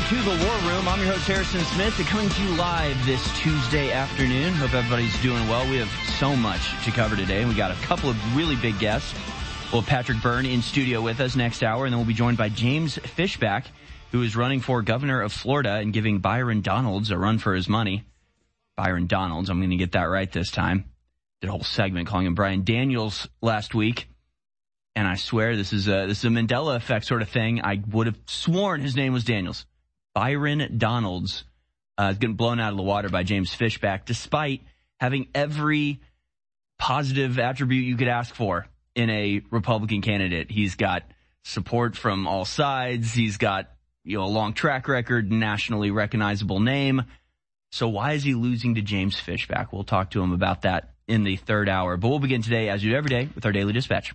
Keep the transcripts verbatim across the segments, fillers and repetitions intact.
to the War Room. I'm your host, Harrison Smith, and coming to you live this Tuesday afternoon. Hope everybody's doing well. We have so much to cover today. We got a couple of really big guests. We'll have Patrick Byrne in studio with us next hour, and then we'll be joined by James Fishback, who is running for governor of Florida and giving Byron Donalds a run for his money. Byron Donalds, I'm going to get that right this time. Did a whole segment calling him Brian Daniels last week. And I swear this is a, this is a Mandela effect sort of thing. I would have sworn his name was Daniels. Byron Donalds uh, is getting blown out of the water by James Fishback, despite having every positive attribute you could ask for in a Republican candidate. He's got support from all sides. He's got, you know, a long track record, nationally recognizable name. So why is he losing to James Fishback? We'll talk to him about that in the third hour. But we'll begin today, as we do every day, with our Daily Dispatch.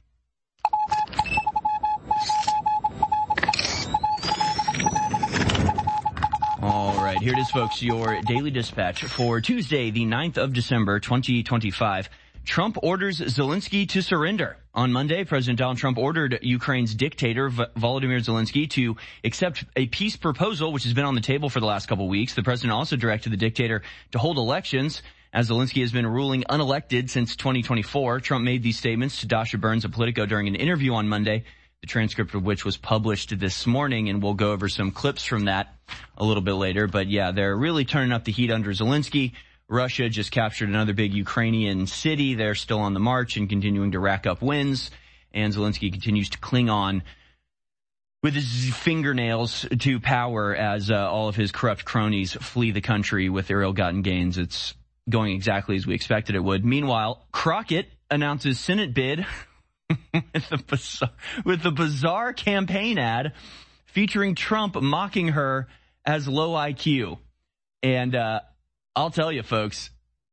All right, here it is, folks, your Daily Dispatch for Tuesday, the ninth of December, twenty twenty-five. Trump orders Zelensky to surrender. On Monday, President Donald Trump ordered Ukraine's dictator, v- Volodymyr Zelensky, to accept a peace proposal, which has been on the table for the last couple of weeks. The president also directed the dictator to hold elections, as Zelensky has been ruling unelected since twenty twenty-four. Trump made these statements to Dasha Burns of Politico during an interview on Monday, the transcript of which was published this morning, and we'll go over some clips from that a little bit later. But yeah, they're really turning up the heat under Zelensky. Russia just captured another big Ukrainian city. They're still on the march and continuing to rack up wins. And Zelensky continues to cling on with his fingernails to power as uh, all of his corrupt cronies flee the country with their ill-gotten gains. It's going exactly as we expected it would. Meanwhile, Crockett announces Senate bid with, the bizarre, with the bizarre campaign ad featuring Trump mocking her as low I Q. And, uh, I'll tell you, folks,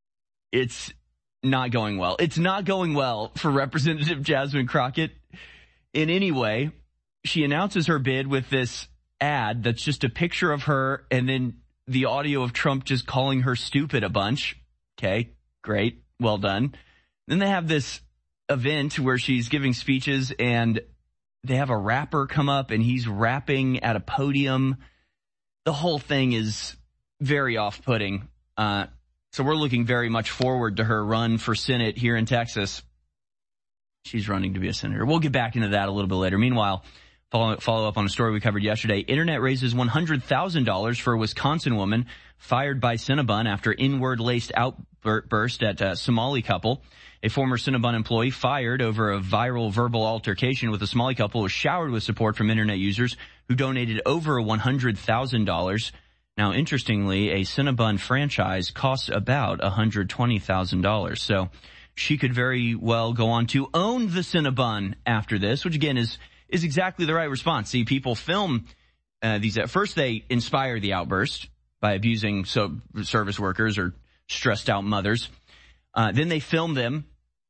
it's not going well. It's not going well for Representative Jasmine Crockett in any way. She announces her bid with this ad that's just a picture of her and then the audio of Trump just calling her stupid a bunch. Okay, great. Well done. Then they have this event where she's giving speeches and they have a rapper come up and he's rapping at a podium. The whole thing is very off-putting. Uh, so we're looking very much forward to her run for Senate here in Texas. She's running to be a senator. We'll get back into that a little bit later. Meanwhile, follow, follow up on a story we covered yesterday. Internet raises one hundred thousand dollars for a Wisconsin woman fired by Cinnabon after inward-laced outburst at a Somali couple. A former Cinnabon employee fired over a viral verbal altercation with a Somali couple was showered with support from Internet users who donated over one hundred thousand dollars. Now, interestingly, a Cinnabon franchise costs about one hundred twenty thousand dollars. So she could very well go on to own the Cinnabon after this, which, again, is is exactly the right response. See, people film uh, these. At first, they inspire the outburst by abusing so service workers or stressed out mothers. Uh, then they film them,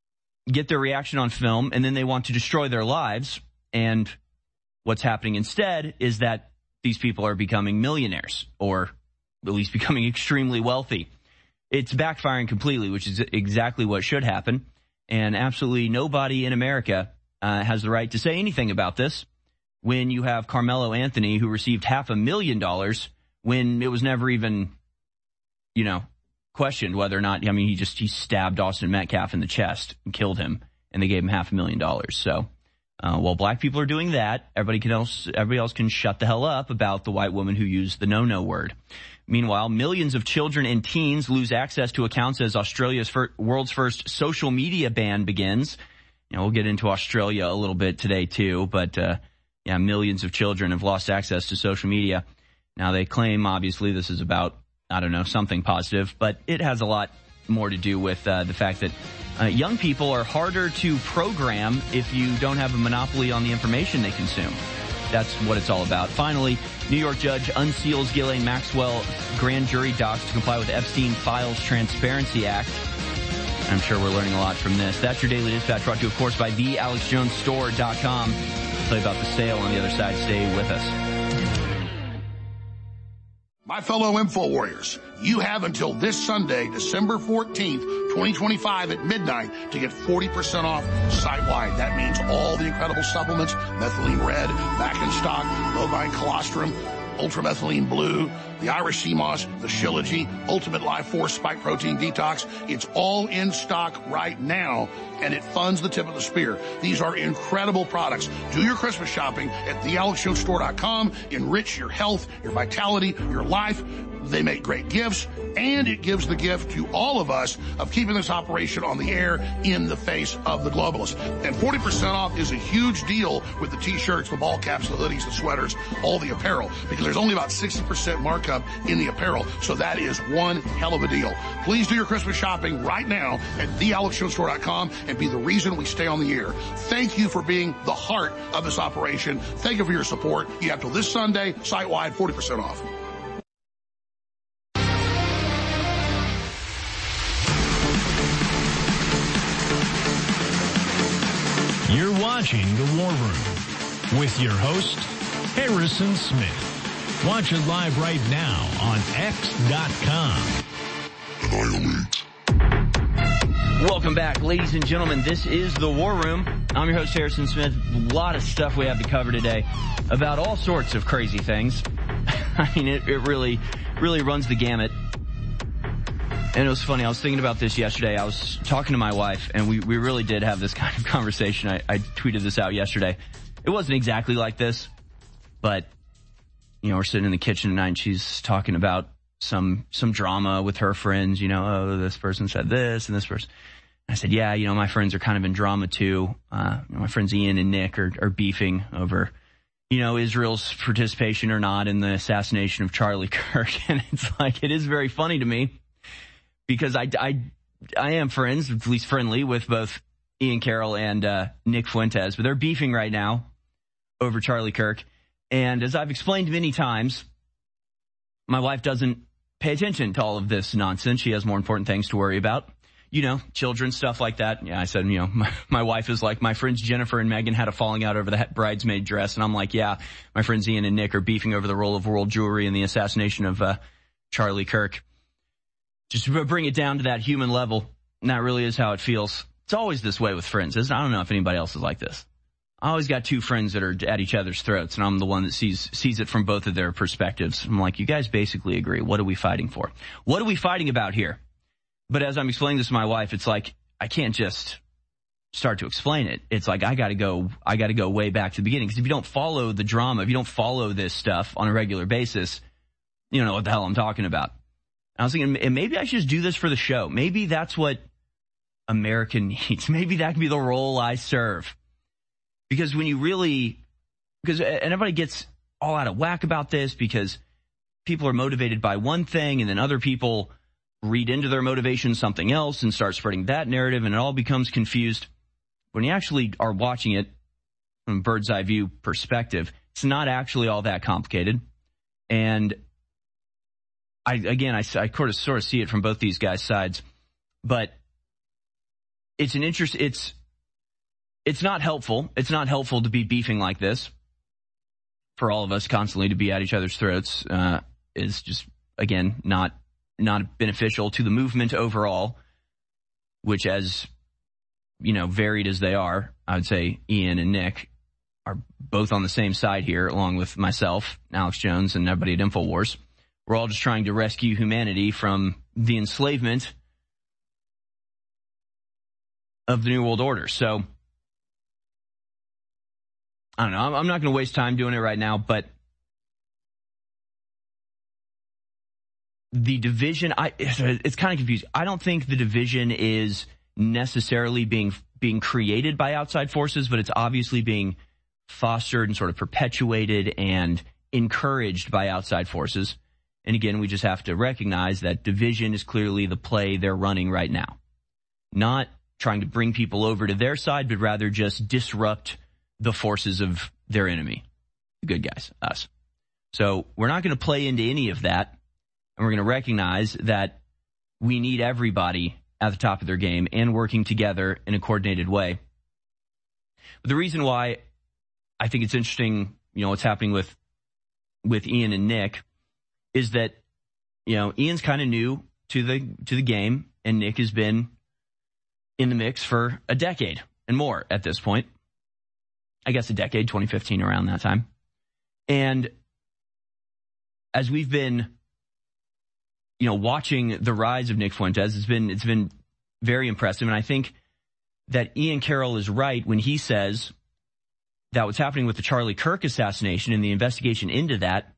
get their reaction on film, and then they want to destroy their lives. And what's happening instead is that these people are becoming millionaires, or at least becoming extremely wealthy. It's backfiring completely, which is exactly what should happen. And absolutely nobody in America uh, has the right to say anything about this when you have Carmelo Anthony, who received half a million dollars when it was never even, you know, questioned whether or not, I mean, he just, he stabbed Austin Metcalf in the chest and killed him, and they gave him half a million dollars. So, Uh, while black people are doing that, everybody can else, everybody else can shut the hell up about the white woman who used the no-no word. Meanwhile, millions of children and teens lose access to accounts as Australia's fir- world's first social media ban begins. You know, we'll get into Australia a little bit today too, but, uh, yeah, millions of children have lost access to social media. Now they claim, obviously, this is about, I don't know, something positive, but it has a lot more to do with uh, the fact that uh, young people are harder to program if you don't have a monopoly on the information they consume. That's what it's all about. Finally, New York judge unseals Ghislaine Maxwell grand jury docs to comply with Epstein Files Transparency Act. I'm sure we're learning a lot from this. That's your Daily Dispatch, brought to you, of course, by the alex jones store dot com. I'll tell you about the sale on the other side. Stay with us. My fellow Info Warriors, you have until this Sunday, December fourteenth, twenty twenty-five at midnight to get forty percent off site-wide. That means all the incredible supplements, methylene red, back in stock, bovine colostrum, Ultramethylene Blue, the Irish Sea Moss, the Shilajit, Ultimate Life Force Spike Protein Detox. It's all in stock right now, and it funds the tip of the spear. These are incredible products. Do your Christmas shopping at the alex jones store dot com. Enrich your health, your vitality, your life. They make great gifts, and it gives the gift to all of us of keeping this operation on the air in the face of the globalists. And forty percent off is a huge deal with the t-shirts, the ball caps, the hoodies, the sweaters, all the apparel, because there's only about sixty percent markup in the apparel. So that is one hell of a deal. Please do your Christmas shopping right now at the alex jones store dot com and be the reason we stay on the air. Thank you for being the heart of this operation. Thank you for your support. You have till this Sunday, site-wide, forty percent off. You're watching The War Room with your host, Harrison Smith. Watch it live right now on x dot com. Annihilate. Welcome back, ladies and gentlemen. This is The War Room. I'm your host, Harrison Smith. A lot of stuff we have to cover today about all sorts of crazy things. I mean, it, it really, really runs the gamut. And it was funny, I was thinking about this yesterday. I was talking to my wife, and we, we really did have this kind of conversation. I, I tweeted this out yesterday. It wasn't exactly like this, but, you know, we're sitting in the kitchen tonight, and she's talking about some some drama with her friends. You know, oh, this person said this, and this person. I said, yeah, you know, my friends are kind of in drama, too. Uh, my friends Ian and Nick are, are beefing over, you know, Israel's participation or not in the assassination of Charlie Kirk. And it's like, it is very funny to me. Because I, I, I am friends, at least friendly, with both Ian Carroll and uh, Nick Fuentes, but they're beefing right now over Charlie Kirk. And as I've explained many times, my wife doesn't pay attention to all of this nonsense. She has more important things to worry about. You know, children, stuff like that. Yeah, I said, you know, my, my wife is like, my friends Jennifer and Megan had a falling out over the bridesmaid dress. And I'm like, yeah, my friends Ian and Nick are beefing over the role of world jewelry in the assassination of uh, Charlie Kirk. Just to bring it down to that human level, and that really is how it feels. It's always this way with friends. I don't know if anybody else is like this. I always got two friends that are at each other's throats, and I'm the one that sees sees it from both of their perspectives. I'm like, you guys basically agree. What are we fighting for? What are we fighting about here? But as I'm explaining this to my wife, it's like, I can't just start to explain it. It's like, I gotta go, I gotta go way back to the beginning. Because if you don't follow the drama, if you don't follow this stuff on a regular basis, you don't know what the hell I'm talking about. I was thinking, and maybe I should just do this for the show. Maybe that's what America needs. Maybe that can be the role I serve. Because when you really, because everybody gets all out of whack about this because people are motivated by one thing and then other people read into their motivation something else and start spreading that narrative and it all becomes confused. When you actually are watching it from a bird's eye view perspective, it's not actually all that complicated. And I, again, I, I sort of, sort of see it from both these guys' sides, but it's an interest. It's, it's not helpful. It's not helpful to be beefing like this for all of us constantly to be at each other's throats, uh, is just, again, not, not beneficial to the movement overall, which as, you know, varied as they are, I would say Ian and Nick are both on the same side here, along with myself, Alex Jones, and everybody at InfoWars. We're all just trying to rescue humanity from the enslavement of the New World Order. So, I don't know. I'm not going to waste time doing it right now, but the division, I, it's kind of confusing. I don't think the division is necessarily being being created by outside forces, but it's obviously being fostered and sort of perpetuated and encouraged by outside forces. And again, we just have to recognize that division is clearly the play they're running right now. Not trying to bring people over to their side, but rather just disrupt the forces of their enemy. The good guys, us. So we're not going to play into any of that. And we're going to recognize that we need everybody at the top of their game and working together in a coordinated way. But the reason why I think it's interesting, you know, what's happening with, with Ian and Nick is that, you know, Ian's kind of new to the to the game, and Nick has been in the mix for a decade and more at this point. I guess a decade, twenty fifteen, around that time. And as we've been, you know, watching the rise of Nick Fuentes, it's been it's been very impressive. And I think that Ian Carroll is right when he says that what's happening with the Charlie Kirk assassination and the investigation into that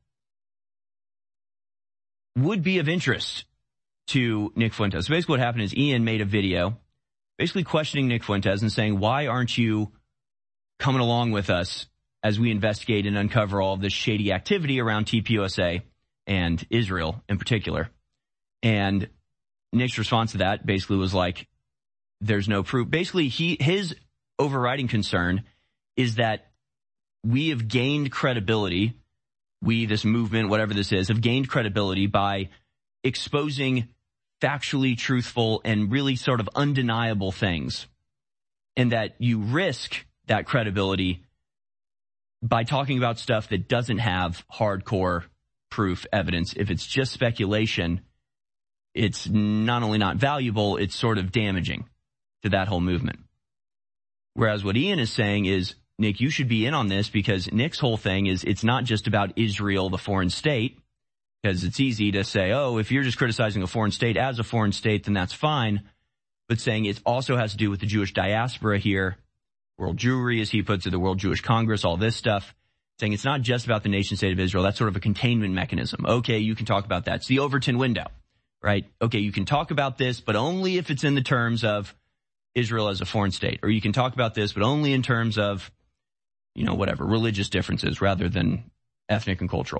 would be of interest to Nick Fuentes. So basically what happened is Ian made a video basically questioning Nick Fuentes and saying, why aren't you coming along with us as we investigate and uncover all of this shady activity around T P U S A and Israel in particular? And Nick's response to that basically was like, there's no proof. Basically, he his overriding concern is that we have gained credibility, we, this movement, whatever this is, have gained credibility by exposing factually truthful and really sort of undeniable things, and that you risk that credibility by talking about stuff that doesn't have hardcore proof evidence. If it's just speculation, it's not only not valuable, it's sort of damaging to that whole movement. Whereas what Ian is saying is, Nick, you should be in on this, because Nick's whole thing is it's not just about Israel, the foreign state, because it's easy to say, oh, if you're just criticizing a foreign state as a foreign state, then that's fine. But saying it also has to do with the Jewish diaspora here, World Jewry, as he puts it, the World Jewish Congress, all this stuff. Saying it's not just about the nation state of Israel. That's sort of a containment mechanism. Okay, you can talk about that. It's the Overton window, right? Okay, you can talk about this, but only if it's in the terms of Israel as a foreign state. Or you can talk about this, but only in terms of, you know, whatever, religious differences rather than ethnic and cultural.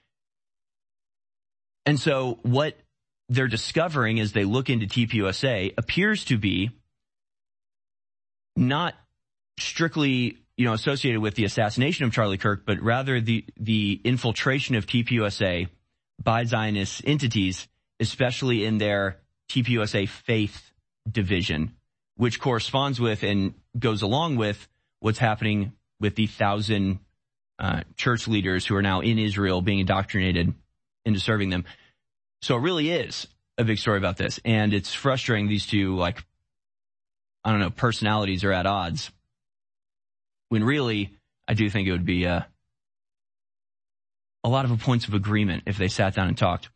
And so what they're discovering as they look into T P U S A appears to be not strictly, you know, associated with the assassination of Charlie Kirk, but rather the, the infiltration of T P U S A by Zionist entities, especially in their T P U S A faith division, which corresponds with and goes along with what's happening with the thousand uh, church leaders who are now in Israel being indoctrinated into serving them. So it really is a big story about this. And it's frustrating these two, like, I don't know, personalities are at odds. When really, I do think it would be uh, a lot of points of agreement if they sat down and talked.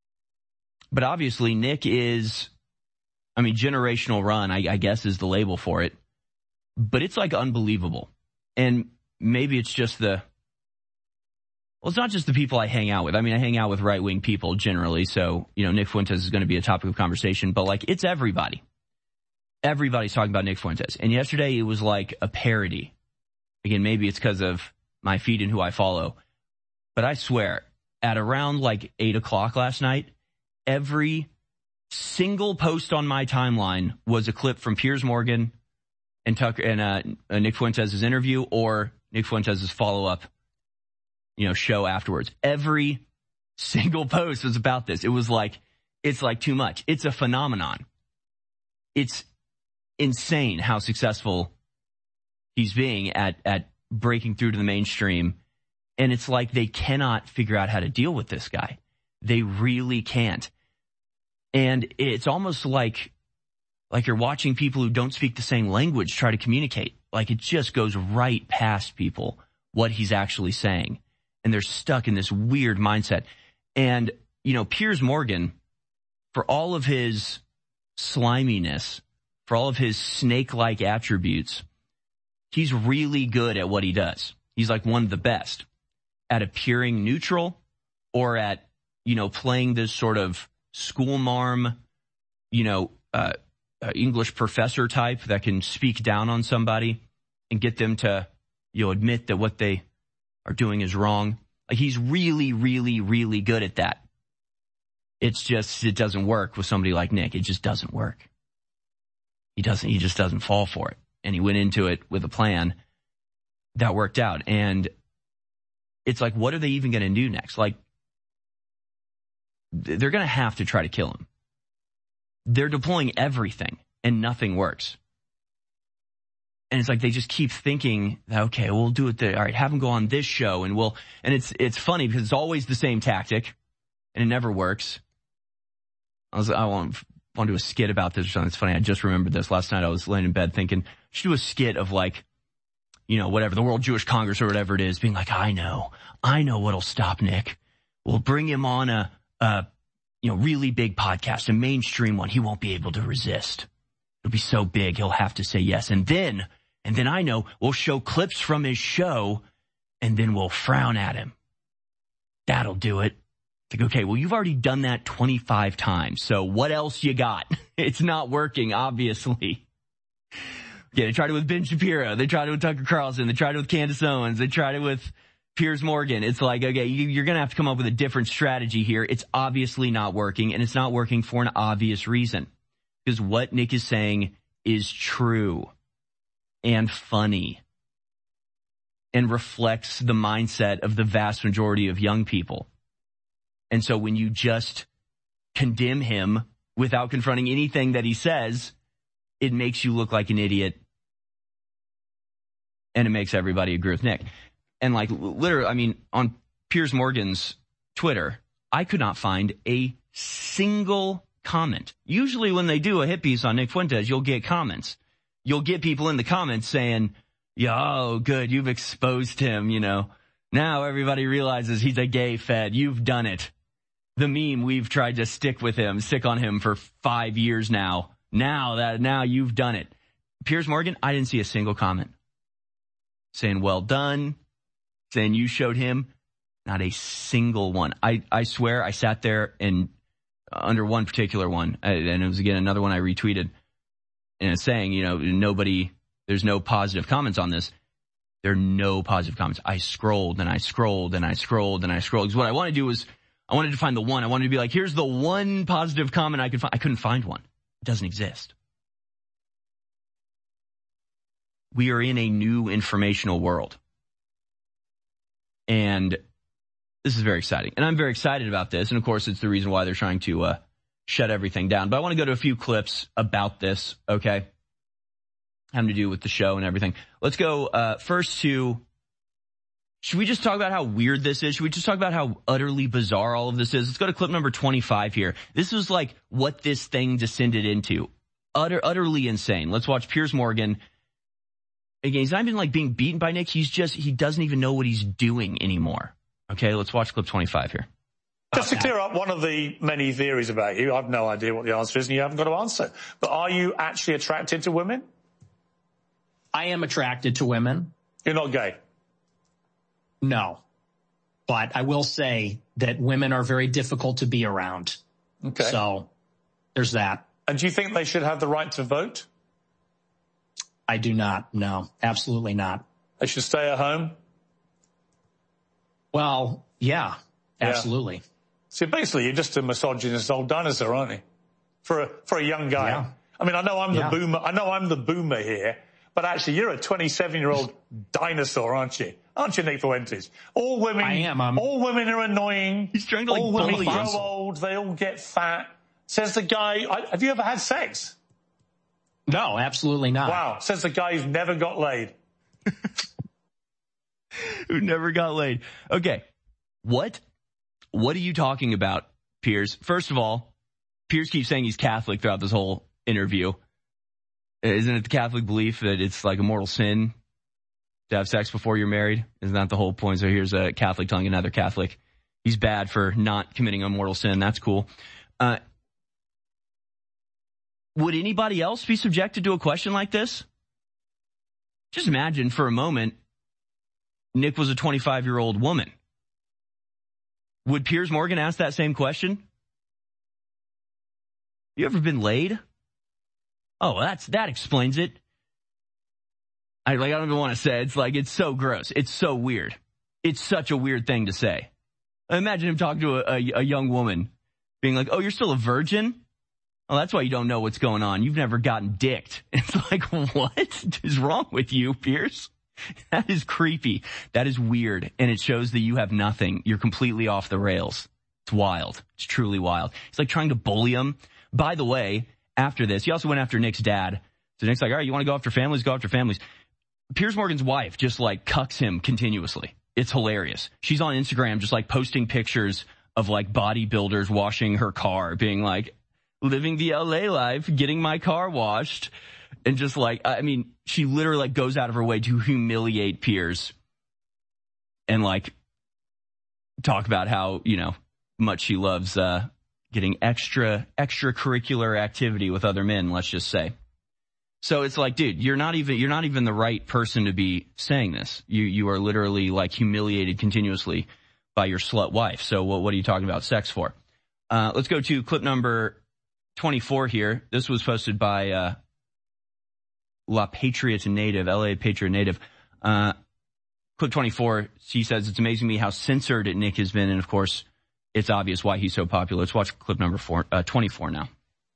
But obviously, Nick is, I mean, generational run, I, I guess, is the label for it. But it's like unbelievable. And maybe it's just the, well, it's not just the people I hang out with. I mean, I hang out with right-wing people generally. So, you know, Nick Fuentes is going to be a topic of conversation. But, like, it's everybody. Everybody's talking about Nick Fuentes. And yesterday it was like a parody. Again, maybe it's because of my feed and who I follow. But I swear, at around like eight o'clock last night, every single post on my timeline was a clip from Piers Morgan and Tucker and uh, uh, Nick Fuentes' interview, or Nick Fuentes' follow-up, you know, show afterwards. Every single post was about this. It was like, it's like too much. It's a phenomenon. It's insane how successful he's being at, at breaking through to the mainstream. And it's like they cannot figure out how to deal with this guy. They really can't. And it's almost like, like you're watching people who don't speak the same language try to communicate. Like it just goes right past people what he's actually saying. And they're stuck in this weird mindset. And, you know, Piers Morgan, for all of his sliminess, for all of his snake-like attributes, he's really good at what he does. He's like one of the best at appearing neutral, or at, you know, playing this sort of school marm, you know, uh, uh, English professor type that can speak down on somebody and get them to, you know, admit that what they are doing is wrong. Like he's really, really, really good at that. It's just, it doesn't work with somebody like Nick. It just doesn't work. He doesn't, he just doesn't fall for it. And he went into it with a plan that worked out. And it's like, what are they even going to do next? Like, they're going to have to try to kill him. They're deploying everything and nothing works. And it's like they just keep thinking, okay, we'll do it there. All right, have him go on this show, and we'll. And it's it's funny because it's always the same tactic, and it never works. I was I want want to do a skit about this or something. It's funny. I just remembered this last night. I was laying in bed thinking, I should do a skit of like, you know, whatever the World Jewish Congress or whatever it is, being like, I know, I know what'll stop Nick. we'll bring him on a, a, you know, really big podcast, a mainstream one. He won't be able to resist. It'll be so big, he'll have to say yes. And then, and then I know we'll show clips from his show, and then we'll frown at him. That'll do it. It's like, okay, well, you've already done that twenty-five times. So what else you got? It's not working, obviously. Yeah, they tried it with Ben Shapiro. They tried it with Tucker Carlson. They tried it with Candace Owens. They tried it with Piers Morgan. It's like, okay, you, you're going to have to come up with a different strategy here. It's obviously not working, and it's not working for an obvious reason. Because what Nick is saying is true and funny and reflects the mindset of the vast majority of young people. And so when you just condemn him without confronting anything that he says, it makes you look like an idiot. And it makes everybody agree with Nick. And like literally, I mean, on Piers Morgan's Twitter, I could not find a single comment. Usually when they do a hit piece on Nick Fuentes, you'll get comments. You'll get people in the comments saying, yo, good, you've exposed him, you know. Now everybody realizes he's a gay fed. You've done it. The meme we've tried to stick with him, stick on him for five years now. Now that, now you've done it. Piers Morgan, I didn't see a single comment saying, well done, saying you showed him. Not a single one. I, I swear I sat there and under one particular one, and it was again another one I retweeted, and it's saying, you know, nobody, there's no positive comments on this. There are no positive comments. I scrolled and I scrolled and I scrolled and I scrolled. Because what I wanted to do was, I wanted to find the one. I wanted to be like, here's the one positive comment I could find. I couldn't find one. It doesn't exist. We are in a new informational world. And this is very exciting. And I'm very excited about this. And of course, it's the reason why they're trying to uh, shut everything down. But I want to go to a few clips about this, okay? Having to do with the show and everything. Let's go uh, first to, should we just talk about how weird this is? Should we just talk about how utterly bizarre all of this is? Let's go to clip number twenty-five here. This is like what this thing descended into. Utter, utterly insane. Let's watch Piers Morgan. Again, he's not even like being beaten by Nick. He's just, he doesn't even know what he's doing anymore. Okay, let's watch clip twenty-five here. Just to clear up one of the many theories about you, I've no idea what the answer is and you haven't got to answer. But are you actually attracted to women? I am attracted to women. You're not gay? No. But I will say that women are very difficult to be around. Okay. So there's that. And do you think they should have the right to vote? I do not. No, absolutely not. They should stay at home? Well, yeah, absolutely. Yeah. See, basically, you're just a misogynist old dinosaur, aren't you? For a, for a young guy. Yeah. I mean, I know I'm yeah. the boomer. I know I'm the boomer here, but actually you're a twenty-seven-year-old dinosaur, aren't you? Aren't you, Nick Fuentes? All women, I am. I'm... All women are annoying. He's trying to like all women grow old. They all get fat. Says the guy, I, have you ever had sex? No, absolutely not. Wow. Says the guy who's never got laid. Who never got laid. Okay. What? What are you talking about, Piers? First of all, Piers keeps saying he's Catholic throughout this whole interview. Isn't it the Catholic belief that it's like a mortal sin to have sex before you're married? Isn't that the whole point? So here's a Catholic telling another Catholic he's bad for not committing a mortal sin. That's cool. Uh, would anybody else be subjected to a question like this? Just imagine for a moment Nick was a twenty-five-year-old woman. Would Piers Morgan ask that same question? You ever been laid? Oh, that's that explains it. I like. I don't even want to say it. It's like it's so gross. It's so weird. It's such a weird thing to say. Imagine him talking to a, a, a young woman, being like, "Oh, you're still a virgin? Oh, that's why you don't know what's going on. You've never gotten dicked." It's like, what is wrong with you, Piers? That is creepy. That is weird. And it shows that you have nothing. You're completely off the rails. It's wild. It's truly wild. It's like trying to bully him. By the way, after this, he also went after Nick's dad. So Nick's like, all right, you want to go after families? Go after families. Piers Morgan's wife just like cucks him continuously. It's hilarious. She's on Instagram just like posting pictures of like bodybuilders washing her car, being like, living the L A life, getting my car washed. And just like, I mean, she literally like goes out of her way to humiliate Piers and like talk about how, you know, much she loves uh, getting extra extracurricular activity with other men, let's just say. So it's like, dude, you're not even you're not even the right person to be saying this. You you are literally like humiliated continuously by your slut wife. So what what are you talking about sex for? Uh, let's go to clip number twenty-four here. This was posted by uh, La Patriot Native, L A Patriot Native. Uh, clip twenty-four, she says, it's amazing to me how censored Nick has been, and of course, it's obvious why he's so popular. Let's watch clip number four, uh, twenty-four now.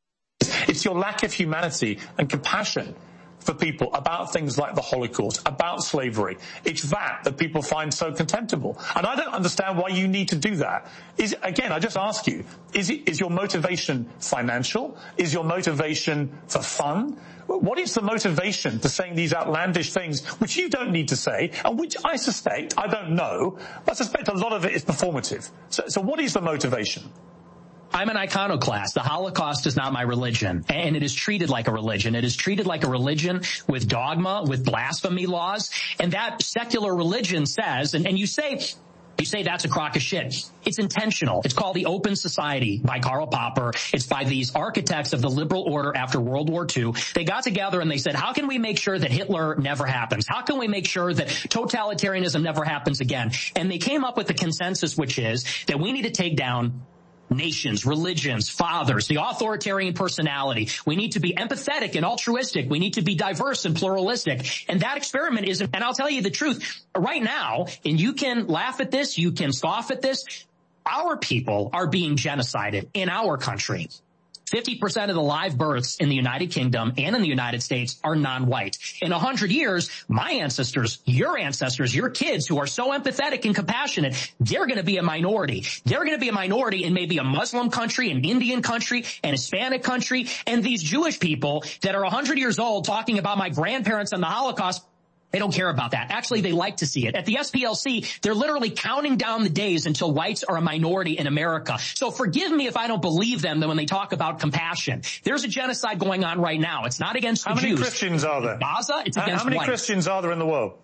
It's your lack of humanity and compassion for people about things like the Holocaust, about slavery. It's that that people find so contemptible. And I don't understand why you need to do that. Is, again, I just ask you, is it, is your motivation financial? Is your motivation for fun? What is the motivation to saying these outlandish things, which you don't need to say, and which I suspect, I don't know, but I suspect a lot of it is performative. So, so what is the motivation? I'm an iconoclast. The Holocaust is not my religion, and it is treated like a religion. It is treated like a religion with dogma, with blasphemy laws, and that secular religion says, and, and you say, you say that's a crock of shit. It's intentional. It's called The Open Society by Karl Popper. It's by these architects of the liberal order after World War Two. They got together and they said, how can we make sure that Hitler never happens? How can we make sure that totalitarianism never happens again? And they came up with the consensus, which is that we need to take down nations, religions, fathers, the authoritarian personality. We need to be empathetic and altruistic. We need to be diverse and pluralistic. And that experiment is, and I'll tell you the truth, right now, and you can laugh at this, you can scoff at this, our people are being genocided in our country. fifty percent of the live births in the United Kingdom and in the United States are non-white. In a hundred years, my ancestors, your ancestors, your kids who are so empathetic and compassionate, they're going to be a minority. They're going to be a minority in maybe a Muslim country, an Indian country, an Hispanic country. And these Jewish people that are a hundred years old talking about my grandparents and the Holocaust, they don't care about that. Actually, they like to see it. At the S P L C, they're literally counting down the days until whites are a minority in America. So forgive me if I don't believe them when they talk about compassion. There's a genocide going on right now. It's not against the Jews. How many Christians are there? Gaza, it's how, against How many whites. Christians are there in the world?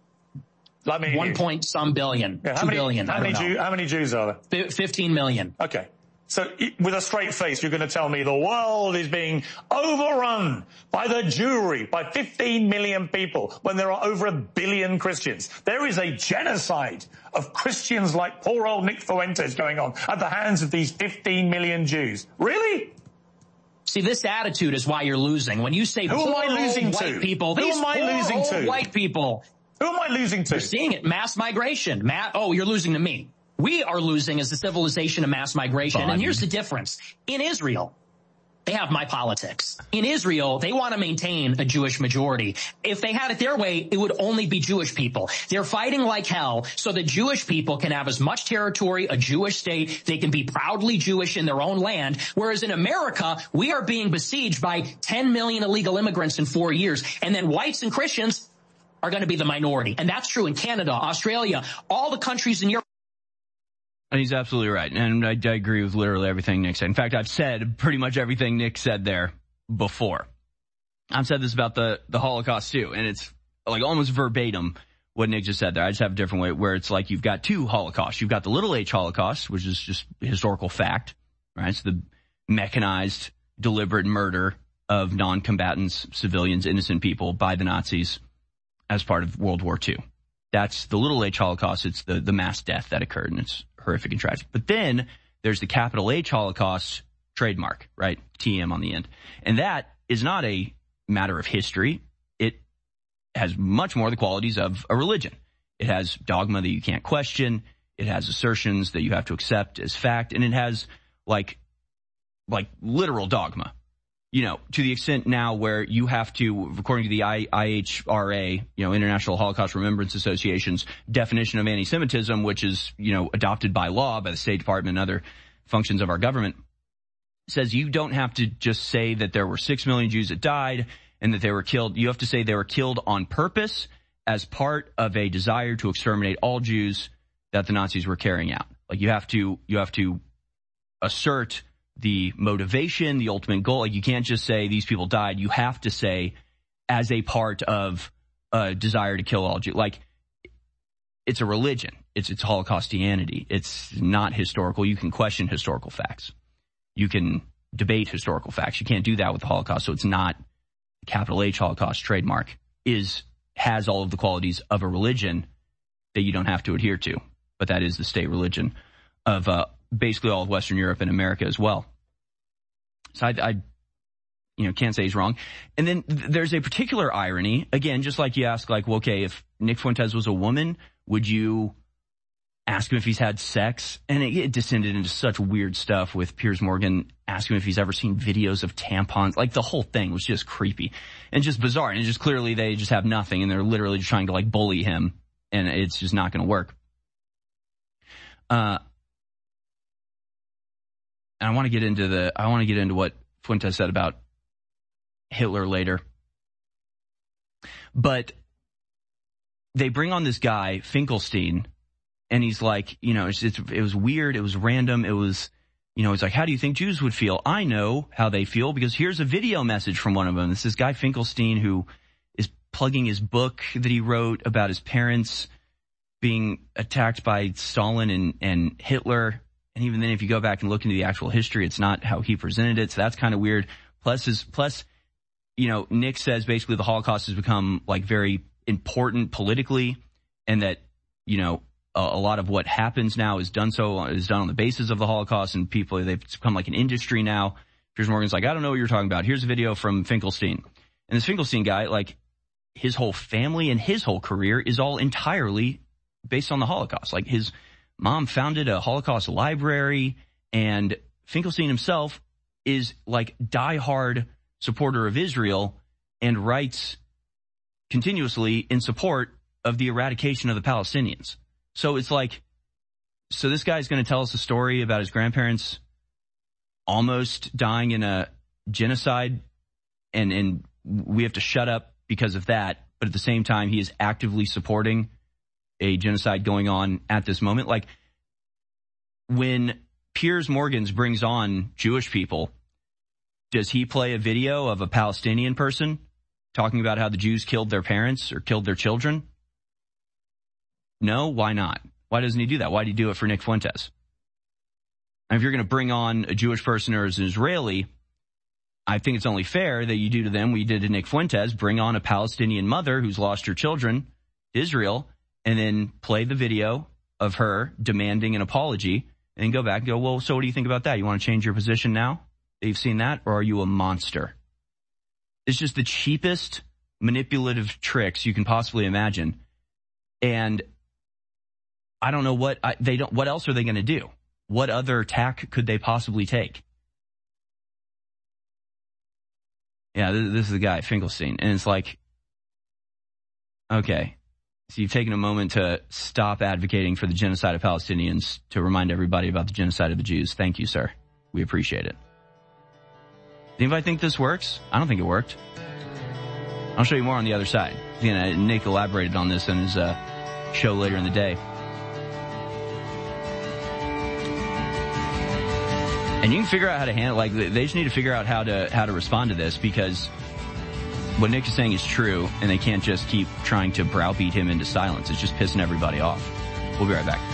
Let me One point some billion. Yeah, how two many, billion. How I many, don't know. Jew, how many Jews are there? fifteen million. Okay. So with a straight face, you're going to tell me the world is being overrun by the Jewry, by fifteen million people, when there are over a billion Christians. There is a genocide of Christians like poor old Nick Fuentes going on at the hands of these fifteen million Jews. Really? See, this attitude is why you're losing. When you say, who am I losing white to? people, who these am I losing to? white people. Who am I losing to? You're seeing it. Mass migration. Ma- oh, you're losing to me. We are losing as a civilization of mass migration. Body. And here's the difference. In Israel, they have my politics. In Israel, they want to maintain a Jewish majority. If they had it their way, it would only be Jewish people. They're fighting like hell so that Jewish people can have as much territory, a Jewish state. They can be proudly Jewish in their own land. Whereas in America, we are being besieged by ten million illegal immigrants in four years. And then whites and Christians are going to be the minority. And that's true in Canada, Australia, all the countries in Europe. And he's absolutely right. And I, I agree with literally everything Nick said. In fact, I've said pretty much everything Nick said there before. I've said this about the, the Holocaust too. And it's like almost verbatim what Nick just said there. I just have a different way where it's like you've got two Holocausts. You've got the little H Holocaust, which is just historical fact, right? It's the mechanized, deliberate murder of non-combatants, civilians, innocent people by the Nazis as part of World War Two. That's the little H Holocaust. It's the, the mass death that occurred, and it's horrific and tragic. But then there's the capital H Holocaust trademark, right? T M on the end. And that is not a matter of history. It has much more the qualities of a religion. It has dogma that you can't question. It has assertions that you have to accept as fact. And it has like, like literal dogma. You know, to the extent now where you have to, according to the I H R A, you know, International Holocaust Remembrance Association's definition of anti-Semitism, which is, you know, adopted by law by the State Department and other functions of our government, says you don't have to just say that there were six million Jews that died and that they were killed. You have to say they were killed on purpose as part of a desire to exterminate all Jews that the Nazis were carrying out. Like you have to, you have to assert the motivation, the ultimate goal. Like you can't just say these people died. You have to say as a part of a desire to kill all Jews. Like it's a religion. it's, it's Holocaustianity. It's not historical. You can question historical facts. You can debate historical facts. You can't do that with the Holocaust. So it's not capital H Holocaust trademark is, has all of the qualities of a religion that you don't have to adhere to. But that is the state religion of, uh, basically all of Western Europe and America as well. So I, I, you know, can't say he's wrong. And then th- there's a particular irony. Again, just like you ask, like, well, okay, if Nick Fuentes was a woman, would you ask him if he's had sex? And it, it descended into such weird stuff with Piers Morgan asking him if he's ever seen videos of tampons. Like, the whole thing was just creepy and just bizarre. And it's just clearly they just have nothing, and they're literally just trying to, like, bully him, and it's just not going to work. Uh, and I want to get into the, I want to get into what Fuentes said about Hitler later. But they bring on this guy, Finkelstein, and he's like, you know, it's, it's, it was weird. It was random. It was, you know, it's like, how do you think Jews would feel? I know how they feel because here's a video message from one of them. This is guy Finkelstein who is plugging his book that he wrote about his parents being attacked by Stalin and, and Hitler. And even then, if you go back and look into the actual history, it's not how he presented it. So that's kind of weird. Plus, his, plus, you know, Nick says basically the Holocaust has become like very important politically, and that, you know, a, a lot of what happens now is done so is done on the basis of the Holocaust, and people, they've become like an industry now. Piers Morgan's like, I don't know what you're talking about. Here's a video from Finkelstein. And this Finkelstein guy, like, his whole family and his whole career is all entirely based on the Holocaust. Like, his mom founded a Holocaust library, and Finkelstein himself is like diehard supporter of Israel and writes continuously in support of the eradication of the Palestinians. So it's like, so this guy's going to tell us a story about his grandparents almost dying in a genocide, and, and we have to shut up because of that. But at the same time, he is actively supporting a genocide going on at this moment. Like, when Piers Morgan brings on Jewish people, does he play a video of a Palestinian person talking about how the Jews killed their parents or killed their children? No, why not? Why doesn't he do that? Why did he do it for Nick Fuentes? And if you're going to bring on a Jewish person or as an Israeli, I think it's only fair that you do to them what you did to Nick Fuentes, bring on a Palestinian mother who's lost her children to Israel, and then play the video of her demanding an apology, and then go back and go, well, so what do you think about that? You want to change your position now that you've seen that, or are you a monster? It's just the cheapest manipulative tricks you can possibly imagine. And I don't know what I, they don't, what else are they going to do? What other tack could they possibly take? Yeah, this, this is the guy, Finkelstein. And it's like, okay, so you've taken a moment to stop advocating for the genocide of Palestinians to remind everybody about the genocide of the Jews. Thank you, sir. We appreciate it. Anybody think this works? I don't think it worked. I'll show you more on the other side. Again, Nick elaborated on this in his uh, show later in the day. And you can figure out how to handle, like, they just need to figure out how to, how to respond to this, because what Nick is saying is true, and they can't just keep trying to browbeat him into silence. It's just pissing everybody off. We'll be right back.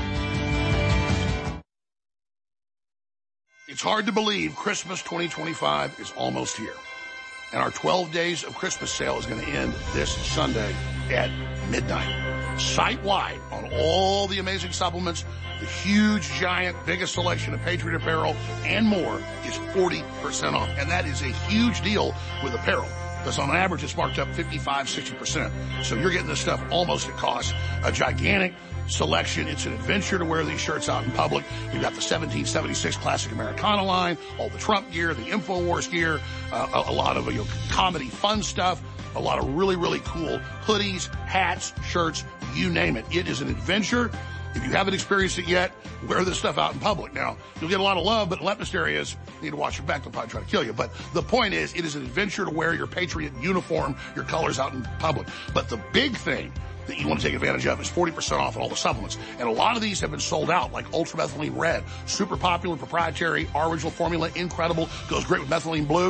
It's hard to believe Christmas twenty twenty-five is almost here. And our twelve days of Christmas sale is going to end this Sunday at midnight. Site-wide on all the amazing supplements, the huge, giant, biggest selection of Patriot apparel and more is forty percent off. And that is a huge deal with apparel, because on average it's marked up fifty-five, sixty percent. So you're getting this stuff almost at cost. A gigantic selection. It's an adventure to wear these shirts out in public. We've got the seventeen seventy-six Classic Americana line, all the Trump gear, the InfoWars gear, uh, a, a lot of you know, comedy fun stuff, a lot of really, really cool hoodies, hats, shirts, you name it. It is an adventure. If you haven't experienced it yet, wear this stuff out in public. Now, you'll get a lot of love, but leftist areas need to watch your back. They'll probably try to kill you. But the point is, it is an adventure to wear your Patriot uniform, your colors out in public. But the big thing that you want to take advantage of is forty percent off on all the supplements. And a lot of these have been sold out, like Ultra Methylene Red, super popular, proprietary, our original formula, incredible, goes great with Methylene Blue.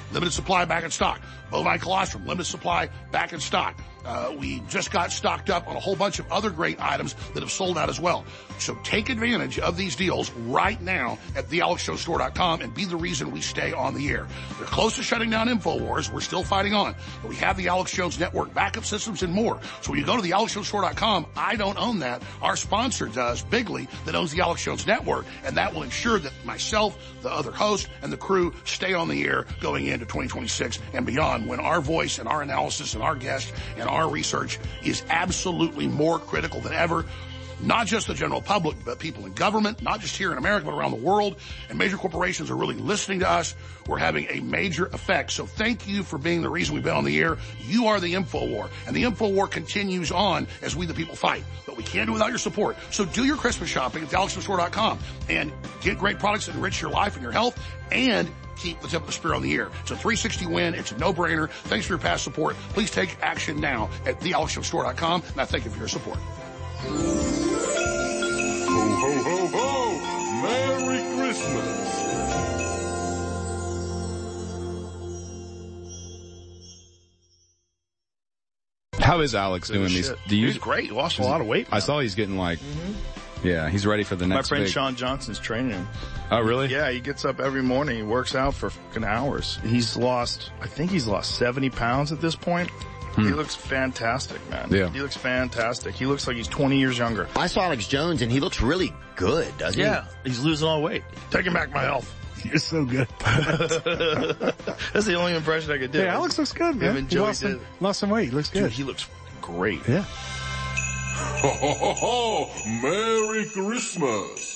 limited supply back in stock. Bovine colostrum, limited supply back in stock. Uh, we just got stocked up on a whole bunch of other great items that have sold out as well. So take advantage of these deals right now at the alex jones store dot com and be the reason we stay on the air. They're close to shutting down InfoWars. We're still fighting on. But we have the Alex Jones Network, backup systems, and more. So when you go to the alex jones store dot com, I don't own that. Our sponsor does, Bigly, that owns the Alex Jones Network, and that will ensure that myself, the other host, and the crew stay on the air going into twenty twenty-six and beyond, when our voice and our analysis and our guests and our research is absolutely more critical than ever. Not just the general public, but people in government, not just here in America, but around the world. And major corporations are really listening to us. We're having a major effect. So thank you for being the reason we've been on the air. You are the InfoWar. And the InfoWar continues on as we the people fight. But we can't do it without your support. So do your Christmas shopping at the alex jones store dot com and get great products that enrich your life and your health, and keep the tip of the spear on the air. It's a three sixty win. It's a no-brainer. Thanks for your past support. Please take action now at the alex jones store dot com. And I thank you for your support. Ho, ho, ho, ho! Merry Christmas! How is Alex doing these? Shit. Do you? He's great. He lost a lot of weight. I saw he's getting like, mm-hmm. yeah, he's ready for the next. My friend big... Sean Johnson's training him. Oh, really? Yeah, he gets up every morning. He works out for fucking hours. He's lost, I think he's lost seventy pounds at this point. Hmm. He looks fantastic, man. Yeah. He looks fantastic. He looks like he's twenty years younger. I saw Alex Jones, and he looks really good, doesn't yeah, he? Yeah, he's losing all weight. Taking back my health. You're so good. That's the only impression I could do. Hey, Alex looks good, man. Him he lost some, lost some weight. He looks good. Dude, he looks great. Yeah. Ho, ho, ho, ho! Merry Christmas!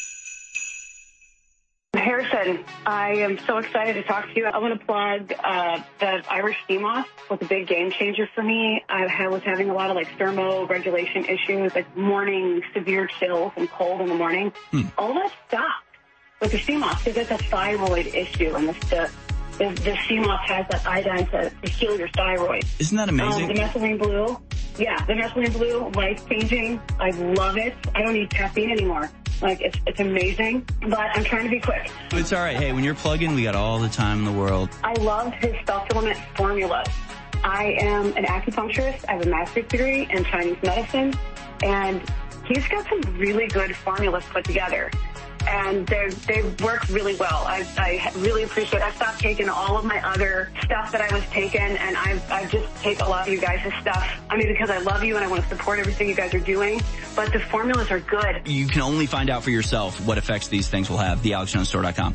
Harrison, I am so excited to talk to you. I want to plug uh, the Irish sea moss was a big game changer for me. I was having a lot of like thermoregulation issues, like morning severe chills and cold in the morning. Hmm. All that stopped with the sea moss because it's a thyroid issue, and the the, the sea moss has that iodine to, to heal your thyroid. Isn't that amazing? Um, the methylene blue, yeah, the methylene blue, life changing. I love it. I don't need caffeine anymore. Like, it's it's amazing, but I'm trying to be quick. It's all right. Hey, when you're plugging, we got all the time in the world. I love his supplement formulas. I am an acupuncturist. I have a master's degree in Chinese medicine, and he's got some really good formulas put together. And they they work really well. I, I really appreciate it. I stopped taking all of my other stuff that I was taking, and I I just take a lot of you guys' stuff. I mean, because I love you and I want to support everything you guys are doing. But the formulas are good. You can only find out for yourself what effects these things will have. the alex jones store dot com.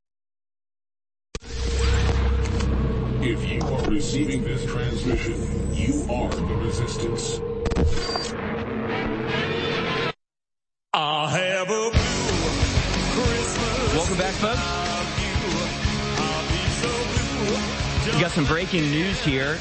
If you are receiving this transmission, you are the resistance. I have a Christmas. Welcome back, folks. We got some breaking news here.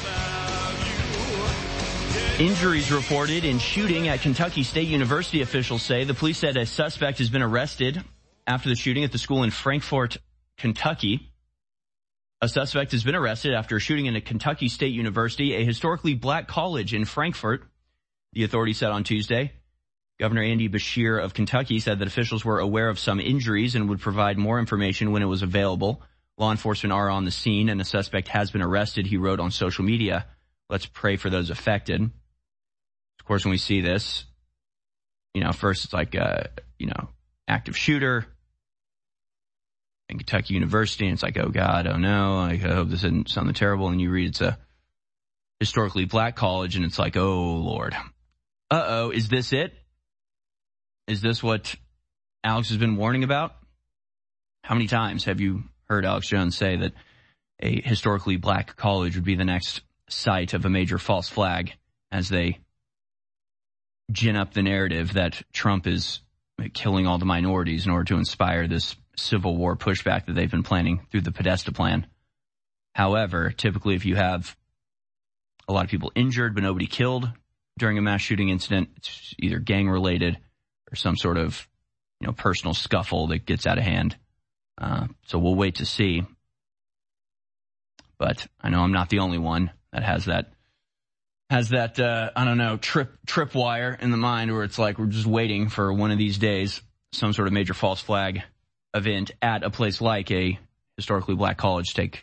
Injuries reported in shooting at Kentucky State University, officials say. The police said a suspect has been arrested after the shooting at the school in Frankfort, Kentucky. A suspect has been arrested after a shooting in a Kentucky State University, a historically black college in Frankfort, the authorities said on Tuesday. Governor Andy Beshear of Kentucky said that officials were aware of some injuries and would provide more information when it was available. Law enforcement are on the scene, and a suspect has been arrested, he wrote on social media. Let's pray for those affected. Of course, when we see this, you know, first it's like, uh, you know, active shooter in Kentucky University, and it's like, oh, God, oh, no, I hope this isn't something terrible. And you read it's a historically black college, and it's like, oh, Lord. Uh-oh, is this it? Is this what Alex has been warning about? How many times have you heard Alex Jones say that a historically black college would be the next site of a major false flag as they gin up the narrative that Trump is killing all the minorities in order to inspire this Civil War pushback that they've been planning through the Podesta plan? However, typically if you have a lot of people injured but nobody killed during a mass shooting incident, it's either gang-related or some sort of, you know, personal scuffle that gets out of hand. Uh, so we'll wait to see. But I know I'm not the only one that has that, has that, uh, I don't know, trip, tripwire in the mind where it's like we're just waiting for one of these days, some sort of major false flag event at a place like a historically black college take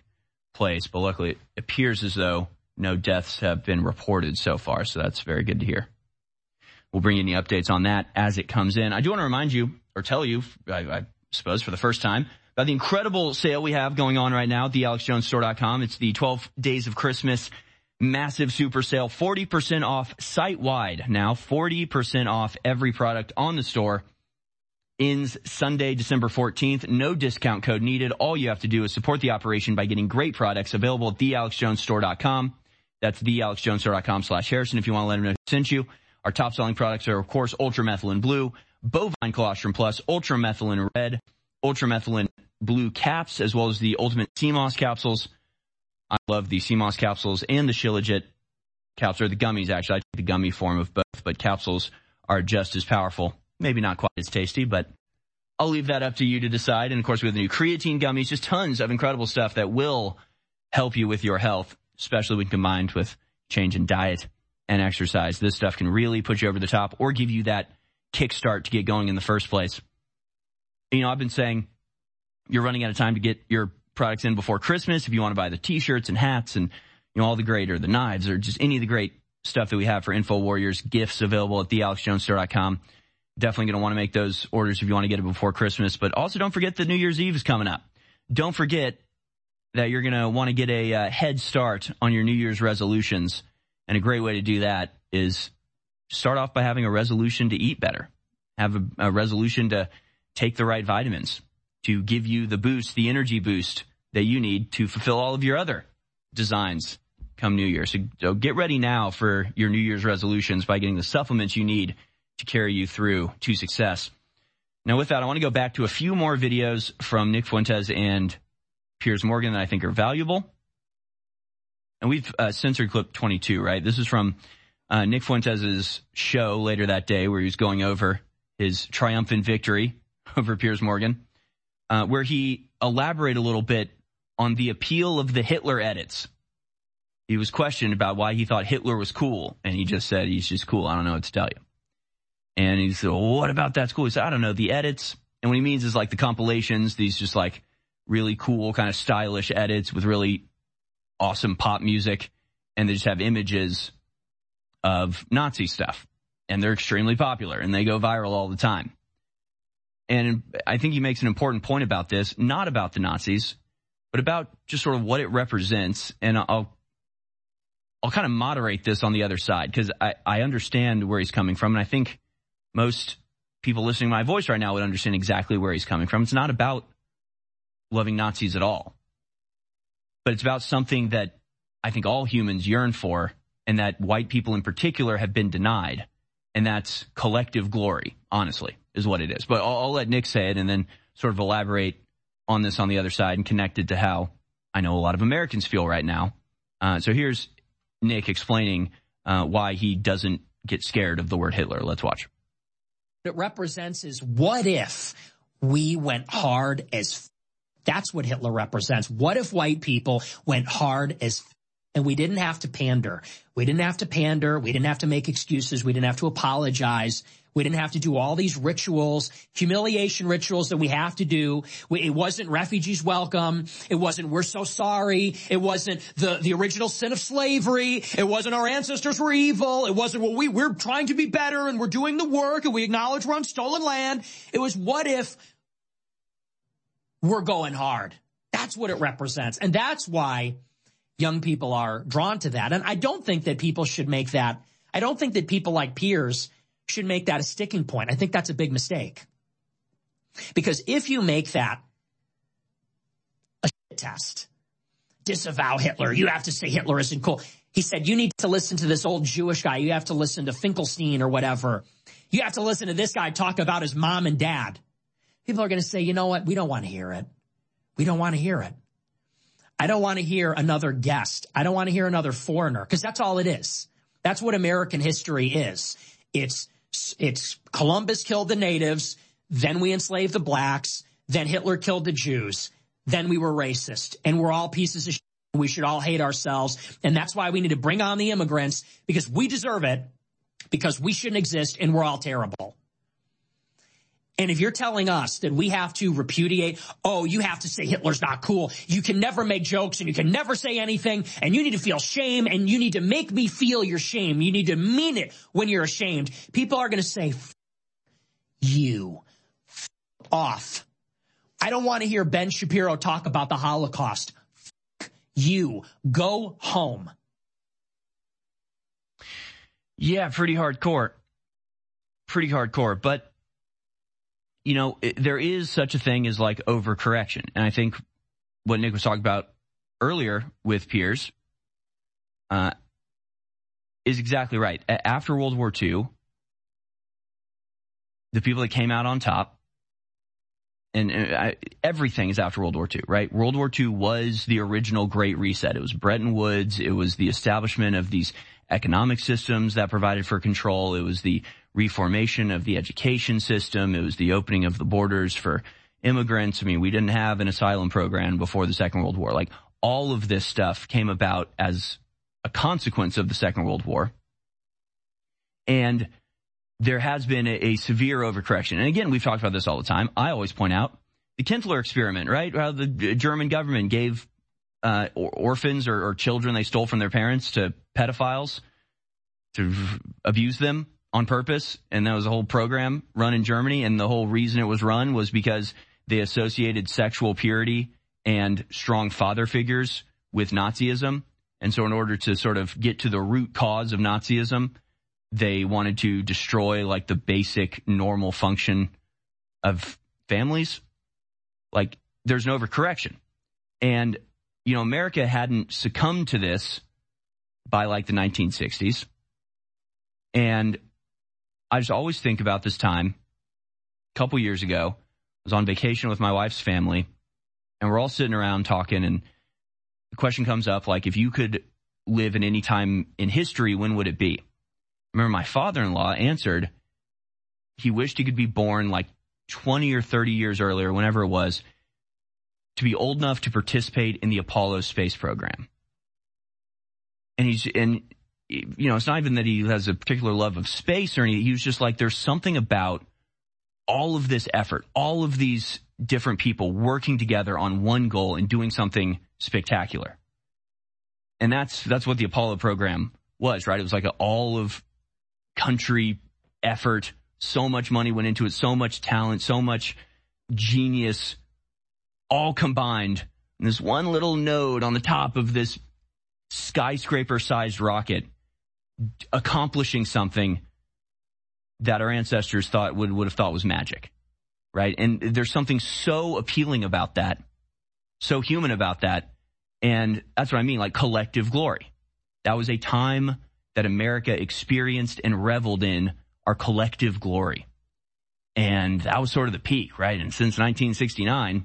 place, but luckily it appears as though no deaths have been reported so far, so that's very good to hear. We'll bring you any updates on that as it comes in. I do want to remind you, or tell you, I, I suppose for the first time, about the incredible sale we have going on right now at the alex jones store dot com. It's the twelve Days of Christmas massive super sale, forty percent off site-wide now, forty percent off every product on the store. Ends Sunday, December fourteenth. No discount code needed. All you have to do is support the operation by getting great products available at the alex jones store dot com. That's the alex jones store dot com slash Harrison if you want to let them know who sent you. Our top selling products are, of course, Ultramethylene Blue, Bovine Colostrum Plus, Ultramethylene Red, Ultramethylene Blue caps, as well as the Ultimate Sea Moss capsules. I love the Sea Moss capsules and the Shilajit capsules, or the gummies, actually. I take the gummy form of both, but capsules are just as powerful. Maybe not quite as tasty, but I'll leave that up to you to decide. And, of course, we have the new creatine gummies, just tons of incredible stuff that will help you with your health, especially when combined with change in diet and exercise. This stuff can really put you over the top or give you that kickstart to get going in the first place. You know, I've been saying you're running out of time to get your products in before Christmas. If you want to buy the T-shirts and hats and, you know, all the great, or the knives, or just any of the great stuff that we have for Info Warriors, gifts available at the alex jones store dot com. Definitely going to want to make those orders if you want to get it before Christmas. But also don't forget that New Year's Eve is coming up. Don't forget that you're going to want to get a uh, head start on your New Year's resolutions. And a great way to do that is start off by having a resolution to eat better. Have a, a resolution to take the right vitamins, to give you the boost, the energy boost that you need to fulfill all of your other designs come New Year. So, so get ready now for your New Year's resolutions by getting the supplements you need to carry you through to success. Now, with that, I want to go back to a few more videos from Nick Fuentes and Piers Morgan that I think are valuable. And we've uh, censored clip twenty-two, right? This is from uh, Nick Fuentes' show later that day where he was going over his triumphant victory over Piers Morgan, uh, where he elaborated a little bit on the appeal of the Hitler edits. He was questioned about why he thought Hitler was cool, and he just said, he's just cool. I don't know what to tell you. And he said, well, what about that's cool? He said, I don't know, the edits. And what he means is like the compilations, these just like really cool, kind of stylish edits with really awesome pop music, and they just have images of Nazi stuff. And they're extremely popular, and they go viral all the time. And I think he makes an important point about this, not about the Nazis, but about just sort of what it represents. And I'll I'll kind of moderate this on the other side, because I, I understand where he's coming from, and I think most people listening to my voice right now would understand exactly where he's coming from. It's not about loving Nazis at all, but it's about something that I think all humans yearn for, and that white people in particular have been denied, and that's collective glory, honestly, is what it is. But I'll, I'll let Nick say it and then sort of elaborate on this on the other side and connect it to how I know a lot of Americans feel right now. Uh, so here's Nick explaining uh, why he doesn't get scared of the word Hitler. Let's watch. What it represents is, what if we went hard as f- That's what Hitler represents. What if white people went hard as f- and we didn't have to pander. We didn't have to pander. We didn't have to make excuses. We didn't have to apologize. We didn't have to do all these rituals, humiliation rituals that we have to do. We, it wasn't refugees welcome. It wasn't we're so sorry. It wasn't the, the original sin of slavery. It wasn't our ancestors were evil. It wasn't, well, we, we're trying to be better and we're doing the work and we acknowledge we're on stolen land. It was, what if we're going hard? That's what it represents. And that's why young people are drawn to that. And I don't think that people should make that, I don't think that people like Piers should make that a sticking point. I think that's a big mistake. Because if you make that a shit test, disavow Hitler, you have to say Hitler isn't cool. He said, you need to listen to this old Jewish guy. You have to listen to Finkelstein or whatever. You have to listen to this guy talk about his mom and dad. People are going to say, you know what? We don't want to hear it. We don't want to hear it. I don't want to hear another guest. I don't want to hear another foreigner, because that's all it is. That's what American history is. It's It's Columbus killed the natives, then we enslaved the blacks, then Hitler killed the Jews, then we were racist, and we're all pieces of shit. We should all hate ourselves, and that's why we need to bring on the immigrants, because we deserve it, because we shouldn't exist, and we're all terrible. And if you're telling us that we have to repudiate, oh, you have to say Hitler's not cool, you can never make jokes and you can never say anything, and you need to feel shame and you need to make me feel your shame. You need to mean it when you're ashamed. People are going to say, F- you, F- off. I don't want to hear Ben Shapiro talk about the Holocaust. F- you, go home. Yeah, pretty hardcore. Pretty hardcore. But, you know, it, there is such a thing as like overcorrection. And I think what Nick was talking about earlier with Piers uh, is exactly right. A- after World War Two, the people that came out on top, and uh, I, everything is after World War Two, right? World War Two was the original Great Reset. It was Bretton Woods. It was the establishment of these economic systems that provided for control. It was the reformation of the education system. It was the opening of the borders for immigrants. I mean, we didn't have an asylum program before the Second World War. Like, all of this stuff came about as a consequence of the Second World War. And there has been a, a severe overcorrection. And again, we've talked about this all the time. I always point out the Kindler experiment, right? How the German government gave uh, or, orphans or, or children they stole from their parents to pedophiles to abuse them on purpose. And that was a whole program run in Germany. And the whole reason it was run was because they associated sexual purity and strong father figures with Nazism. And so in order to sort of get to the root cause of Nazism, they wanted to destroy like the basic normal function of families. Like, there's an overcorrection. And, you know, America hadn't succumbed to this by like the nineteen sixties. And I just always think about this time a couple years ago. I was on vacation with my wife's family, and we're all sitting around talking, and the question comes up, like, if you could live in any time in history, when would it be? I remember my father-in-law answered he wished he could be born like twenty or thirty years earlier, whenever it was, to be old enough to participate in the Apollo space program. And he's, and, you know, it's not even that he has a particular love of space or anything. He was just like, there's something about all of this effort, all of these different people working together on one goal and doing something spectacular. And that's, that's what the Apollo program was, right? It was like an all of country effort. So much money went into it, so much talent, so much genius, all combined in this one little node on the top of this skyscraper-sized rocket, accomplishing something that our ancestors thought would, would have thought was magic, right? And there's something so appealing about that, so human about that, and that's what I mean, like collective glory. That was a time that America experienced and reveled in our collective glory. And that was sort of the peak, right? And since nineteen sixty-nine,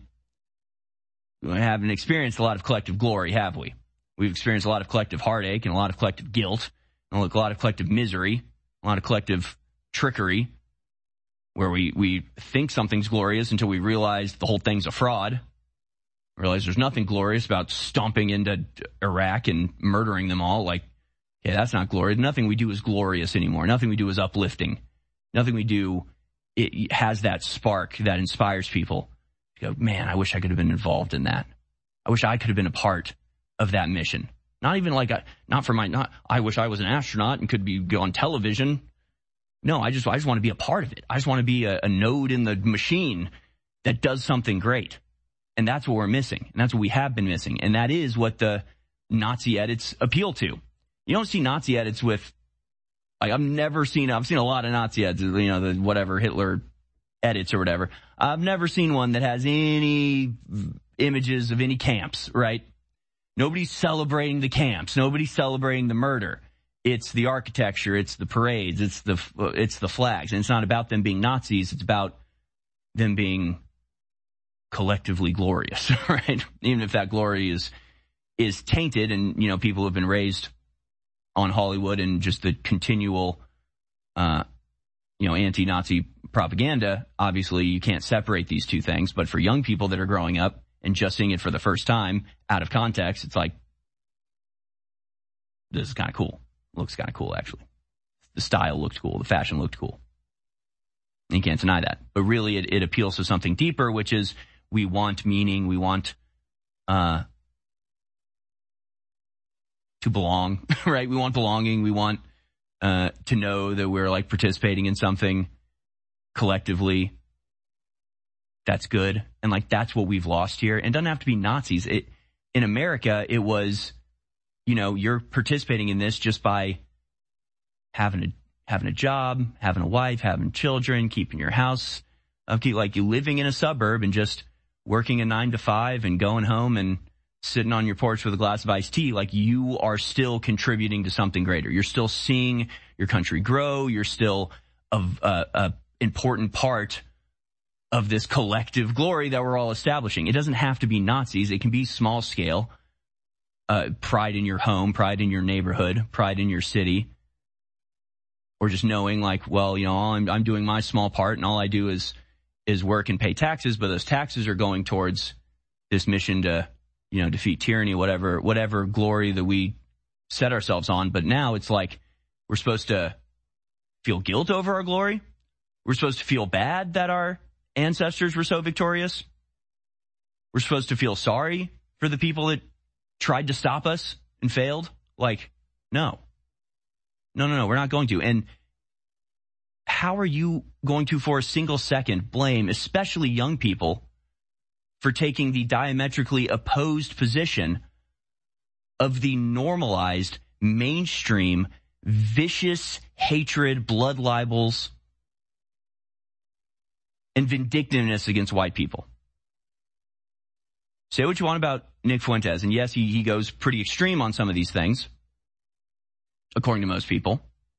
we haven't experienced a lot of collective glory, have we? We've experienced a lot of collective heartache and a lot of collective guilt, and a lot of collective misery, a lot of collective trickery, where we, we think something's glorious until we realize the whole thing's a fraud. Realize there's nothing glorious about stomping into Iraq and murdering them all. Like, yeah, that's not glorious. Nothing we do is glorious anymore. Nothing we do is uplifting. Nothing we do, it has that spark that inspires people to go, man, I wish I could have been involved in that. I wish I could have been a part of that mission. Not even like a, not for my, not, I wish I was an astronaut and could be go on television. No, I just, I just want to be a part of it. I just want to be a, a node in the machine that does something great. And that's what we're missing. And that's what we have been missing. And that is what the Nazi edits appeal to. You don't see Nazi edits with, like, I've never seen, I've seen a lot of Nazi edits, you know, the whatever Hitler edits or whatever. I've never seen one that has any images of any camps, right? Nobody's celebrating the camps. Nobody's celebrating the murder. It's the architecture. It's the parades. It's the, it's the flags. And it's not about them being Nazis. It's about them being collectively glorious, right? Even if that glory is, is tainted, and, you know, people have been raised on Hollywood and just the continual, uh, you know, anti-Nazi propaganda. Obviously, you can't separate these two things. But for young people that are growing up and just seeing it for the first time out of context, it's like, this is kind of cool. Looks kind of cool, actually. The style looked cool. The fashion looked cool. You can't deny that. But really, it, it appeals to something deeper, which is we want meaning, we want uh, to belong, right? We want belonging, we want uh, to know that we're like participating in something collectively that's good. And like that's what we've lost here. And it doesn't have to be Nazis. It, in America, it was, you know, you're participating in this just by having a having a job, having a wife, having children, keeping your house up, like you living in a suburb and just working a nine to five and going home and sitting on your porch with a glass of iced tea. Like you are still contributing to something greater. You're still seeing your country grow. You're still a, a, a important part of this collective glory that we're all establishing. It doesn't have to be Nazis. It can be small scale, uh, pride in your home, pride in your neighborhood, pride in your city. Or just knowing like, well, you know, I'm, I'm doing my small part and all I do is, is work and pay taxes, but those taxes are going towards this mission to, you know, defeat tyranny, whatever, whatever glory that we set ourselves on. But now it's like we're supposed to feel guilt over our glory. We're supposed to feel bad that our ancestors were so victorious. We're supposed to feel sorry for the people that tried to stop us and failed. Like, no. No, no, no, we're not going to. And how are you going to, for a single second, blame, especially young people, for taking the diametrically opposed position of the normalized, mainstream, vicious hatred, blood libels, and vindictiveness against white people? Say what you want about Nick Fuentes, and yes, he, he goes pretty extreme on some of these things, according to most people.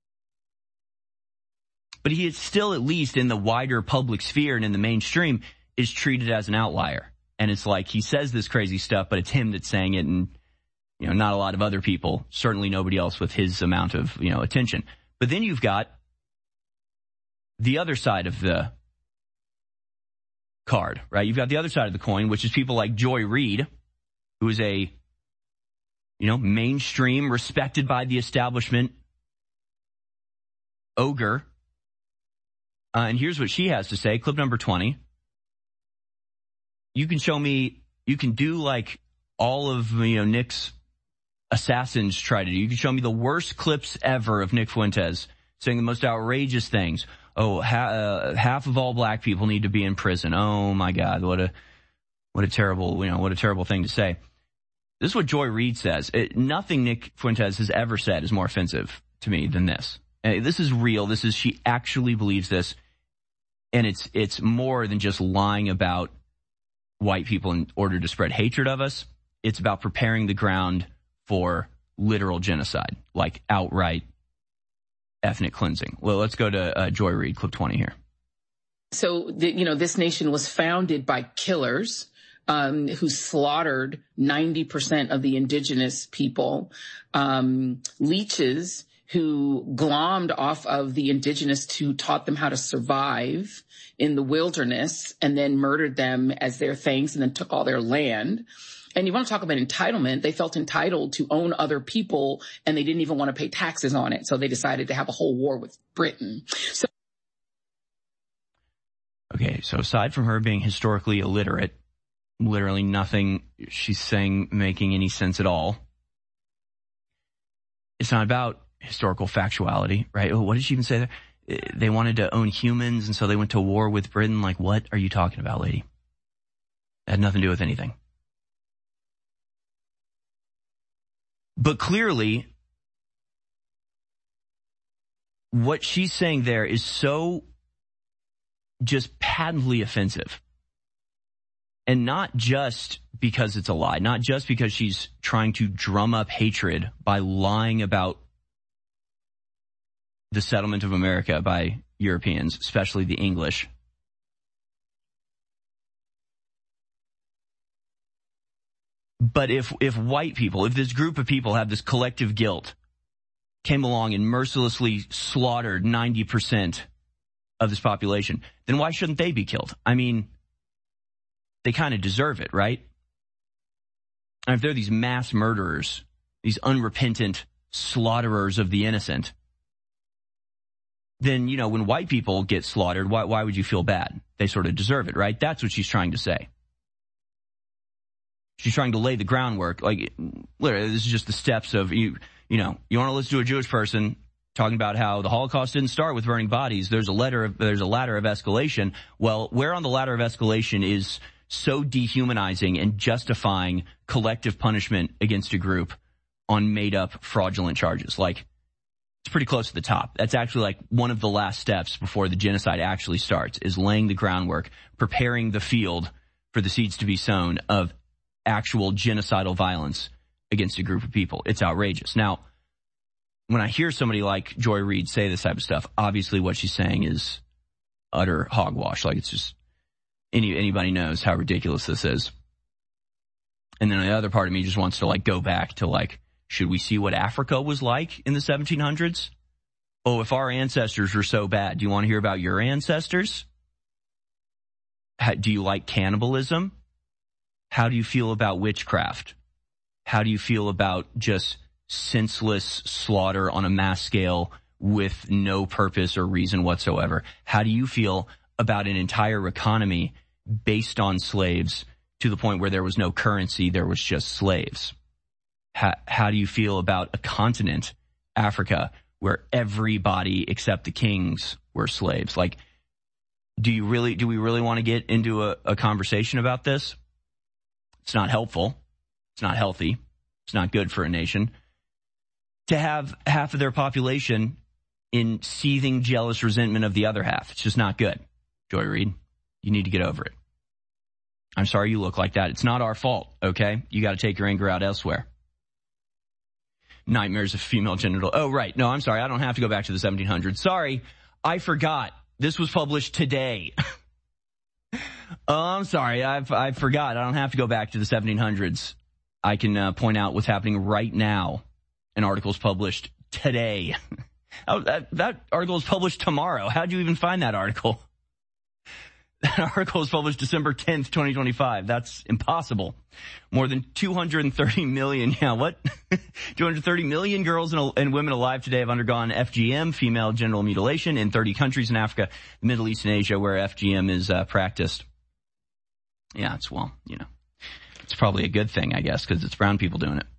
But he is still, at least in the wider public sphere and in the mainstream, is treated as an outlier. And it's like he says this crazy stuff, but it's him that's saying it, and, you know, not a lot of other people, certainly nobody else with his amount of, you know, attention. But then you've got the other side of the card, right? You've got the other side of the coin, which is people like Joy Reid, who is a, you know, mainstream, respected by the establishment ogre. Uh, and here's what she has to say. Clip number twenty. You can show me, you can do like all of, you know, Nick's assassins try to do. You can show me the worst clips ever of Nick Fuentes saying the most outrageous things. Oh, ha- uh, half of all black people need to be in prison. Oh my God, what a, what a terrible, you know, what a terrible thing to say. This is what Joy Reid says. It, nothing Nick Fuentes has ever said is more offensive to me than this. Uh, this is real. This is, she actually believes this. And it's, it's more than just lying about white people in order to spread hatred of us. It's about preparing the ground for literal genocide, like outright ethnic cleansing. Well, let's go to uh, Joy Reid, clip twenty here. So, the, you know, this nation was founded by killers um, who slaughtered ninety percent of the indigenous people, um, leeches who glommed off of the indigenous, who taught them how to survive in the wilderness and then murdered them as their things and then took all their land. And you want to talk about entitlement. They felt entitled to own other people and they didn't even want to pay taxes on it. So they decided to have a whole war with Britain. So. Okay. So aside from her being historically illiterate, literally nothing she's saying making any sense at all. It's not about historical factuality, right? Oh, what did she even say there? They wanted to own humans, and so they went to war with Britain. Like, what are you talking about, lady? It had nothing to do with anything. But clearly, what she's saying there is so just patently offensive. And not just because it's a lie, not just because she's trying to drum up hatred by lying about the settlement of America by Europeans, especially the English. But if, if white people, if this group of people have this collective guilt, came along and mercilessly slaughtered ninety percent of this population, then why shouldn't they be killed? I mean, they kind of deserve it, right? And if they're these mass murderers, these unrepentant slaughterers of the innocent, then, you know, when white people get slaughtered, why, why would you feel bad? They sort of deserve it, right? That's what she's trying to say. She's trying to lay the groundwork. Like, literally, this is just the steps of, you, you know, you want to listen to a Jewish person talking about how the Holocaust didn't start with burning bodies. There's a ladder of, there's a ladder of escalation. Well, where on the ladder of escalation is so dehumanizing and justifying collective punishment against a group on made-up fraudulent charges? Like, it's pretty close to the top. That's actually like one of the last steps before the genocide actually starts, is laying the groundwork, preparing the field for the seeds to be sown of actual genocidal violence against a group of people. It's outrageous. Now, when I hear somebody like Joy Reid say this type of stuff, obviously what she's saying is utter hogwash. Like, it's just, any anybody knows how ridiculous this is. And then the other part of me just wants to, like, go back to, like, should we see what Africa was like in the seventeen hundreds? Oh, if our ancestors were so bad, do you want to hear about your ancestors? How, do you like cannibalism? How do you feel about witchcraft? How do you feel about just senseless slaughter on a mass scale with no purpose or reason whatsoever? How do you feel about an entire economy based on slaves to the point where there was no currency, there was just slaves? How, how do you feel about a continent, Africa, where everybody except the kings were slaves? Like, do you really, do we really want to get into a, a conversation about this? It's not helpful. It's not healthy. It's not good for a nation to have half of their population in seething, jealous resentment of the other half. It's just not good. Joy Reid, you need to get over it. I'm sorry you look like that. It's not our fault, okay? You got to take your anger out elsewhere. Nightmares of female genital. Oh, right. No, I'm sorry. I don't have to go back to the seventeen hundreds. Sorry. I forgot. This was published today. Oh, I'm sorry. I've, I forgot. I don't have to go back to the seventeen hundreds. I can uh, point out what's happening right now. An article is published today. oh, that, that article is published tomorrow. How'd you even find that article? That article was published December tenth, twenty twenty-five. That's impossible. More than two hundred thirty million, yeah, what? two hundred thirty million girls and, and women alive today have undergone F G M, female genital mutilation, in thirty countries in Africa, the Middle East, and Asia, where F G M is uh, practiced. Yeah, it's, well, you know, it's probably a good thing, I guess, because it's brown people doing it.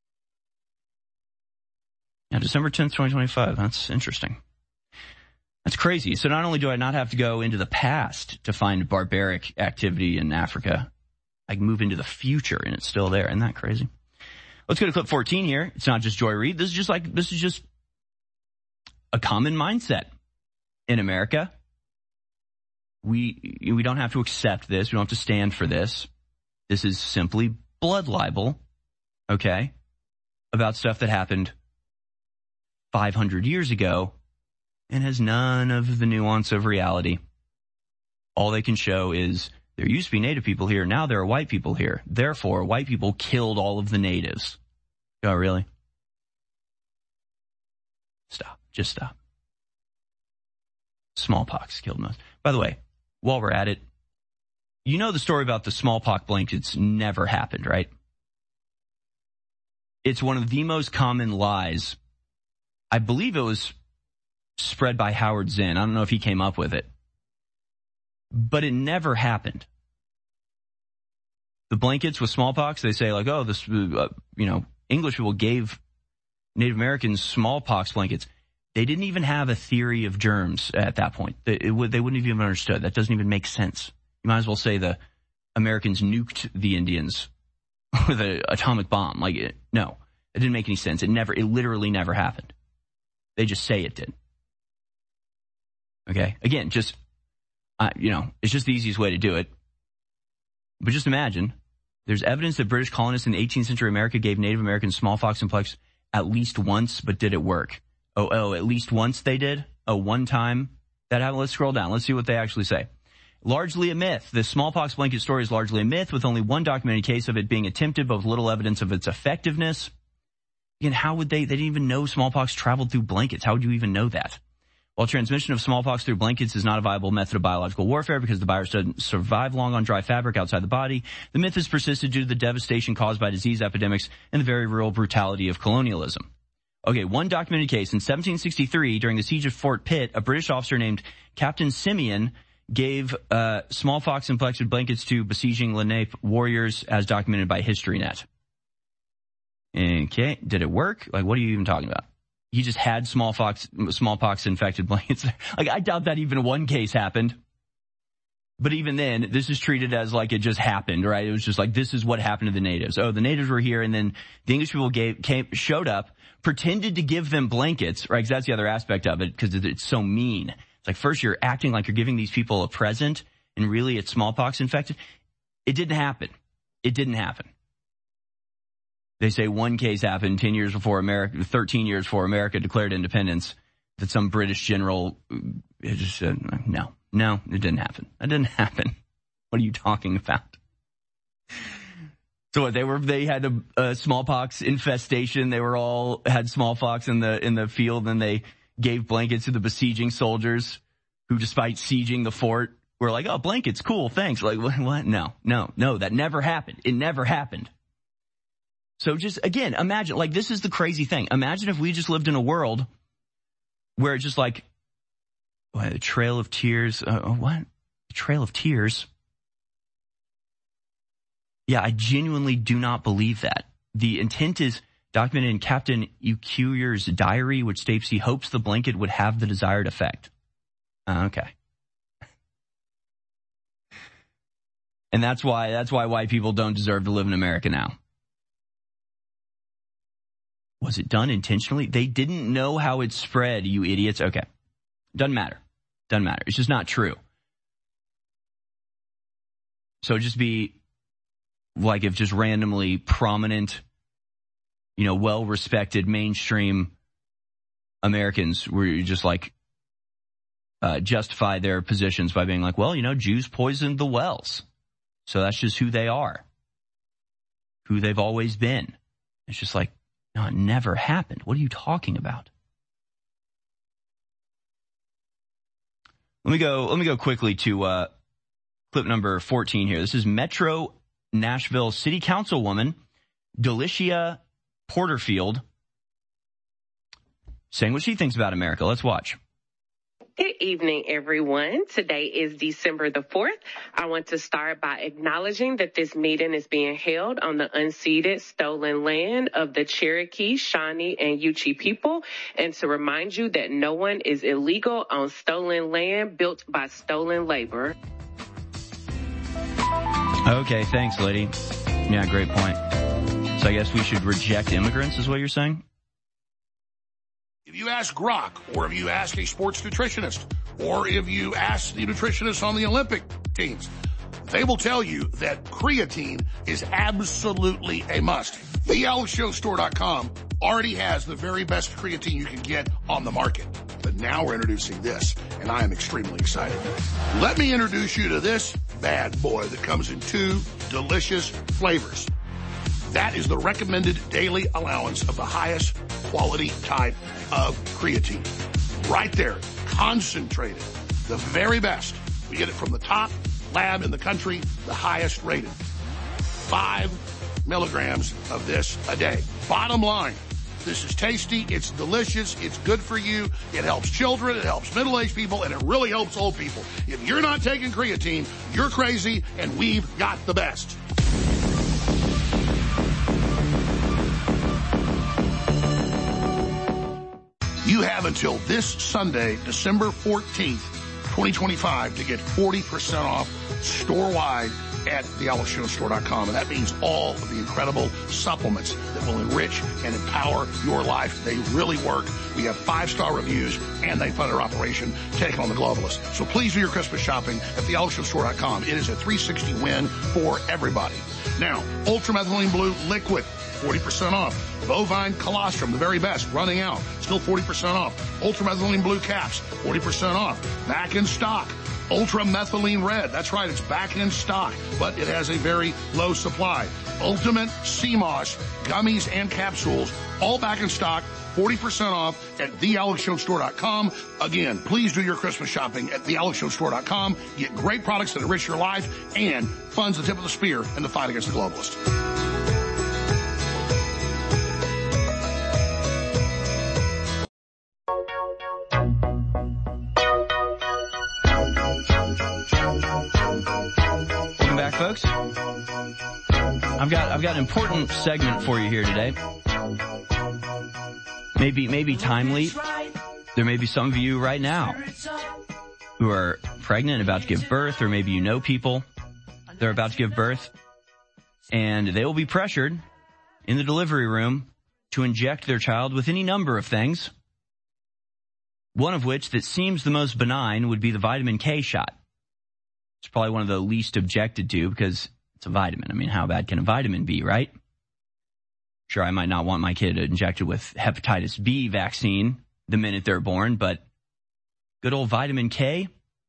Yeah, December tenth, twenty twenty-five. That's interesting. That's crazy. So not only do I not have to go into the past to find barbaric activity in Africa, I can move into the future and it's still there. Isn't that crazy? Let's go to clip fourteen here. It's not just Joy Reid. This is just like, this is just a common mindset in America. We, we don't have to accept this. We don't have to stand for this. This is simply blood libel, okay, about stuff that happened five hundred years ago and has none of the nuance of reality. All they can show is there used to be native people here. Now there are white people here. Therefore, white people killed all of the natives. Oh, really? Stop. Just stop. Smallpox killed most. By the way, while we're at it, you know the story about the smallpox blankets never happened, right? It's one of the most common lies. I believe it was spread by Howard Zinn. I don't know if he came up with it. But it never happened. The blankets with smallpox, they say like, oh, this, uh, you know, English people gave Native Americans smallpox blankets. They didn't even have a theory of germs at that point. They, it would, they wouldn't have even understood. That doesn't even make sense. You might as well say the Americans nuked the Indians with an atomic bomb. Like, it, no, it didn't make any sense. It never, it literally never happened. They just say it did. Okay? Again, just, uh, you know, it's just the easiest way to do it. But just imagine, there's evidence that British colonists in eighteenth century America gave Native Americans smallpox and pox at least once, but did it work? Oh, oh, at least once they did? Oh, one time that happened? Let's scroll down. Let's see what they actually say. Largely a myth. The smallpox blanket story is largely a myth, with only one documented case of it being attempted, but with little evidence of its effectiveness. Again, how would they, they didn't even know smallpox traveled through blankets. How would you even know that? While transmission of smallpox through blankets is not a viable method of biological warfare because the virus doesn't survive long on dry fabric outside the body, the myth has persisted due to the devastation caused by disease epidemics and the very real brutality of colonialism. Okay, one documented case. In seventeen sixty-three, during the siege of Fort Pitt, a British officer named Captain Simeon gave uh smallpox-infected blankets to besieging Lenape warriors, as documented by HistoryNet. Okay, did it work? Like, what are you even talking about? He just had smallpox, smallpox-infected blankets. Like, I doubt that even one case happened. But even then, this is treated as like it just happened, right? It was just like, this is what happened to the natives. Oh, the natives were here, and then the English people gave, came, showed up, pretended to give them blankets, right? Because that's the other aspect of it, because it's so mean. It's like, first you're acting like you're giving these people a present, and really it's smallpox infected. It didn't happen. It didn't happen. They say one case happened ten years before America, thirteen years before America declared independence, that some British general just said, no, no, it didn't happen. That didn't happen. What are you talking about? So what, they were, they had a, a smallpox infestation. They were all, had smallpox in the, in the field, and they gave blankets to the besieging soldiers who, despite sieging the fort, were like, oh, blankets, cool, thanks. Like, what? what? No, no, no, that never happened. It never happened. So just, again, imagine, like, this is the crazy thing. Imagine if we just lived in a world where it's just like, what, a trail of tears, uh, what? A trail of tears? Yeah, I genuinely do not believe that. The intent is documented in Captain Ecuyeur's diary, which states he hopes the blanket would have the desired effect. Uh, okay. And that's why, that's why white people don't deserve to live in America now. Was it done intentionally? They didn't know how it spread, you idiots. Okay. Doesn't matter. Doesn't matter. It's just not true. So just be like if just randomly prominent, you know, well-respected mainstream Americans were just like uh, justify their positions by being like, well, you know, Jews poisoned the wells. So that's just who they are, who they've always been. It's just like, no, it never happened. What are you talking about? Let me go, let me go quickly to uh, clip number fourteen here. This is Metro Nashville City Councilwoman Delicia Porterfield saying what she thinks about America. Let's watch. Good evening, everyone. Today is December the fourth. I want to start by acknowledging that this meeting is being held on the unceded, stolen land of the Cherokee, Shawnee, and Yuchi people, and to remind you that no one is illegal on stolen land built by stolen labor. Okay, thanks, lady. Yeah, great point. So I guess we should reject immigrants, is what you're saying? If you ask Grok, or if you ask a sports nutritionist, or if you ask the nutritionist on the Olympic teams, they will tell you that creatine is absolutely a must. the alex jones store dot com already has the very best creatine you can get on the market. But now we're introducing this, and I am extremely excited. Let me introduce you to this bad boy that comes in two delicious flavors. That is the recommended daily allowance of the highest quality type of creatine. Right there, concentrated, the very best. We get it from the top lab in the country, the highest rated. Five milligrams of this a day. Bottom line, this is tasty, it's delicious, it's good for you, it helps children, it helps middle-aged people, and it really helps old people. If you're not taking creatine, you're crazy, and we've got the best. You have until this Sunday, December fourteenth, twenty twenty-five, to get forty percent off store-wide at the alex jones store dot com. And that means all of the incredible supplements that will enrich and empower your life. They really work. We have five-star reviews, and they fund our operation, Take on the Globalist. So please do your Christmas shopping at the alex jones store dot com. It is a three sixty win for everybody. Now, Ultramethylene Blue Liquid, forty percent off. Bovine Colostrum, the very best, running out. Still forty percent off. Ultramethylene Blue Caps, forty percent off. Back in stock. Ultramethylene Red, that's right, it's back in stock, but it has a very low supply. Ultimate Sea Moss gummies and capsules, all back in stock, forty percent off at the alex jones store dot com. Again, please do your Christmas shopping at the alex jones store dot com. Get great products that enrich your life and funds the tip of the spear in the fight against the globalist. I've got I've got an important segment for you here today. Maybe maybe timely. There may be some of you right now who are pregnant, about to give birth, or maybe you know people that are about to give birth, and they will be pressured in the delivery room to inject their child with any number of things. One of which that seems the most benign would be the vitamin K shot. It's probably one of the least objected to because it's a vitamin. I mean, how bad can a vitamin be, right? Sure, I might not want my kid injected with hepatitis B vaccine the minute they're born, but good old vitamin K.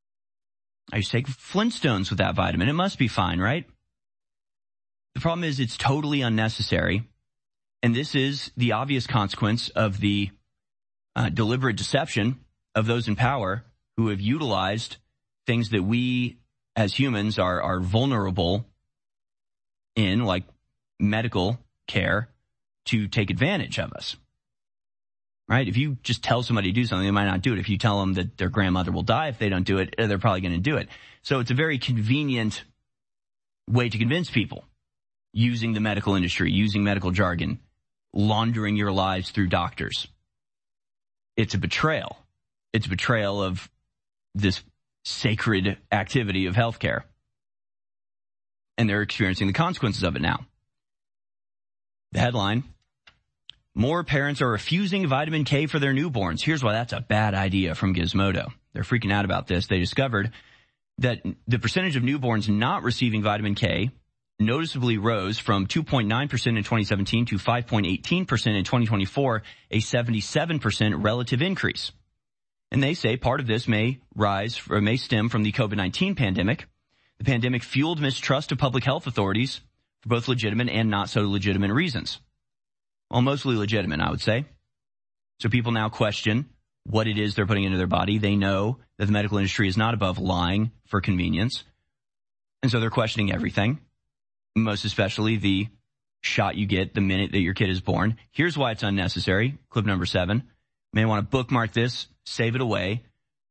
I used to take Flintstones with that vitamin. It must be fine, right? The problem is it's totally unnecessary. And this is the obvious consequence of the uh, deliberate deception of those in power who have utilized things that we as humans are, are vulnerable in, like medical care, to take advantage of us. Right? If you just tell somebody to do something, they might not do it. If you tell them that their grandmother will die if they don't do it, they're probably going to do it. So it's a very convenient way to convince people, using the medical industry, using medical jargon, laundering your lives through doctors. It's a betrayal. It's a betrayal of this sacred activity of healthcare. And they're experiencing the consequences of it now. The headline: more parents are refusing vitamin K for their newborns. Here's why that's a bad idea from Gizmodo. They're freaking out about this. They discovered that the percentage of newborns not receiving vitamin K noticeably rose from two point nine percent in twenty seventeen to five point one eight percent in twenty twenty-four, a seventy-seven percent relative increase. And they say part of this may rise or may stem from the COVID nineteen pandemic. The pandemic fueled mistrust of public health authorities for both legitimate and not so legitimate reasons. Well, mostly legitimate, I would say. So people now question what it is they're putting into their body. They know that the medical industry is not above lying for convenience. And so they're questioning everything, most especially the shot you get the minute that your kid is born. Here's why it's unnecessary. Clip number seven. You may want to bookmark this, save it away.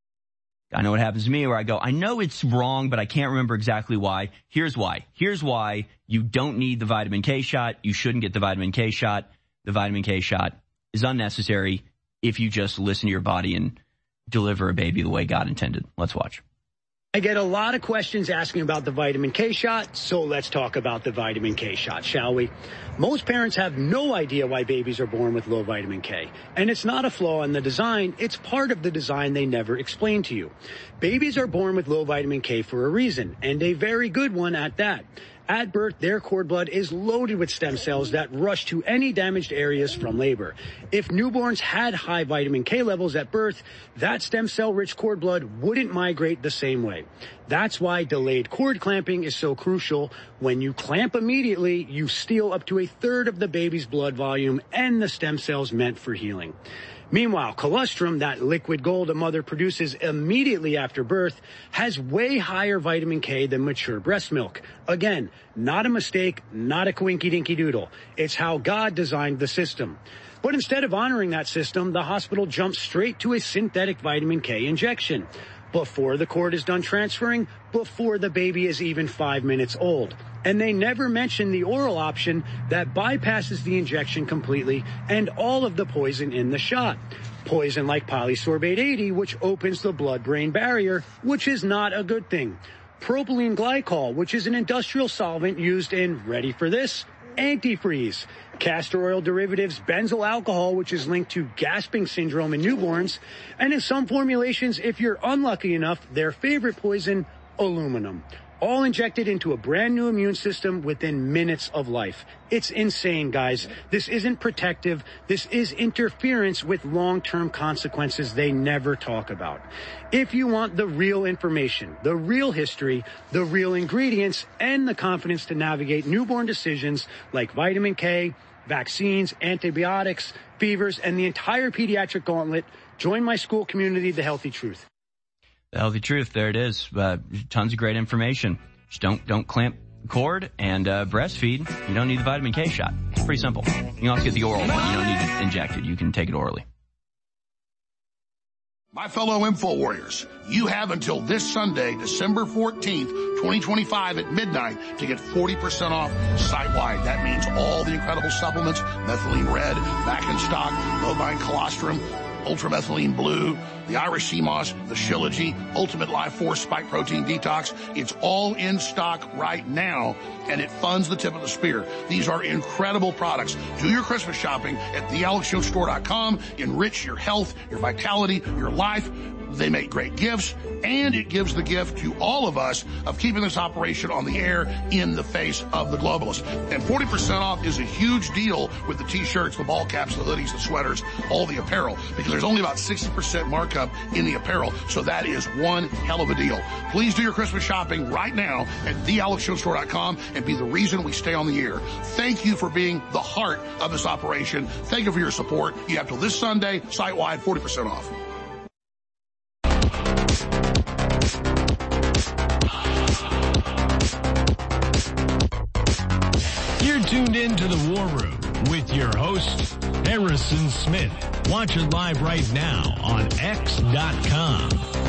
I know what happens to me where I go, I know it's wrong, but I can't remember exactly why. Here's why. Here's why you don't need the vitamin K shot. You shouldn't get the vitamin K shot. The vitamin K shot is unnecessary if you just listen to your body and deliver a baby the way God intended. Let's watch. I get a lot of questions asking about the vitamin K shot, so let's talk about the vitamin K shot, shall we? Most parents have no idea why babies are born with low vitamin K. And it's not a flaw in the design, it's part of the design they never explain to you. Babies are born with low vitamin K for a reason, and a very good one at that. At birth, their cord blood is loaded with stem cells that rush to any damaged areas from labor. If newborns had high vitamin K levels at birth, that stem cell-rich cord blood wouldn't migrate the same way. That's why delayed cord clamping is so crucial. When you clamp immediately, you steal up to a third of the baby's blood volume and the stem cells meant for healing. Meanwhile, colostrum, that liquid gold a mother produces immediately after birth, has way higher vitamin K than mature breast milk. Again, not a mistake, not a coinky-dinky doodle. It's how God designed the system. But instead of honoring that system, the hospital jumps straight to a synthetic vitamin K injection. Before the cord is done transferring, before the baby is even five minutes old. And they never mention the oral option that bypasses the injection completely and all of the poison in the shot. Poison like polysorbate eighty, which opens the blood-brain barrier, which is not a good thing. Propylene glycol, which is an industrial solvent used in, ready for this, antifreeze. Castor oil derivatives, benzyl alcohol, which is linked to gasping syndrome in newborns. And in some formulations, if you're unlucky enough, their favorite poison, aluminum. All injected into a brand new immune system within minutes of life. It's insane, guys. This isn't protective. This is interference with long-term consequences they never talk about. If you want the real information, the real history, the real ingredients, and the confidence to navigate newborn decisions like vitamin K, vaccines, antibiotics, fevers, and the entire pediatric gauntlet, join my school community, The Healthy Truth. The Healthy Truth, there it is. Uh, tons of great information. Just don't don't clamp the cord and uh, breastfeed. You don't need the vitamin K shot. It's pretty simple. You can also get the oral one. You don't need it injected. You can take it orally. My fellow Info Warriors, you have until this Sunday, December fourteenth, twenty twenty-five at midnight to get forty percent off site-wide. That means all the incredible supplements, Methylene Red, back in stock, bovine colostrum, ultramethylene blue, the Irish sea moss, the Shilajit, Ultimate Life Force Spike Protein Detox. It's all in stock right now, and it funds the tip of the spear. These are incredible products. Do your Christmas shopping at the alex jones store dot com. Enrich your health, your vitality, your life. They make great gifts, and it gives the gift to all of us of keeping this operation on the air in the face of the globalists. And forty percent off is a huge deal with the t-shirts, the ball caps, the hoodies, the sweaters, all the apparel, because there's only about sixty percent markup in the apparel. So that is one hell of a deal. Please do your Christmas shopping right now at the alex jones store dot com and be the reason we stay on the air. Thank you for being the heart of this operation. Thank you for your support. You have till this Sunday, site-wide, forty percent off. You're tuned in to the War Room with your host, Harrison Smith. Watch it live right now on X dot com.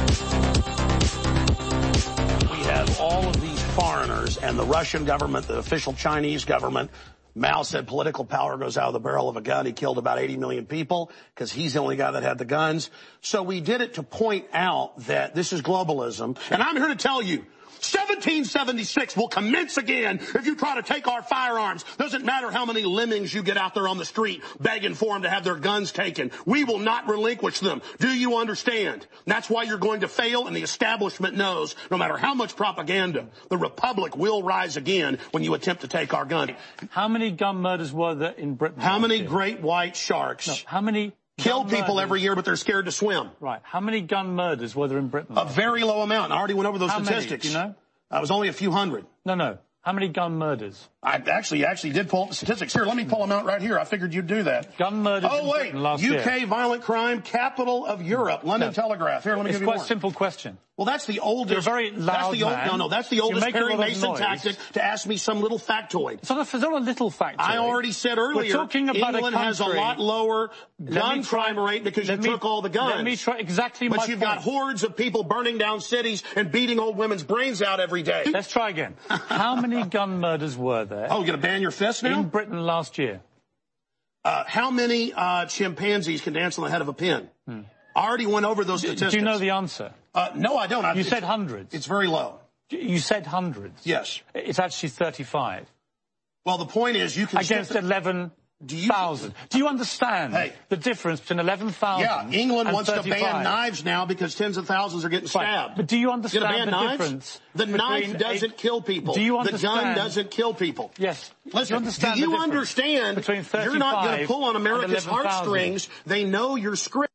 We have all of these foreigners and the Russian government, the official Chinese government. Mao said political power goes out of the barrel of a gun. He killed about eighty million people because he's the only guy that had the guns. So we did it to point out that this is globalism. And I'm here to tell you, seventeen seventy-six will commence again if you try to take our firearms. Doesn't matter how many lemmings you get out there on the street begging for them to have their guns taken. We will not relinquish them. Do you understand? That's why you're going to fail, and the establishment knows no matter how much propaganda, the Republic will rise again when you attempt to take our gun. How many gun murders were there in Britain? How many great white sharks? No, how many kill people every year, but they're scared to swim? Right. How many gun murders were there in Britain? A very low amount. I already went over those how statistics. Many, do you know? Uh, it was only a few hundred. No, no. How many gun murders? I actually actually did pull up the statistics. Here, let me pull them out right here. I figured you'd do that. Gun murders Oh, in wait. Britain last U K year. violent crime, capital of Europe. London No. Telegraph. Here, let me it's give you quite more. a simple question. Well, that's the oldest. You're a very loud that's the old, man. No, no, that's the You oldest make a Perry lot of Mason noise. tactic to ask me some little factoid. It's not a, it's not a little factoid. I already said earlier, We're talking about England a has a country. lot lower gun try, crime rate because you me, took all the guns. Let me try exactly but my you've point. got hordes of people burning down cities and beating old women's brains out every day. Let's try again. How many gun murders were there? Oh, you're going to ban your fist now? In Britain last year. Uh, how many uh, chimpanzees can dance on the head of a pin? Hmm. I already went over those statistics. Do you know the answer? Uh, no, I don't. I, you said hundreds. It's very low. You said hundreds. Yes. It's actually thirty-five. Well, the point is you can... Against stick the, eleven thousand. Do you understand hey, the difference between eleven thousand Yeah, England and wants thirty-five. to ban knives now because tens of thousands are getting stabbed. Right. But do you understand ban the knives? difference? The knife doesn't eight... kill people. Do you understand? The gun doesn't kill people. Yes. Listen, do you understand, do you the understand between you're not going to pull on America's heartstrings. They know your script.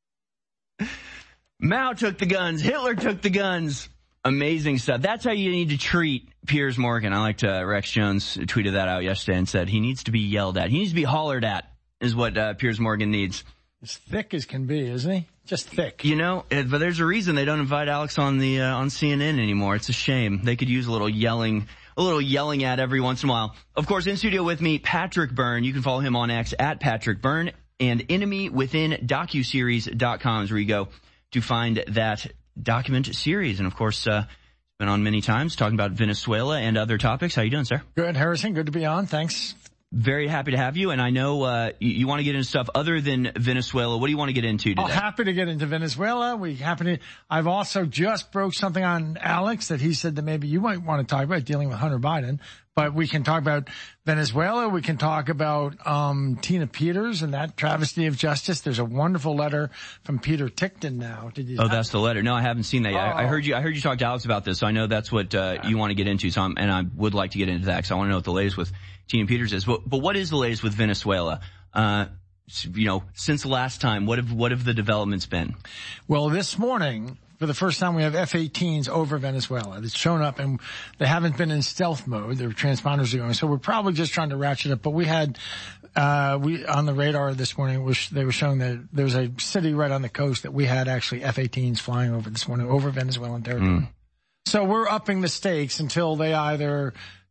Mao took the guns. Hitler took the guns. Amazing stuff. That's how you need to treat Piers Morgan. I liked uh, Rex Jones tweeted that out yesterday and said he needs to be yelled at. He needs to be hollered at is what uh, Piers Morgan needs. As thick as can be, isn't he? Just thick. You know, it, but there's a reason they don't invite Alex on the uh, on C N N anymore. It's a shame. They could use a little yelling, a little yelling at every once in a while. Of course, in studio with me, Patrick Byrne. You can follow him on X at Patrick Byrne, and enemy within docu series dot com is where you go to find that document series. And of course, uh, been on many times talking about Venezuela and other topics. How you doing, sir? Good, Harrison. Good to be on. Thanks. Very happy to have you. And I know, uh, you, you want to get into stuff other than Venezuela. What do you want to get into today? I'm happy to get into Venezuela. We happen to, I've also just broke something on Alex that he said that maybe you might want to talk about dealing with Hunter Biden. But we can talk about Venezuela. We can talk about um Tina Peters and that travesty of justice. There's a wonderful letter from Peter Tickton now. Did you? Oh, that's the letter. No, I haven't seen that yet. Oh. I, I heard you. I heard you talk to Alex about this. So I know that's what uh, yeah. you want to get into. So I'm, and I would like to get into that because I want to know what the latest with Tina Peters is. But, but what is the latest with Venezuela? Uh, you know, since the last time, what have what have the developments been? Well, this morning, for the first time, we have F eighteens over Venezuela. It's shown up, and they haven't been in stealth mode. Their transponders are going, so we're probably just trying to ratchet up. But we had, uh, we on the radar this morning, was they were showing that there's a city right on the coast that we had actually F eighteens flying over this morning over Venezuelan territory. Mm. So we're upping the stakes until they either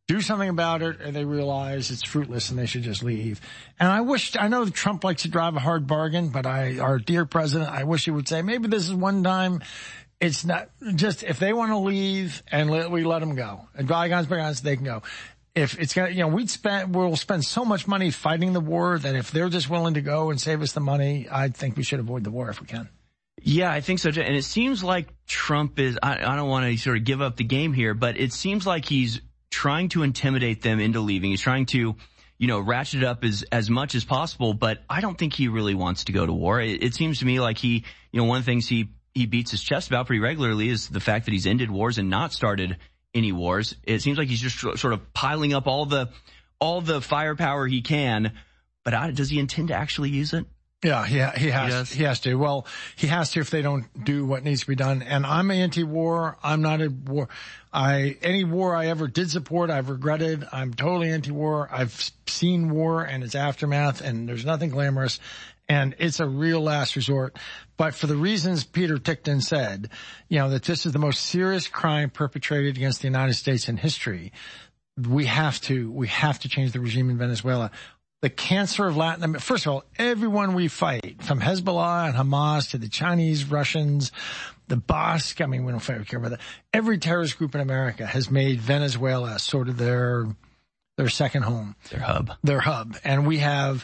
do something about it, or they realize it's fruitless and they should just leave. And I wish, I know that Trump likes to drive a hard bargain, but I, our dear president, I wish he would say, maybe this is one time. It's not just, if they want to leave and let, we let them go. And bygones, bygones, they can go. If it's gonna, you know, we'd spend, we'll spend so much money fighting the war that if they're just willing to go and save us the money, I think we should avoid the war if we can. Yeah, I think so too. And it seems like Trump is, I, I don't want to sort of give up the game here, but it seems like he's trying to intimidate them into leaving. He's trying to, you know, ratchet it up as, as much as possible, but I don't think he really wants to go to war. It, it seems to me like he, you know, one of the things he, he beats his chest about pretty regularly is the fact that he's ended wars and not started any wars. It seems like he's just sort of piling up all the, all the firepower he can, but I, does he intend to actually use it? Yeah, yeah, he has, he, does. he has to. Well, he has to if they don't do what needs to be done. And I'm anti-war. I'm not a war. I, any war I ever did support, I've regretted. I'm totally anti-war. I've seen war and its aftermath, and there's nothing glamorous. And it's a real last resort. But for the reasons Peter Tickton said, you know, that this is the most serious crime perpetrated against the United States in history, we have to, we have to change the regime in Venezuela. The cancer of Latin America, first of all, everyone we fight, from Hezbollah and Hamas to the Chinese, Russians, the Basque, I mean, we don't care about that. Every terrorist group in America has made Venezuela sort of their, their second home. Their hub. Their hub. And we have,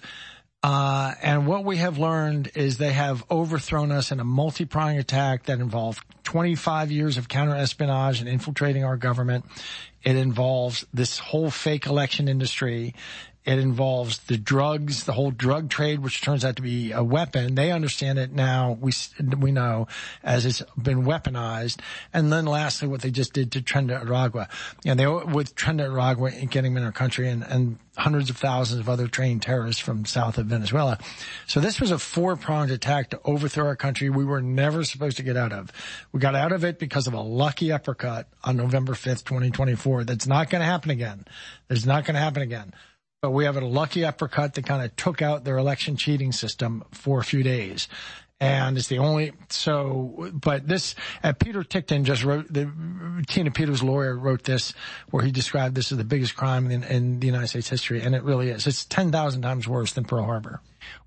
uh, and what we have learned is they have overthrown us in a multi-pronged attack that involved twenty-five years of counter-espionage and infiltrating our government. It involves this whole fake election industry. It involves the drugs, the whole drug trade, which turns out to be a weapon. They understand it now. We we know as it's been weaponized. And then lastly, what they just did to Tren de Aragua. You know, they with Tren de Aragua getting them in our country and, and hundreds of thousands of other trained terrorists from south of Venezuela. So this was a four-pronged attack to overthrow our country we were never supposed to get out of. We got out of it because of a lucky uppercut on November fifth, twenty twenty-four. That's not going to happen again. It's not going to happen again. But we have a lucky uppercut that kind of took out their election cheating system for a few days. And it's the only, so, but this, uh, Peter Tickton just wrote, the, Tina Peters' lawyer wrote this, where he described this as the biggest crime in, in the United States history. And it really is. It's ten thousand times worse than Pearl Harbor.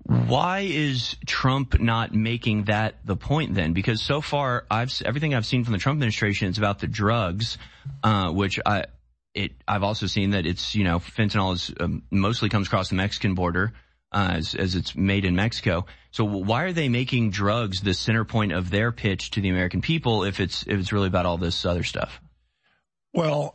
Why is Trump not making that the point then? Because so far, I've, everything I've seen from the Trump administration is about the drugs, uh, which I, It, I've also seen that it's, you know, fentanyl is um, mostly comes across the Mexican border uh, as, as it's made in Mexico. So why are they making drugs the center point of their pitch to the American people if it's if it's really about all this other stuff? Well,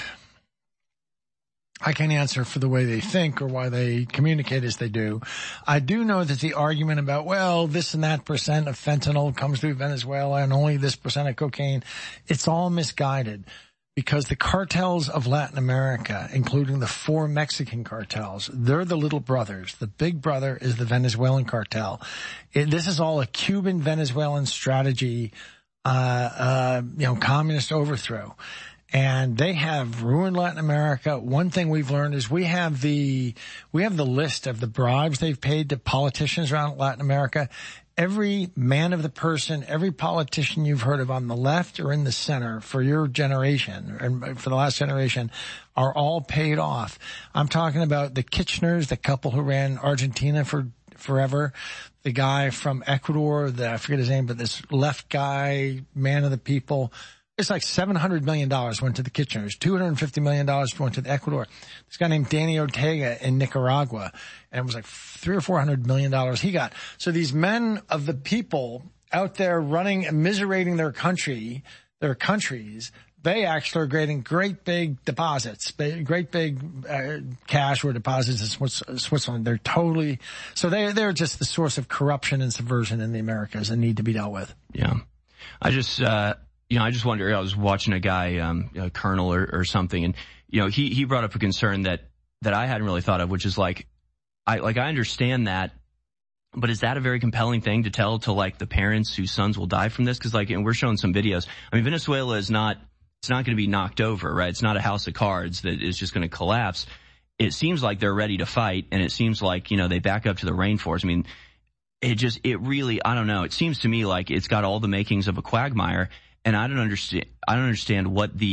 I can't answer for the way they think or why they communicate as they do. I do know that the argument about, well, this and that percent of fentanyl comes through Venezuela and only this percent of cocaine, it's all misguided. Because the cartels of Latin America, including the four Mexican cartels, they're the little brothers. The big brother is the Venezuelan cartel. It, this is all a Cuban-Venezuelan strategy, uh, uh, you know, communist overthrow. And they have ruined Latin America. One thing we've learned is we have the, we have the list of the bribes they've paid to politicians around Latin America. Every man of the person, every politician you've heard of on the left or in the center for your generation and for the last generation are all paid off. I'm talking about the Kirchners, the couple who ran Argentina for forever, the guy from Ecuador, the, I forget his name, but this left guy, man of the people. It's like seven hundred million dollars went to the Kirchners. two hundred fifty million dollars went to the Ecuador. This guy named Danny Ortega in Nicaragua. And it was like three or four hundred million dollars he got. So these men of the people out there running, immiserating their country, their countries, they actually are getting great big deposits, great big uh, cash or deposits in Switzerland. They're totally, so they, they're just the source of corruption and subversion in the Americas and need to be dealt with. Yeah. I just, uh, You know, I just wonder, I was watching a guy, um, a colonel or, or something, and, you know, he, he brought up a concern that, that I hadn't really thought of, which is like, I, like, I understand that, but is that a very compelling thing to tell to, like, the parents whose sons will die from this? Cause, like, and we're showing some videos. I mean, Venezuela is not, it's not going to be knocked over, right? It's not a house of cards that is just going to collapse. It seems like they're ready to fight, and it seems like, you know, they back up to the rainforest. I mean, it just, it really, I don't know. It seems to me like it's got all the makings of a quagmire. And I don't understand, I don't understand what the,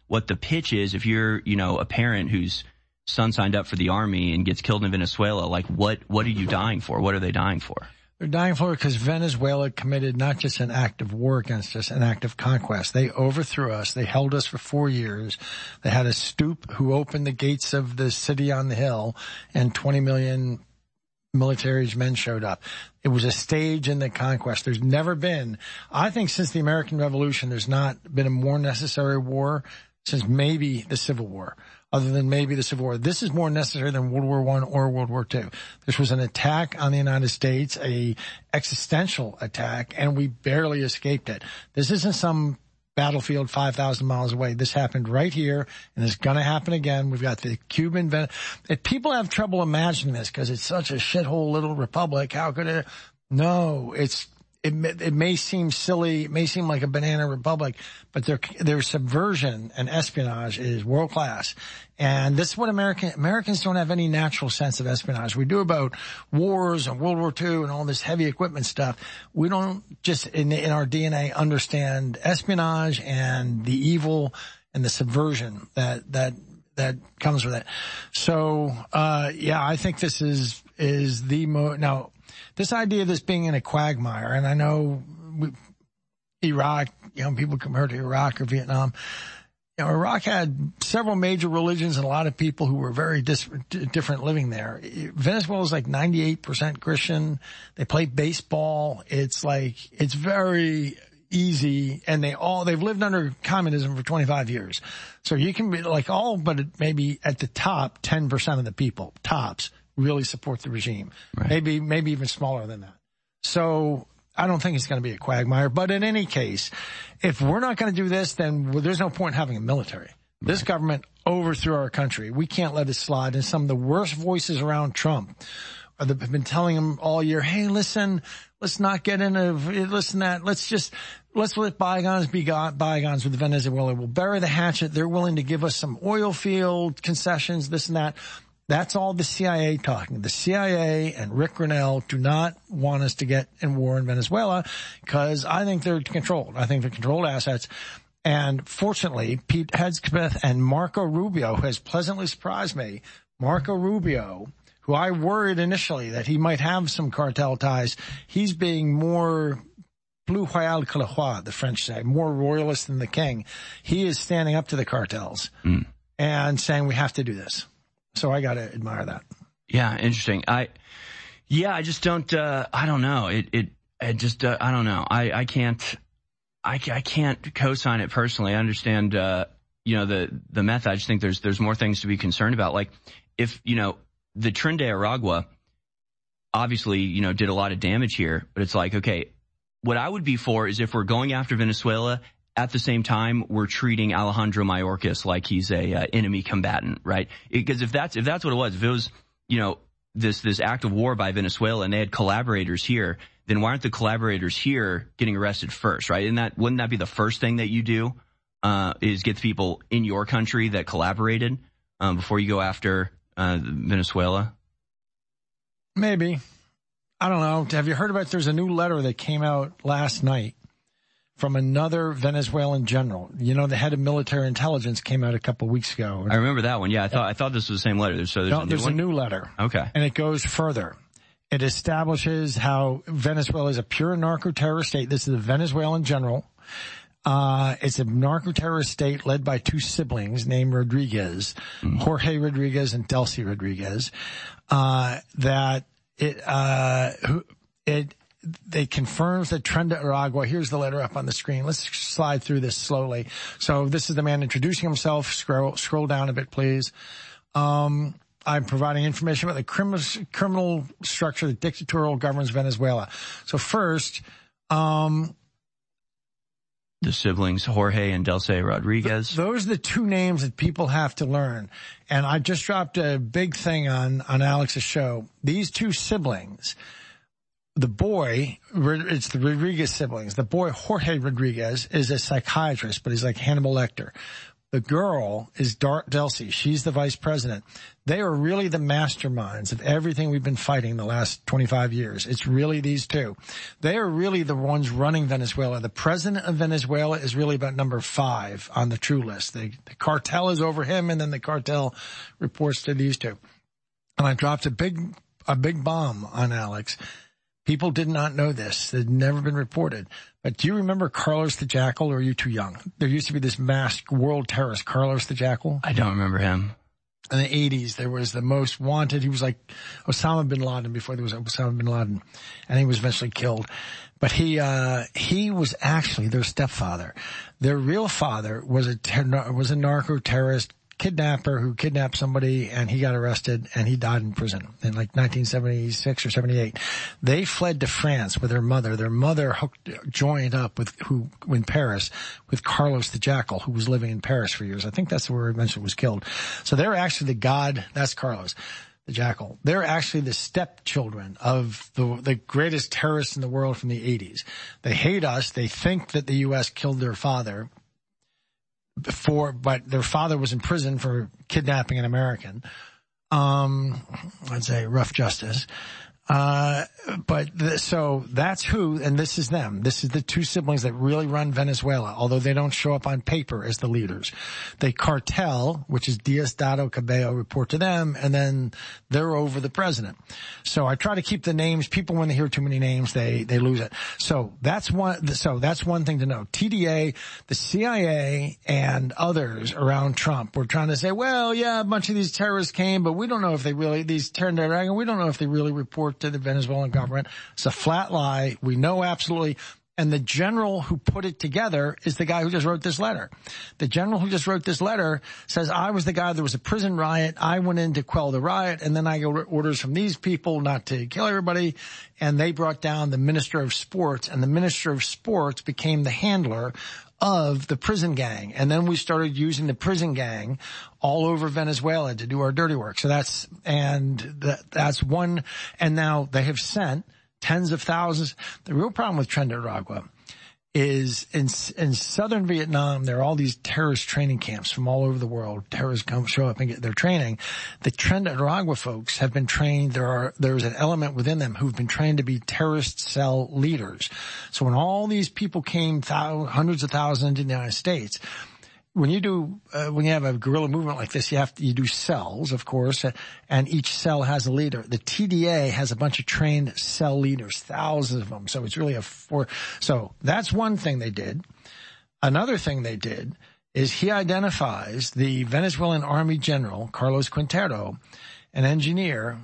what the pitch is. If you're, you know, a parent whose son signed up for the army and gets killed in Venezuela, like what, what are you dying for? What are they dying for? They're dying for it because Venezuela committed not just an act of war against us, an act of conquest. They overthrew us. They held us for four years. They had a stoop who opened the gates of the city on the hill, and twenty million military men showed up. It was a stage in the conquest. There's never been, I think since the American Revolution, there's not been a more necessary war since maybe the Civil War. Other than maybe the Civil War. This is more necessary than World War One or World War Two. This was an attack on the United States, a existential attack, and we barely escaped it. This isn't some battlefield five thousand miles away. This happened right here, and it's going to happen again. We've got the Cuban... Ven- if people have trouble imagining this because it's such a shithole little republic, how could it... No, it's... It may, it may seem silly, it may seem like a banana republic, but their their subversion and espionage is world class. And this is what American Americans don't have any natural sense of espionage. We do about wars and World War Two and all this heavy equipment stuff. We don't just in in our D N A understand espionage and the evil and the subversion that that that comes with it. So uh yeah, I think this is is the mo now. This idea of this being in a quagmire, and I know we, Iraq, you know, people compare to Iraq or Vietnam. You know, Iraq had several major religions and a lot of people who were very dis- different living there. Venezuela is like ninety-eight percent Christian. They play baseball. It's like, it's very easy, and they all, they've lived under communism for twenty-five years. So you can be like all, but maybe at the top, ten percent of the people, tops, really support the regime. Right. Maybe, maybe even smaller than that. So I don't think it's going to be a quagmire. But in any case, if we're not going to do this, then well, there's no point in having a military. Right. This government overthrew our country. We can't let it slide. And some of the worst voices around Trump have been telling him all year, hey, listen, let's not get into, listen that, let's just, let's let bygones be bygones with Venezuela. We'll bury the hatchet. They're willing to give us some oil field concessions, this and that. That's all the C I A talking. The C I A and Rick Grenell do not want us to get in war in Venezuela because I think they're controlled. I think they're controlled assets. And fortunately, Pete Hegseth and Marco Rubio has pleasantly surprised me. Marco Rubio, who I worried initially that he might have some cartel ties, he's being more plus royal que le roi, the French say, more royalist than the king. He is standing up to the cartels mm. and saying we have to do this. So I got to admire that. Yeah, interesting. I, yeah, I just don't, uh, I don't know. It, it, it just, uh, I don't know. I, I can't, I, I can't co-sign it personally. I understand, uh, you know, the, the method. I just think there's, there's more things to be concerned about. Like if, you know, the Tren de Aragua obviously, you know, did a lot of damage here, but it's like, okay, what I would be for is if we're going after Venezuela, at the same time, we're treating Alejandro Mayorkas like he's a uh, enemy combatant, right? Because if that's if that's what it was, if it was, you know, this this act of war by Venezuela and they had collaborators here, then why aren't the collaborators here getting arrested first, right? And that wouldn't that be the first thing that you do? Uh, is get the people in your country that collaborated um, before you go after uh, Venezuela? Maybe. I don't know. Have you heard about? There's a new letter that came out last night from another Venezuelan general. You know, the head of military intelligence came out a couple of weeks ago. I remember that one. Yeah, I thought I thought this was the same letter. So there's, no, a, new there's one? a new letter. Okay. And it goes further. It establishes how Venezuela is a pure narco-terrorist state. This is a Venezuelan general. Uh, it's a narco-terrorist state led by two siblings named Rodriguez, mm. Jorge Rodriguez and Delcy Rodriguez. Uh, that it, uh, it, They confirms that Tren de Aragua, here's the letter up on the screen. Let's slide through this slowly. So this is the man introducing himself. Scroll, scroll down a bit, please. Um, I'm providing information about the criminal, criminal structure that dictatorial governs Venezuela. So first, um, the siblings, Jorge and Delcy Rodriguez. Th- those are the two names that people have to learn. And I just dropped a big thing on, on Alex's show. These two siblings, the boy, it's the Rodriguez siblings. The boy, Jorge Rodriguez, is a psychiatrist, but he's like Hannibal Lecter. The girl is Dart Delsey. She's the vice president. They are really the masterminds of everything we've been fighting the last twenty-five years. It's really these two. They are really the ones running Venezuela. The president of Venezuela is really about number five on the true list. The, the cartel is over him, and then the cartel reports to these two. And I dropped a big, a big bomb on Alex. People did not know this. It had never been reported. But do you remember Carlos the Jackal, or are you too young? There used to be this masked world terrorist, Carlos the Jackal. I don't remember him. In the eighties, there was the most wanted. He was like Osama bin Laden before there was Osama bin Laden. And he was eventually killed. But he, uh, he was actually their stepfather. Their real father was a, ter- was a narco-terrorist kidnapper who kidnapped somebody, and he got arrested, and he died in prison in like nineteen seventy-six or seventy-eight. They fled to France with their mother. Their mother hooked, joined up with who in Paris with Carlos the Jackal, who was living in Paris for years. I think that's where eventually was killed. So they're actually the god. That's Carlos the Jackal. They're actually the stepchildren of the the greatest terrorists in the world from the eighties. They hate us. They think that the U S killed their father. Before, but their father was in prison for kidnapping an American. Um, I'd say rough justice. Uh, but the, so that's who, and this is them. This is the two siblings that really run Venezuela, although they don't show up on paper as the leaders. They cartel, which is Diosdado Cabello, report to them, and then they're over the president. So I try to keep the names. People, when they hear too many names, they, they lose it. So that's one, so that's one thing to know. T D A, the C I A, and others around Trump were trying to say, well, yeah, a bunch of these terrorists came, but we don't know if they really, these turned their dragon, we don't know if they really report to the Venezuelan government. It's a flat lie. We know absolutely. And the general who put it together is the guy who just wrote this letter. The general who just wrote this letter says, I was the guy, there was a prison riot. I went in to quell the riot, and then I got orders from these people not to kill everybody. And they brought down the minister of sports, and the minister of sports became the handler of the prison gang. And then we started using the prison gang all over Venezuela to do our dirty work. So that's, and that, that's one. And now they have sent tens of thousands. The real problem with Tren de Aragua is in, in southern Vietnam, there are all these terrorist training camps from all over the world. Terrorists come, show up and get their training. The Tren de Aragua folks have been trained. There are, there's an element within them who've been trained to be terrorist cell leaders. So when all these people came, thousands, hundreds of thousands into the United States, when you do, uh, when you have a guerrilla movement like this, you have to, you do cells, of course, and each cell has a leader. The T D A has a bunch of trained cell leaders, thousands of them. So it's really a four. So that's one thing they did. Another thing they did is he identifies the Venezuelan army general, Carlos Quintero, an engineer,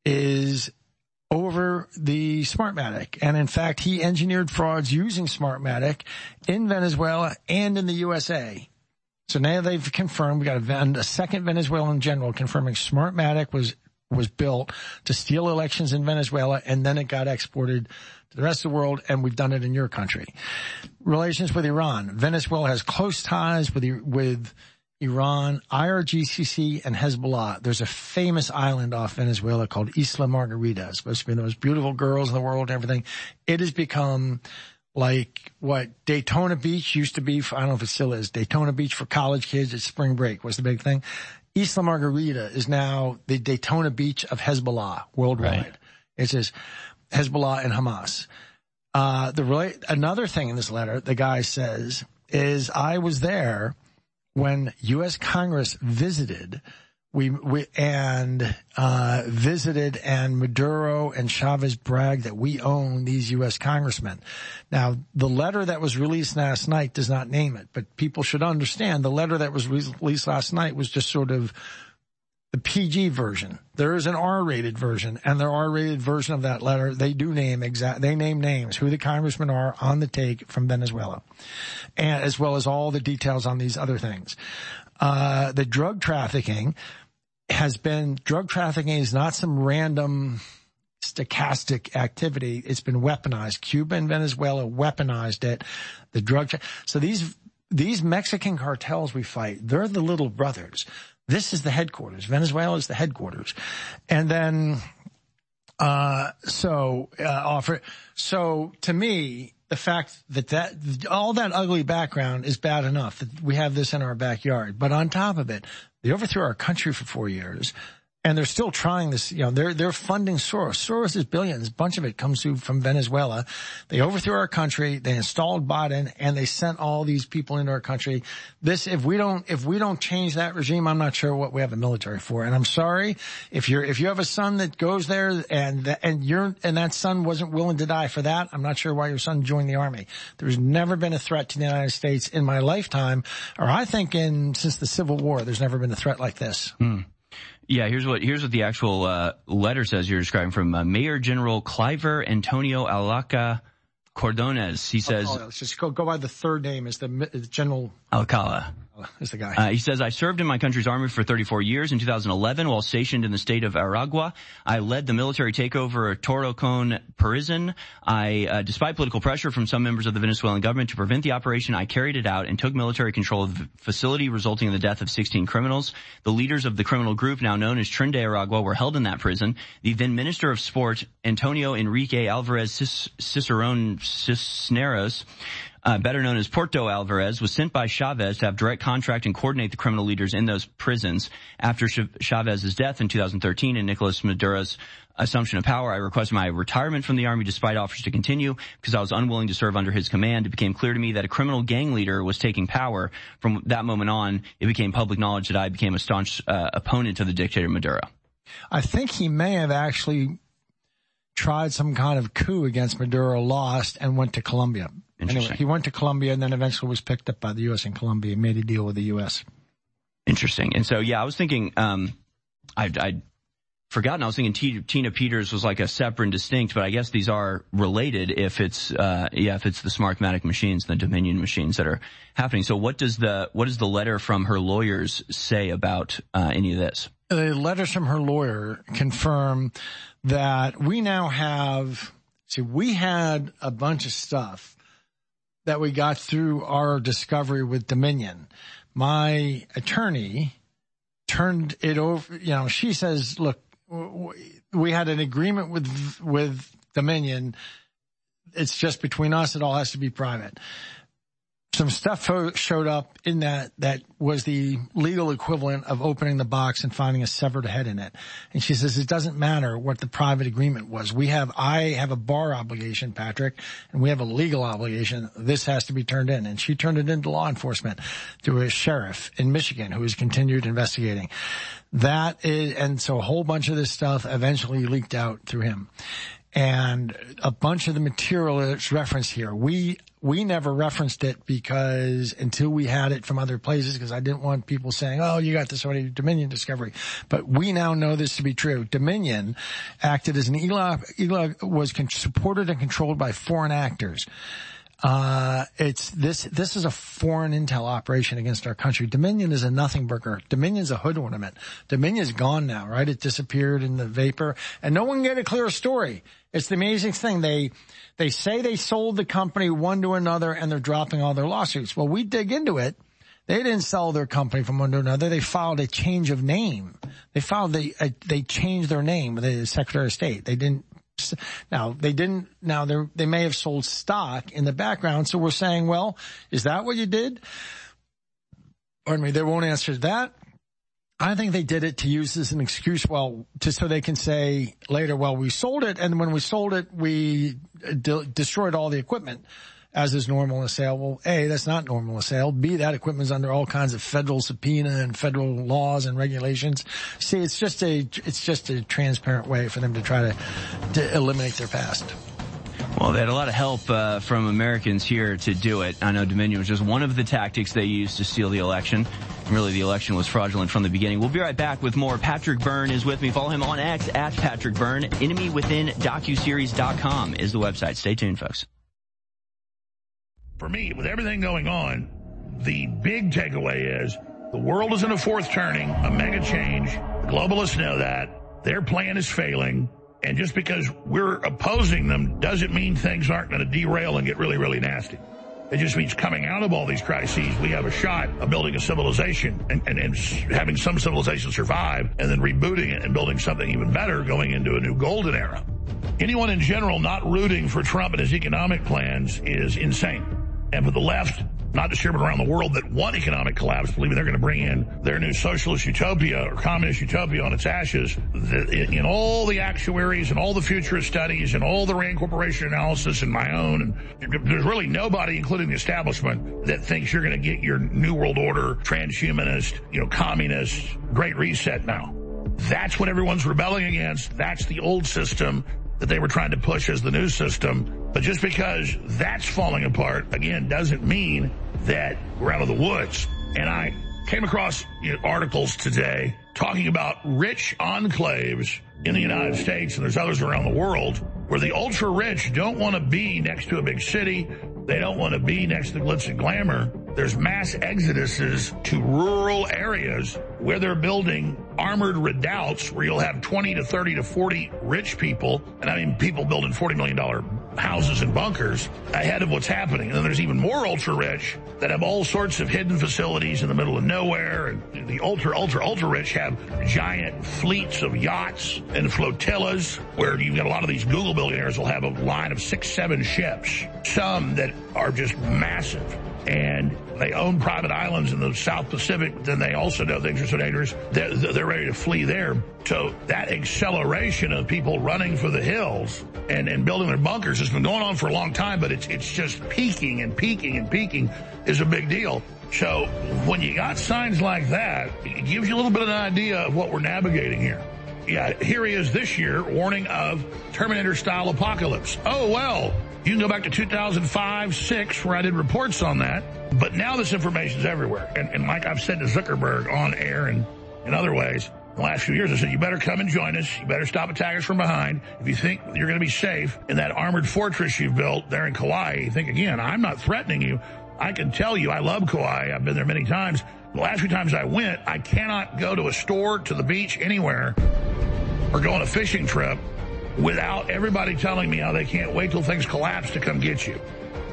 is over the Smartmatic. And in fact, he engineered frauds using Smartmatic in Venezuela and in the U S A. So now they've confirmed, we got a, a second Venezuelan general confirming Smartmatic was, was built to steal elections in Venezuela, and then it got exported to the rest of the world, and we've done it in your country. Relations with Iran. Venezuela has close ties with, with Iran, I R G C C, and Hezbollah. There's a famous island off Venezuela called Isla Margarita. It's supposed to be the most beautiful girls in the world and everything. It has become like what Daytona Beach used to be for, I don't know if it still is, Daytona Beach for college kids at spring break was the big thing. Isla Margarita is now the Daytona Beach of Hezbollah worldwide. Right. It's just Hezbollah and Hamas. Uh, the relate, another thing in this letter, the guy says, is I was there when U S Congress visited We, we, and, uh, visited, and Maduro and Chavez bragged that we own these U S congressmen. Now, the letter that was released last night does not name it, but people should understand the letter that was released last night was just sort of the P G version. There is an R-rated version, and the R-rated version of that letter, they do name exact, they name names, who the congressmen are on the take from Venezuela, and as well as all the details on these other things. Uh, the drug trafficking has been, drug trafficking is not some random stochastic activity. It's been weaponized. Cuba and Venezuela weaponized it. The drug, tra- so these, these Mexican cartels we fight, they're the little brothers. This is the headquarters. Venezuela is the headquarters. And then, uh, so, uh, offer, so to me, the fact that that all that ugly background is bad enough that we have this in our backyard. But on top of it, they overthrew our country for four years. And they're still trying this, you know, they're, they're funding Soros. Soros is billions. A bunch of it comes through from Venezuela. They overthrew our country. They installed Biden and they sent all these people into our country. This, if we don't, if we don't change that regime, I'm not sure what we have a military for. And I'm sorry if you're, if you have a son that goes there and, and you're, and that son wasn't willing to die for that, I'm not sure why your son joined the army. There's never been a threat to the United States in my lifetime, or I think in, since the Civil War, there's never been a threat like this. Mm. Yeah, here's what here's what the actual uh, letter says you're describing from uh, Mayor General Cliver Antonio Alcala Cordones. He says, oh, let's just go, go by the third name as the, the General Alcala. Is the guy. Uh, he says, I served in my country's army for thirty-four years. In two thousand eleven, while stationed in the state of Aragua, I led the military takeover of Torocon prison. I, uh, despite political pressure from some members of the Venezuelan government to prevent the operation, I carried it out and took military control of the facility, resulting in the death of sixteen criminals. The leaders of the criminal group, now known as Tren de Aragua, were held in that prison. The then Minister of Sport, Antonio Enrique Alvarez Cicerón Cisneros, Uh, better known as Porto Alvarez, was sent by Chavez to have direct contract and coordinate the criminal leaders in those prisons. After Chavez's death in two thousand thirteen and Nicolas Maduro's assumption of power, I requested my retirement from the army despite offers to continue because I was unwilling to serve under his command. It became clear to me that a criminal gang leader was taking power. From that moment on, it became public knowledge that I became a staunch uh, opponent of the dictator Maduro. I think he may have actually tried some kind of coup against Maduro, lost, and went to Colombia. Anyway, he went to Colombia and then eventually was picked up by the U S in Colombia and made a deal with the U S. Interesting. And so, yeah, I was thinking, um, I'd, I'd forgotten. I was thinking T- Tina Peters was like a separate and distinct, but I guess these are related if it's, uh, yeah, if it's the Smartmatic machines, the Dominion machines that are happening. So what does the, what does the letter from her lawyers say about, uh, any of this? The letters from her lawyer confirm that we now have, see, we had a bunch of stuff that we got through our discovery with Dominion. My attorney turned it over, you know, she says, look, we had an agreement with, with Dominion. It's just between us. It all has to be private. Some stuff showed up in that that was the legal equivalent of opening the box and finding a severed head in it. And she says, it doesn't matter what the private agreement was. We have, I have a bar obligation, Patrick, and we have a legal obligation. This has to be turned in. And she turned it into law enforcement to a sheriff in Michigan who has continued investigating. That is, and so a whole bunch of this stuff eventually leaked out through him. And a bunch of the material is referenced here. We, we never referenced it because until we had it from other places, because I didn't want people saying, oh, you got this already, Dominion discovery. But we now know this to be true. Dominion acted as an E L A, E L A was con- supported and controlled by foreign actors. Uh, it's this, this is a foreign intel operation against our country. Dominion is a nothing burger. Dominion's a hood ornament. Dominion's gone now, right? It disappeared in the vapor and no one can get a clear story. It's the amazing thing. They, they say they sold the company one to another and they're dropping all their lawsuits. Well, we dig into it. They didn't sell their company from one to another. They filed a change of name. They filed, they, uh, they changed their name, the Secretary of State. They didn't, Now, they didn't, now they they may have sold stock in the background. So we're saying, well, is that what you did? Pardon me, they won't answer that. I think they did it to use as an excuse, well, just so they can say later, well, we sold it. And when we sold it, we de- destroyed all the equipment, as is normal in a sale. Well, A, that's not normal in a sale. B, that equipment's under all kinds of federal subpoena and federal laws and regulations. See, it's just a, it's just a transparent way for them to try to, to eliminate their past. Well, they had a lot of help uh, from Americans here to do it. I know Dominion was just one of the tactics they used to steal the election. And really, the election was fraudulent from the beginning. We'll be right back with more. Patrick Byrne is with me. Follow him on X at Patrick Byrne. enemy within docu series dot com is the website. Stay tuned, folks. For me, with everything going on, the big takeaway is the world is in a fourth turning, a mega change. The globalists know that. Their plan is failing. And just because we're opposing them doesn't mean things aren't going to derail and get really, really nasty. It just means coming out of all these crises, we have a shot of building a civilization and, and, and having some civilization survive and then rebooting it and building something even better going into a new golden era. anyone in general not rooting for Trump and his economic plans is insane. And for the left, not distributed around the world, that want economic collapse, believing they're going to bring in their new socialist utopia or communist utopia on its ashes, in, in all the actuaries and all the futurist studies and all the Rand Corporation analysis and my own, and there's really nobody, including the establishment, that thinks you're going to get your New World Order, transhumanist, you know, communist, Great Reset now. That's what everyone's rebelling against. That's the old system that they were trying to push as the new system. But just because that's falling apart, again, doesn't mean that we're out of the woods. And I came across you know, articles today talking about rich enclaves in the United States, and there's others around the world, where the ultra-rich don't want to be next to a big city. They don't want to be next to glitz and glamour. There's mass exoduses to rural areas where they're building armored redoubts where you'll have twenty to thirty to forty rich people, and I mean people building forty million dollars houses and bunkers ahead of what's happening. And then there's even more ultra-rich that have all sorts of hidden facilities in the middle of nowhere, and the ultra, ultra, ultra-rich have giant fleets of yachts and flotillas where you've got a lot of these Google billionaires will have a line of six, seven ships, some that are just massive. And they own private islands in the South Pacific, but then they also know things are so dangerous, they're, they're ready to flee there. So that acceleration of people running for the hills and, and building their bunkers has been going on for a long time, but it's, it's just peaking and peaking and peaking is a big deal. So when you got signs like that, it gives you a little bit of an idea of what we're navigating here. Yeah, here he is this year, warning of Terminator-style apocalypse. Oh, well, you can go back to two thousand five, six, where I did reports on that. But now this information's everywhere. And, and like I've said to Zuckerberg on air and in other ways, in the last few years, I said, you better come and join us. You better stop attacking us from behind. If you think you're going to be safe in that armored fortress you've built there in Kauai, think again, I'm not threatening you. I can tell you I love Kauai. I've been there many times. The last few times I went, I cannot go to a store, to the beach, anywhere, or go on a fishing trip without everybody telling me how they can't wait till things collapse to come get you.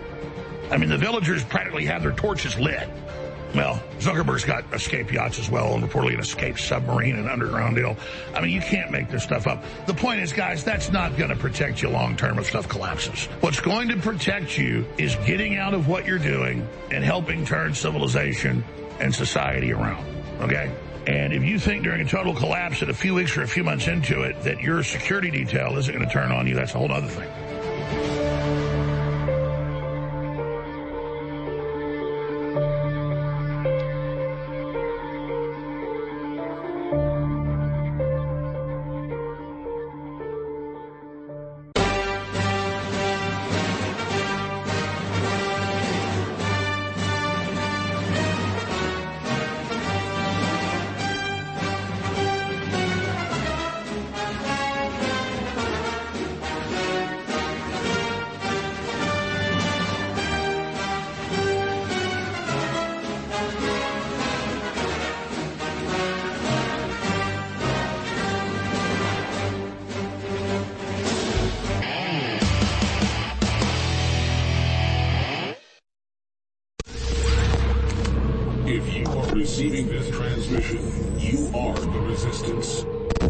I mean, the villagers practically have their torches lit. Well, Zuckerberg's got escape yachts as well, and reportedly an escape submarine and underground deal. I mean, you can't make this stuff up. The point is, guys, that's not going to protect you long term if stuff collapses. What's going to protect you is getting out of what you're doing and helping turn civilization and society around, okay? And if you think during a total collapse that a few weeks or a few months into it that your security detail isn't going to turn on you, that's a whole other thing. Receiving this transmission, you are the resistance.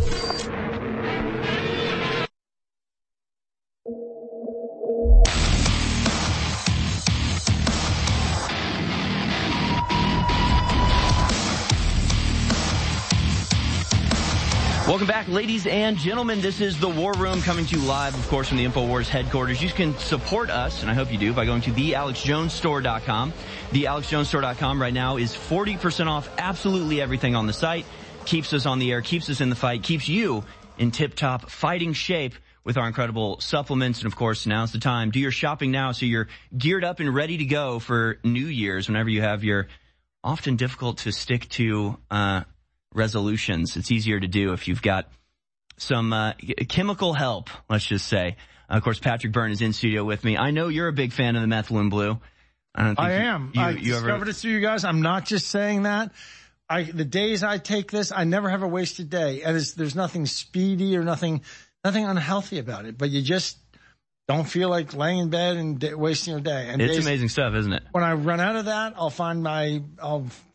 Welcome back, ladies and gentlemen. This is the War Room coming to you live, of course, from the InfoWars headquarters. You can support us, and I hope you do, by going to the alex jones store dot com. the alex jones store dot com right now is forty percent off absolutely everything on the site. Keeps us on the air, keeps us in the fight, keeps you in tip-top fighting shape with our incredible supplements. And, of course, now's the time. Do your shopping now so you're geared up and ready to go for New Year's whenever you have your often difficult to stick to uh resolutions. It's easier to do if you've got some uh, chemical help, let's just say. Uh, of course, Patrick Byrne is in studio with me. I know you're a big fan of the Methylene Blue. I don't think I you, am. You, I you discovered ever... it through you guys. I'm not just saying that. I the days I take this, I never have a wasted day. And it's, there's nothing speedy or nothing nothing unhealthy about it. But you just don't feel like laying in bed and d- wasting your day. And it's days, amazing stuff, isn't it? When I run out of that, I'll find my I'll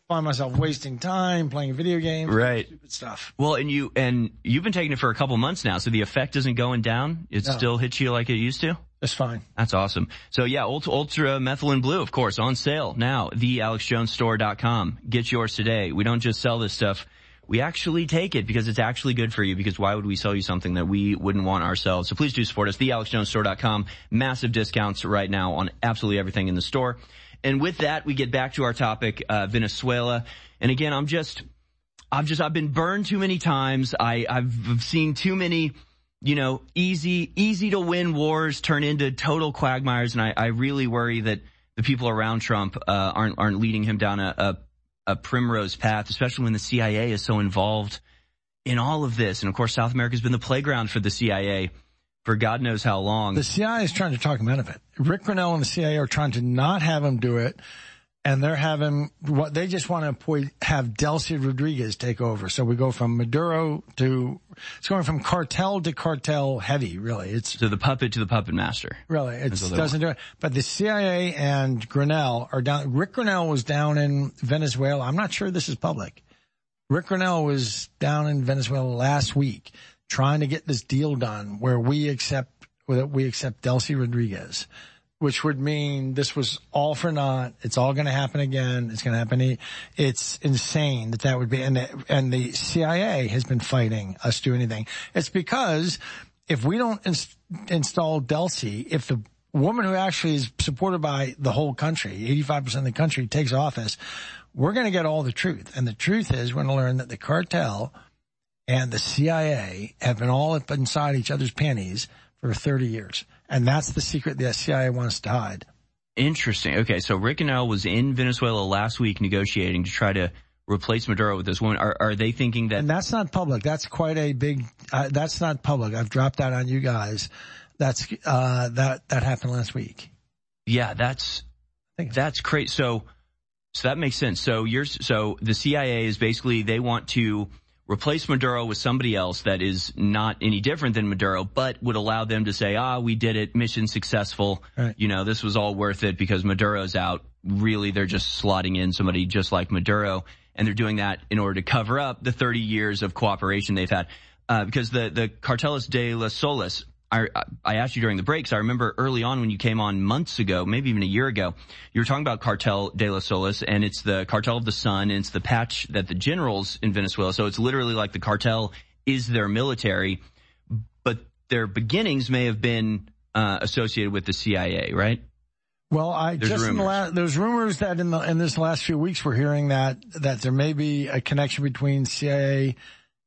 find myself wasting time playing video games. Right. Stupid stuff. Well, and you, and you've been taking it for a couple months now, so the effect isn't going down. It No. still hits you like it used to? It's fine. That's awesome. So yeah, Ultra, Ultra Methylene Blue, of course, on sale now. the alex jones store dot com. Get yours today. We don't just sell this stuff. We actually take it because it's actually good for you, because why would we sell you something that we wouldn't want ourselves? So please do support us. the alex jones store dot com. Massive discounts right now on absolutely everything in the store. And with that, we get back to our topic, uh, Venezuela. And again, I'm just, I've just, I've been burned too many times. I, I've seen too many, you know, easy, easy to win wars turn into total quagmires. And I, I really worry that the people around Trump, uh, aren't, aren't leading him down a, a, a primrose path, especially when the C I A is so involved in all of this. And of course, South America has been the playground for the C I A for God knows how long. The C I A is trying to talk him out of it. Rick Grenell and the C I A are trying to not have him do it. And they're having what they just want to appoint, have Delcy Rodriguez take over. So we go from Maduro to, it's going from cartel to cartel heavy, really. It's so the puppet to the puppet master. Really, it doesn't do it. But the C I A and Grenell are down. Rick Grenell was down in Venezuela. I'm not sure this is public. Rick Grenell was down in Venezuela last week trying to get this deal done where we accept, where we accept Delcy Rodriguez, which would mean this was all for naught. It's all going to happen again. It's going to happen. It's insane that that would be. And the, and the C I A has been fighting us to do anything. It's because if we don't ins- install Delcy, if the woman who actually is supported by the whole country, eighty-five percent of the country, takes office, we're going to get all the truth. And the truth is we're going to learn that the cartel and the C I A have been all up inside each other's panties for thirty years. And that's the secret the C I A wants to hide. Interesting. Okay, so Rick Grenell was in Venezuela last week negotiating to try to replace Maduro with this woman. Are, are they thinking that... And that's not public. That's quite a big... Uh, that's not public. I've dropped that on you guys. That's uh that that happened last week. Yeah, that's that's crazy. So so that makes sense. So you're so the C I A is basically, they want to replace Maduro with somebody else that is not any different than Maduro, but would allow them to say, ah, we did it, mission successful. Right. You know, this was all worth it because Maduro's out. Really, they're just slotting in somebody just like Maduro, and they're doing that in order to cover up the thirty years of cooperation they've had. Uh, because the, the Carteles de las Solas, I, I asked you during the breaks, I remember early on when you came on months ago, maybe even a year ago, you were talking about Cartel de las Solas, and it's the Cartel of the Sun, and it's the patch that the generals in Venezuela, so it's literally like the cartel is their military, but their beginnings may have been uh, associated with the C I A, right? Well, I there's just in the last, there's rumors that in the in this last few weeks we're hearing that that there may be a connection between C I A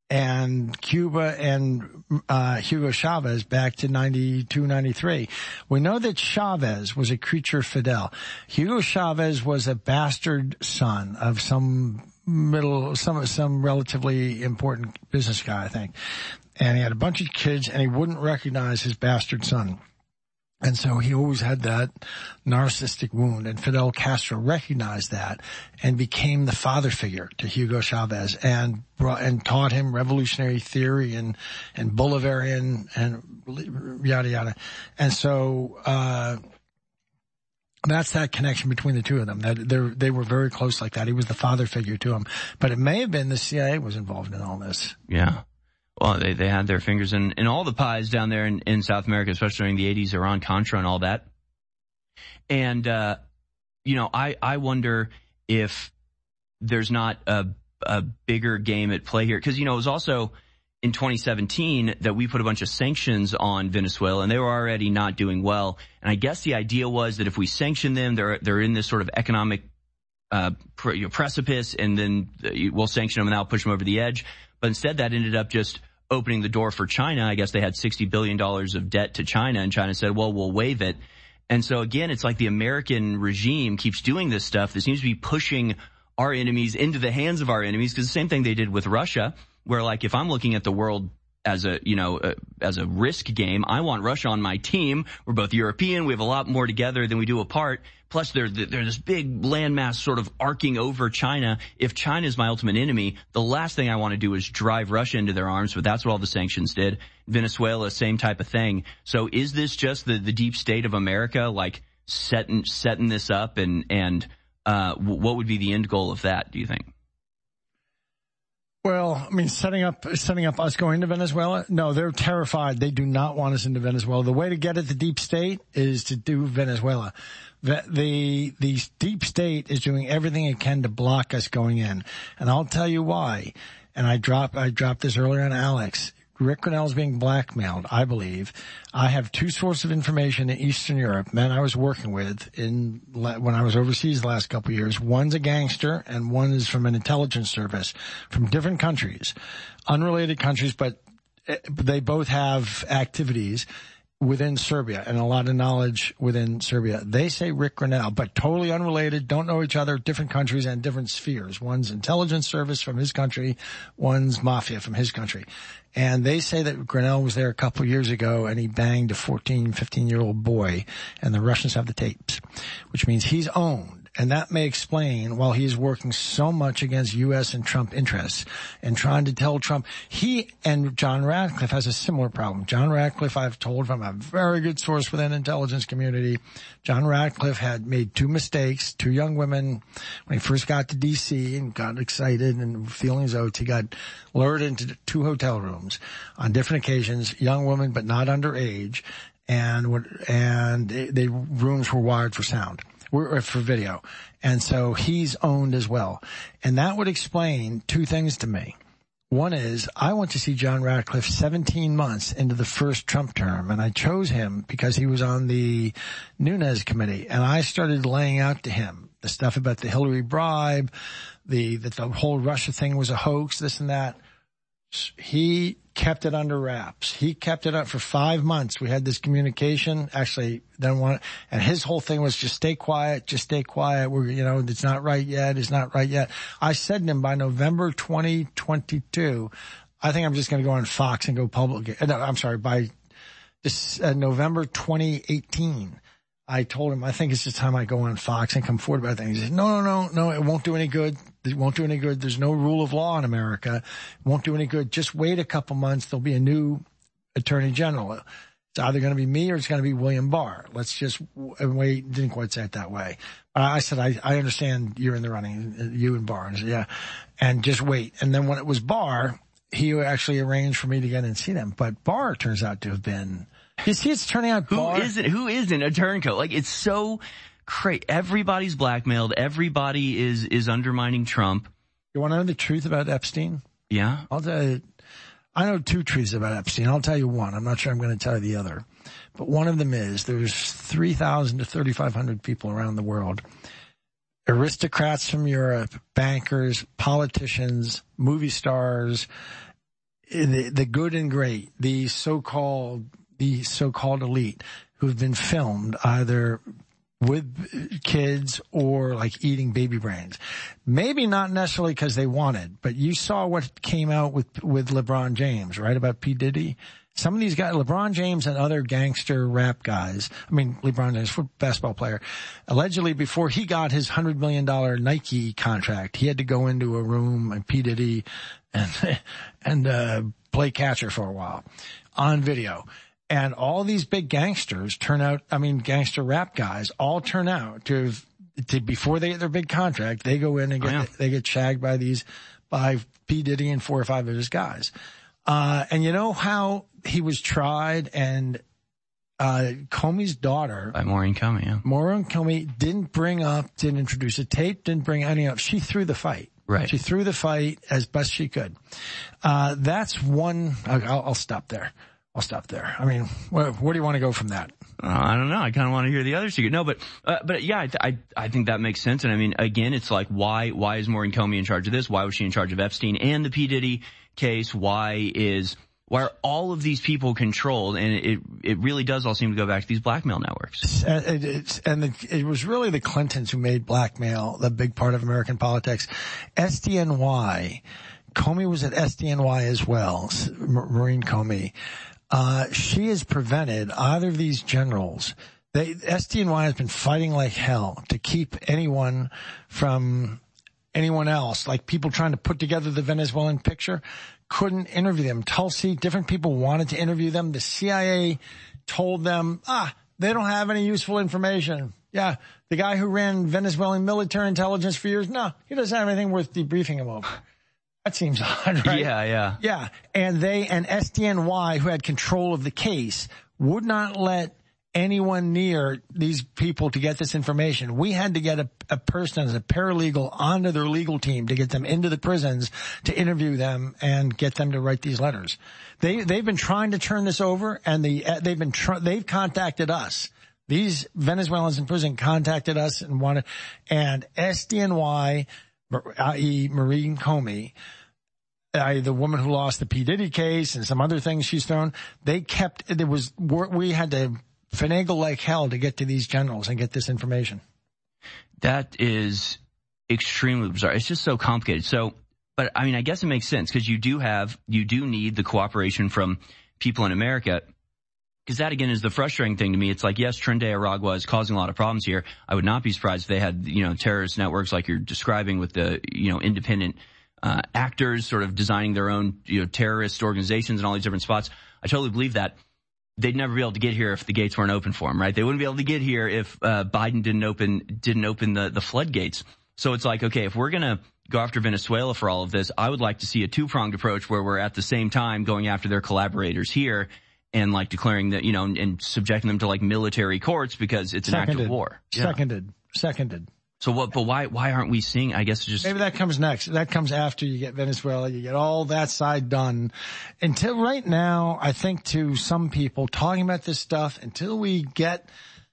and Cuba and uh Hugo Chavez back to ninety-two, ninety-three. We know that Chavez was a creature fidel. Hugo Chavez was a bastard son of some middle, some some relatively important business guy, I think. And he had a bunch of kids, and he wouldn't recognize his bastard son. And so he always had that narcissistic wound, and Fidel Castro recognized that and became the father figure to Hugo Chavez and brought, and taught him revolutionary theory and, and Bolivarian and yada yada. And so, uh, that's that connection between the two of them. That they they were very close like that. He was the father figure to him. But it may have been the C I A was involved in all this. Yeah. Well, they, they had their fingers in, in all the pies down there in, in South America, especially during the eighties, Iran-Contra and all that. And, uh, you know, I, I wonder if there's not a, a bigger game at play here. Cause, you know, it was also in twenty seventeen that we put a bunch of sanctions on Venezuela, and they were already not doing well. And I guess the idea was that if we sanction them, they're, they're in this sort of economic, uh, pre- you know, precipice, and then we'll sanction them and that'll push them over the edge. But instead that ended up just opening the door for China. I guess they had sixty billion dollars of debt to China, and China said, well, we'll waive it. And so again, it's like the American regime keeps doing this stuff that seems to be pushing our enemies into the hands of our enemies, because the same thing they did with Russia, where like if I'm looking at the world as a, you know, uh, as a risk game, I want Russia on my team. We're both European. We have a lot more together than we do apart. Plus, there's there's this big landmass sort of arcing over China. If China is my ultimate enemy, the last thing I want to do is drive Russia into their arms, but that's what all the sanctions did. Venezuela, same type of thing. So is this just the, the deep state of America, like setting, setting this up and, and, Uh, what would be the end goal of that, do you think? Well, I mean, setting up setting up us going to Venezuela? No, they're terrified. They do not want us into Venezuela. The way to get at the deep state is to do Venezuela. The, the, the deep state is doing everything it can to block us going in. And I'll tell you why. And I dropped, I dropped this earlier on Alex. Rick Grenell is being blackmailed, I believe. I have two sources of information in Eastern Europe, men I was working with in when I was overseas the last couple of years. One's a gangster and one is from an intelligence service from different countries, unrelated countries, but they both have activities within Serbia and a lot of knowledge within Serbia. They say Rick Grenell, but totally unrelated, don't know each other, different countries and different spheres. One's intelligence service from his country, one's mafia from his country. And they say that Grenell was there a couple of years ago and he banged a fourteen, fifteen-year-old boy, and the Russians have the tapes, which means he's owned. And that may explain why he's working so much against U S and Trump interests and trying to tell Trump. He and John Ratcliffe has a similar problem. John Ratcliffe, I've told from a very good source within the intelligence community, John Ratcliffe had made two mistakes. Two young women, when he first got to D C and got excited and feeling his oats, he got lured into two hotel rooms on different occasions, young women but not underage, and and the rooms were wired for sound. For video. And so he's owned as well. And that would explain two things to me. One is I went to see John Ratcliffe seventeen months into the first Trump term, and I chose him because he was on the Nunes committee. And I started laying out to him the stuff about the Hillary bribe, the that the whole Russia thing was a hoax, this and that. He kept it under wraps. He kept it up for five months. We had this communication, actually, then one, and his whole thing was just stay quiet, just stay quiet. We're, you know, it's not right yet. It's not right yet. I said to him by November twenty twenty-two, I think I'm just going to go on Fox and go public. No, I'm sorry, by this, uh, November twenty eighteen. I told him, I think it's just time I go on Fox and come forward about things. He said, no, no, no, no, it won't do any good. It won't do any good. There's no rule of law in America. It won't do any good. Just wait a couple months. There'll be a new attorney general. It's either going to be me or it's going to be William Barr. Let's just wait. Didn't quite say it that way. I said, I, I understand you're in the running, you and Barr. And I said, yeah. And just wait. And then when it was Barr, he actually arranged for me to get in and see them. But Barr turns out to have been, you see, it's turning out who Barr. isn't, who isn't a turncoat? Like, it's so crazy. Everybody's blackmailed. Everybody is, is undermining Trump. You want to know the truth about Epstein? Yeah. I'll tell you, I know two truths about Epstein. I'll tell you one. I'm not sure I'm going to tell you the other. But one of them is there's three thousand to thirty-five hundred people around the world. Aristocrats from Europe, bankers, politicians, movie stars, the, the good and great, the so-called, the so-called elite who've been filmed either with kids or like eating baby brains. Maybe not necessarily because they wanted, but you saw what came out with, with LeBron James, right? About P. Diddy. Some of these guys, LeBron James and other gangster rap guys, I mean, LeBron James, basketball player, allegedly before he got his one hundred million dollars Nike contract, he had to go into a room and P. Diddy and, and, uh, play catcher for a while on video. And all these big gangsters turn out, I mean, gangster rap guys all turn out to, to before they get their big contract, they go in and get, oh, yeah. they get shagged by these, by P. Diddy and four or five of his guys. Uh, and you know how he was tried and, uh, Comey's daughter. By Maureen Comey, yeah. Maureen Comey didn't bring up, didn't introduce a tape, didn't bring any up. She threw the fight. Right. She threw the fight as best she could. Uh, that's one, I'll, I'll stop there. I'll stop there. I mean, where, where do you want to go from that? Uh, I don't know. I kind of want to hear the other secret. No, but, uh, but yeah, I, I, I think that makes sense. And I mean, again, it's like, why, why is Maureen Comey in charge of this? Why was she in charge of Epstein and the P. Diddy case? Why is, why are all of these people controlled? And it, it really does all seem to go back to these blackmail networks. And, it, and the, it was really the Clintons who made blackmail the big part of American politics. S D N Y, Comey was at S D N Y as well, Maureen Comey. Uh, she has prevented either of these generals. They, S D N Y has been fighting like hell to keep anyone from anyone else, like people trying to put together the Venezuelan picture, couldn't interview them. Tulsi, different people wanted to interview them. The C I A told them, ah, they don't have any useful information. Yeah. The guy who ran Venezuelan military intelligence for years, no, he doesn't have anything worth debriefing him over. That seems odd, right? Yeah, yeah. Yeah. And they, and S D N Y, who had control of the case, would not let anyone near these people to get this information. We had to get a, a person as a paralegal onto their legal team to get them into the prisons to interview them and get them to write these letters. They, they've been trying to turn this over, and the, they've been, tr- they've contacted us. These Venezuelans in prison contacted us and wanted, and S D N Y, that is. Marie Comey, uh, the woman who lost the P. Diddy case and some other things she's thrown, they kept, there was, we had to finagle like hell to get to these generals and get this information. That is extremely bizarre. It's just so complicated. So, but I mean, I guess it makes sense because you do have, you do need the cooperation from people in America. Because that, again, is the frustrating thing to me. It's like, yes, Tren de Aragua is causing a lot of problems here. I would not be surprised if they had, you know, terrorist networks like you're describing with the, you know, independent uh actors sort of designing their own, you know, terrorist organizations in all these different spots. I totally believe that. They'd never be able to get here if the gates weren't open for them, right? They wouldn't be able to get here if uh Biden didn't open didn't open the, the floodgates. So it's like, okay, if we're going to go after Venezuela for all of this, I would like to see a two-pronged approach where we're at the same time going after their collaborators here. And like declaring that, you know, and, and subjecting them to like military courts because it's an Seconded. act of war. Seconded. Yeah. Seconded. So what, but why, why aren't we seeing, I guess just. Maybe that comes next. That comes after you get Venezuela. You get all that side done. Until right now, I think to some people talking about this stuff, until we get,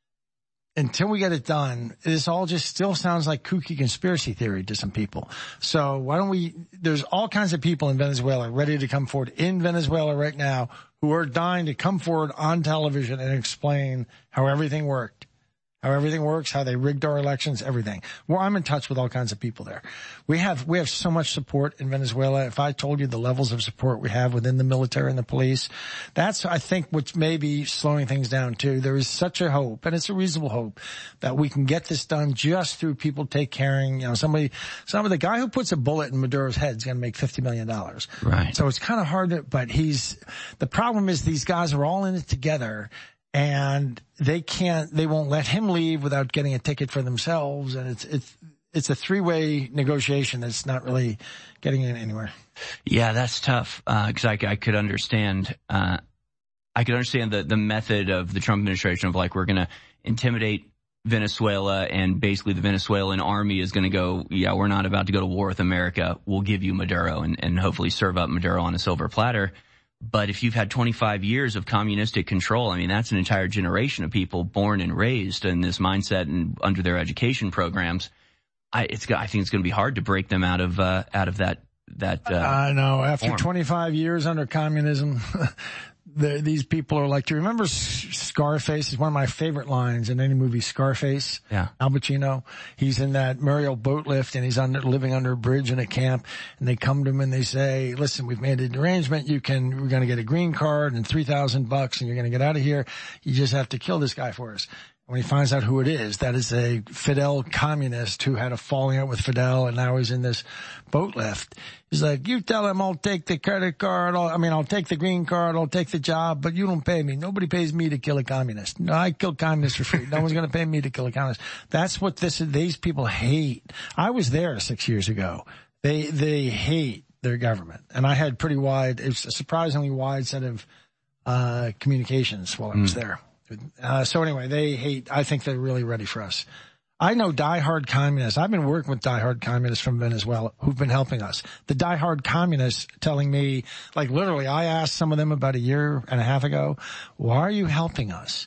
until we get it done, this all just still sounds like kooky conspiracy theory to some people. So why don't we, there's all kinds of people in Venezuela ready to come forward in Venezuela right now who are dying to come forward on television and explain how everything worked. How everything works, how they rigged our elections, everything. Well, I'm in touch with all kinds of people there. We have, we have so much support in Venezuela. If I told you the levels of support we have within the military and the police, that's, I think, what's maybe slowing things down too. There is such a hope, and it's a reasonable hope, that we can get this done just through people take caring, you know, somebody, some of the guy who puts a bullet in Maduro's head is going to make fifty million dollars. Right. So it's kind of hard to, but he's, the problem is these guys are all in it together. And they can't, they won't let him leave without getting a ticket for themselves. And it's, it's, it's a three-way negotiation that's not really getting in anywhere. Yeah, that's tough. Uh, cause I, I could understand, uh, I could understand the, the method of the Trump administration of like, we're going to intimidate Venezuela and basically the Venezuelan army is going to go, yeah, we're not about to go to war with America. We'll give you Maduro and, and hopefully serve up Maduro on a silver platter. But if you've had twenty-five years of communistic control, I mean, that's an entire generation of people born and raised in this mindset and under their education programs. I, it's, I think it's going to be hard to break them out of, uh, out of that, that, uh, I know. After form. twenty-five years under communism, the, these people are like, do you remember Scarface? It's one of my favorite lines in any movie, Scarface. Yeah. Al Pacino. He's in that Muriel boat lift and he's under, living under a bridge in a camp, and they come to him and they say, listen, we've made an arrangement. You can, we're going to get a green card and three thousand bucks and you're going to get out of here. You just have to kill this guy for us. When he finds out who it is, that is a Fidel communist who had a falling out with Fidel and now he's in this boat lift. He's like, you tell him I'll take the credit card. I'll, I mean, I'll take the green card. I'll take the job, but you don't pay me. Nobody pays me to kill a communist. No, I kill communists for free. No one's going to pay me to kill a communist. That's what this, these people hate. I was there six years ago. They, they hate their government. And I had pretty wide, it's a surprisingly wide set of, uh, communications while I was mm. there. Uh, so anyway, they hate, I think they're really ready for us. I know diehard communists. I've been working with diehard communists from Venezuela who've been helping us. The diehard communists telling me, like literally, I asked some of them about a year and a half ago, why are you helping us?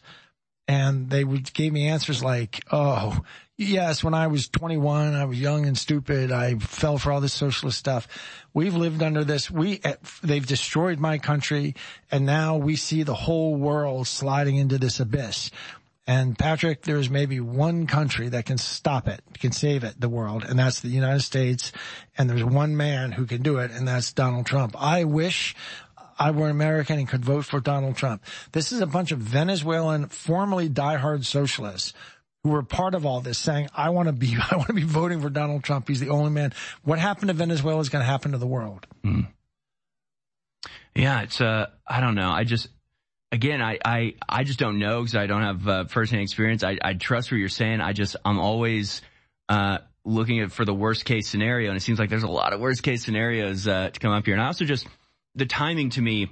And they would, gave me answers like, oh, yes, when I was twenty-one, I was young and stupid. I fell for all this socialist stuff. We've lived under this. We, they've destroyed my country, and now we see the whole world sliding into this abyss. And Patrick, there's maybe one country that can stop it, can save it, the world, and that's the United States. And there's one man who can do it, and that's Donald Trump. I wish I were American and could vote for Donald Trump. This is a bunch of Venezuelan, formerly diehard socialists who were part of all this, saying, I want to be, I want to be voting for Donald Trump. He's the only man. What happened to Venezuela is going to happen to the world. Mm. Yeah, it's, uh, I don't know. I just, again, I, I, I just don't know because I don't have uh, firsthand experience. I, I trust what you're saying. I just, I'm always, uh, looking at for the worst case scenario. And it seems like there's a lot of worst case scenarios, uh, to come up here. And I also just, the timing to me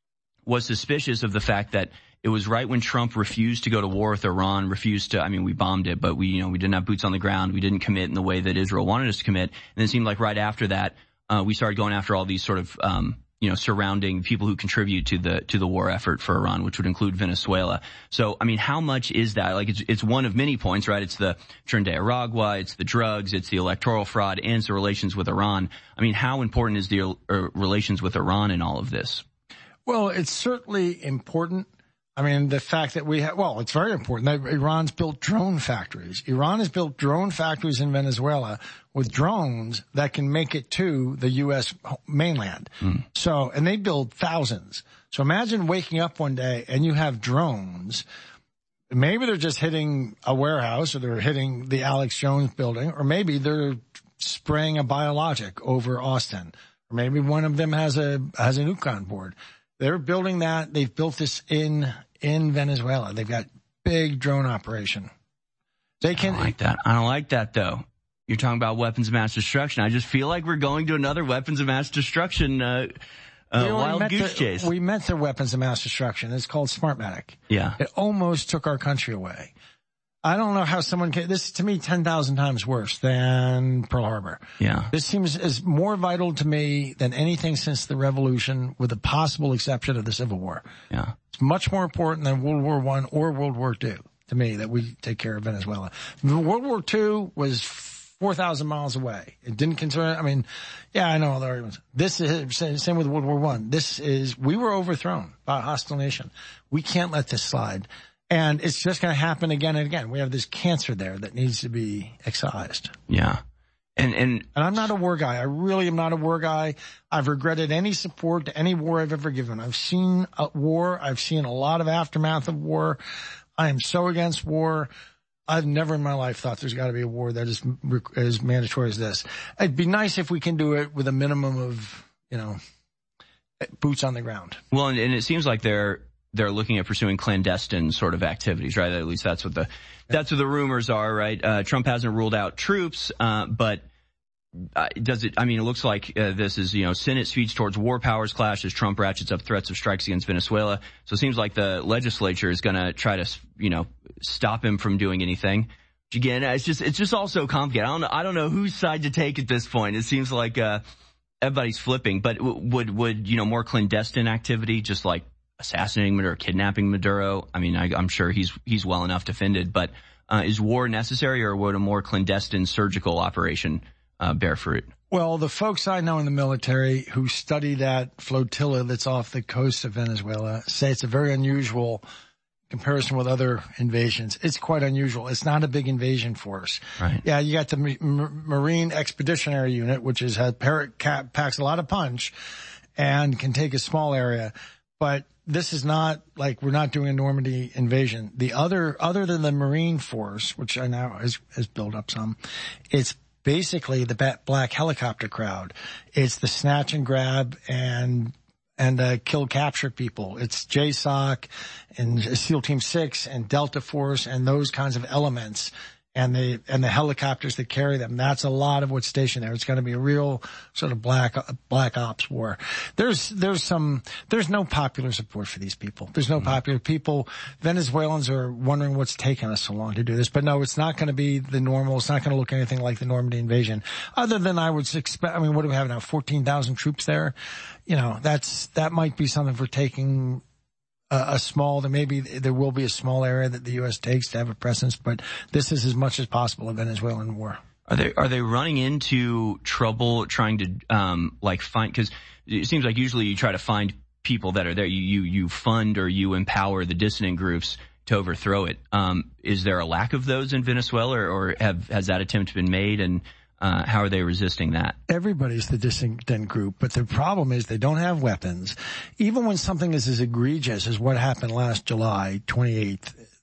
was suspicious of the fact that it was right when Trump refused to go to war with Iran, refused to, I mean, we bombed it, but we, you know, we didn't have boots on the ground. We didn't commit in the way that Israel wanted us to commit. And it seemed like right after that, uh, we started going after all these sort of, um, you know, surrounding people who contribute to the, to the war effort for Iran, which would include Venezuela. So, I mean, how much is that? Like, it's, it's one of many points, right? It's the Tren de Aragua, it's the drugs, it's the electoral fraud, and it's the relations with Iran. I mean, how important is the uh, relations with Iran in all of this? Well, it's certainly important. I mean, the fact that we have, well, it's very important that Iran's built drone factories. Iran has built drone factories in Venezuela with drones that can make it to the U S mainland. Mm. So, and they build thousands. So imagine waking up one day and you have drones. Maybe they're just hitting a warehouse or they're hitting the Alex Jones building, or maybe they're spraying a biologic over Austin, or maybe one of them has a, has a nuke on board. They're building that. They've built this in, in Venezuela. They've got big drone operation. They can. I don't like that. I don't like that though. You're talking about weapons of mass destruction. I just feel like we're going to another weapons of mass destruction, uh, uh, wild goose the, chase. We met the weapons of mass destruction. It's called Smartmatic. Yeah. It almost took our country away. I don't know how someone can, this is to me ten thousand times worse than Pearl Harbor. Yeah. This seems is more vital to me than anything since the revolution, with the possible exception of the Civil War. Yeah. It's much more important than World War One or World War Two to me that we take care of Venezuela. World War Two was four thousand miles away. It didn't concern, I mean, yeah, I know all the arguments. This is, same with World War One. This is, we were overthrown by a hostile nation. We can't let this slide. And it's just going to happen again and again. We have this cancer there that needs to be excised. Yeah. And, and, and I'm not a war guy. I really am not a war guy. I've regretted any support to any war I've ever given. I've seen a war. I've seen a lot of aftermath of war. I am so against war. I've never in my life thought there's got to be a war that is as mandatory as this. It'd be nice if we can do it with a minimum of, you know, boots on the ground. Well, and, and it seems like they're, they're looking at pursuing clandestine sort of activities, right? At least that's what the, that's what the rumors are, right? Uh, Trump hasn't ruled out troops, uh, but, uh, does it, I mean, it looks like, uh, this is, you know, Senate speech towards war powers clash as Trump ratchets up threats of strikes against Venezuela. So it seems like the legislature is going to try to, you know, stop him from doing anything. Again, it's just, it's just all so complicated. I don't know, I don't know whose side to take at this point. It seems like, uh, everybody's flipping, but would, would, you know, more clandestine activity, just like, assassinating Maduro, kidnapping Maduro. I mean, I, I'm sure he's he's well enough defended, but uh, is war necessary, or would a more clandestine surgical operation uh, bear fruit? Well, the folks I know in the military who study that flotilla that's off the coast of Venezuela say it's a very unusual comparison with other invasions. It's quite unusual. It's not a big invasion force. Right. Yeah, you got the M- Marine Expeditionary Unit, which is has packs a lot of punch and can take a small area, but this is not like we're not doing a Normandy invasion. The other, other than the Marine Force, which I now has, has built up some, it's basically the black helicopter crowd. It's the snatch and grab and, and, uh, kill capture people. It's J SOC and SEAL Team Six and Delta Force and those kinds of elements. And the, and the helicopters that carry them. That's a lot of what's stationed there. It's going to be a real sort of black, black ops war. There's, there's some, there's no popular support for these people. There's no mm-hmm. popular people. Venezuelans are wondering what's taken us so long to do this. But no, it's not going to be the normal. It's not going to look anything like the Normandy invasion. Other than I would expect, I mean, what do we have now? fourteen thousand troops there. You know, that's, that might be something for taking a, a small, there maybe there will be a small area that the U S takes to have a presence, but this is as much as possible a Venezuelan war. Are they, are they running into trouble trying to, um, like find, cause it seems like usually you try to find people that are there. You, you, you fund or you empower the dissident groups to overthrow it. Um, is there a lack of those in Venezuela, or, or have, has that attempt been made? And, Uh, how are they resisting that? Everybody's the dissident group, but the problem is they don't have weapons. Even when something is as egregious as what happened last July twenty-eighth,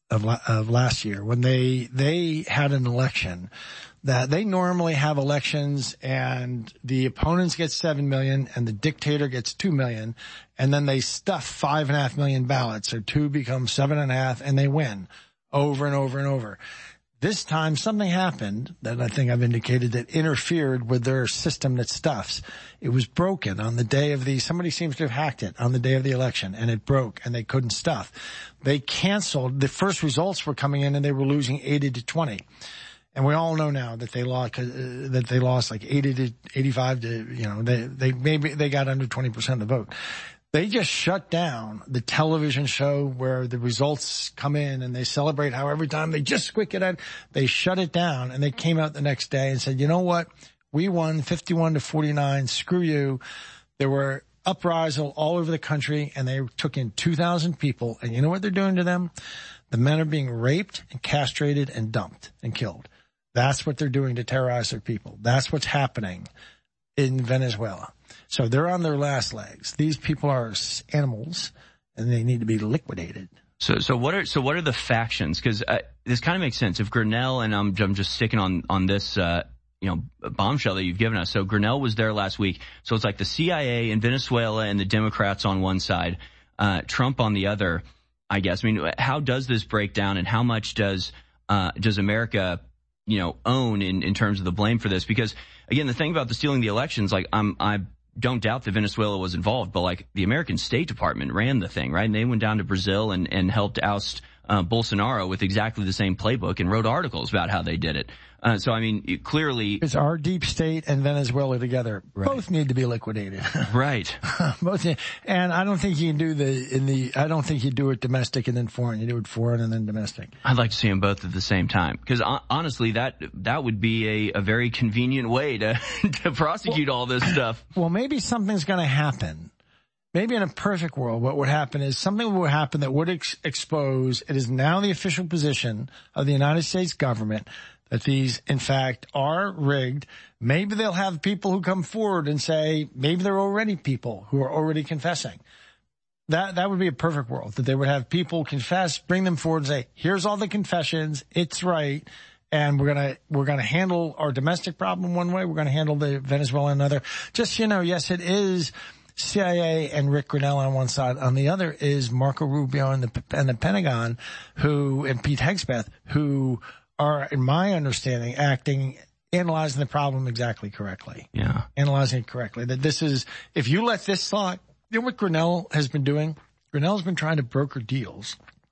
of, of last year when they, they had an election that they normally have elections and the opponents get seven million and the dictator gets two million and then they stuff five and a half million ballots. So two becomes seven and a half and they win over and over and over. This time something happened that I think I've indicated that interfered with their system that stuffs. It was broken on the day of the, somebody seems to have hacked it on the day of the election and it broke and they couldn't stuff. They canceled, the first results were coming in and they were losing eighty to twenty. And we all know now that they lost, uh, that they lost like eighty to eighty-five to, you know, they, they maybe they got under twenty percent of the vote. They just shut down the television show where the results come in and they celebrate how every time they just squeak it out, they shut it down and they came out the next day and said, you know what? We won fifty-one to forty-nine. Screw you. There were uprisals all over the country and they took in two thousand people. And you know what they're doing to them? The men are being raped and castrated and dumped and killed. That's what they're doing to terrorize their people. That's what's happening in Venezuela. So they're on their last legs. These people are animals and they need to be liquidated. So, so what are, so what are the factions? Cause, uh, this kind of makes sense. If Grinnell, and I'm, I'm just sticking on, on this, uh, you know, bombshell that you've given us. So Grinnell was there last week. So it's like the C I A in Venezuela and the Democrats on one side, uh, Trump on the other, I guess. I mean, how does this break down and how much does, uh, does America, you know, own in, in terms of the blame for this? Because again, the thing about the stealing the elections, like I'm, I don't doubt that Venezuela was involved, but like the American State Department ran the thing, right? And they went down to Brazil and, and helped oust, uh, Bolsonaro with exactly the same playbook and wrote articles about how they did it. Uh, so I mean, it clearly. It's our deep state and Venezuela together. Right. Both need to be liquidated. Right. Both need, and I don't think you can do the, in the, I don't think you do it domestic and then foreign. You do it foreign and then domestic. I'd like to see them both at the same time. Cause uh, honestly, that, that would be a, a very convenient way to, to prosecute well, all this stuff. Well, maybe something's going to happen. Maybe in a perfect world, what would happen is something would happen that would ex- expose, it is now the official position of the United States government that these, in fact, are rigged. Maybe they'll have people who come forward and say, maybe they're already people who are already confessing. That, that would be a perfect world, that they would have people confess, bring them forward and say, here's all the confessions, it's right, and we're gonna, we're gonna handle our domestic problem one way, we're gonna handle the Venezuela another. Just, you know, yes, it is C I A and Rick Grinnell on one side. On the other is Marco Rubio and the, and the Pentagon, who, and Pete Hegseth, who are, in my understanding, acting, analyzing the problem exactly correctly. Yeah. Analyzing it correctly. That this is, if you let this slide, you know what Grinnell has been doing? Grinnell's been trying to broker deals,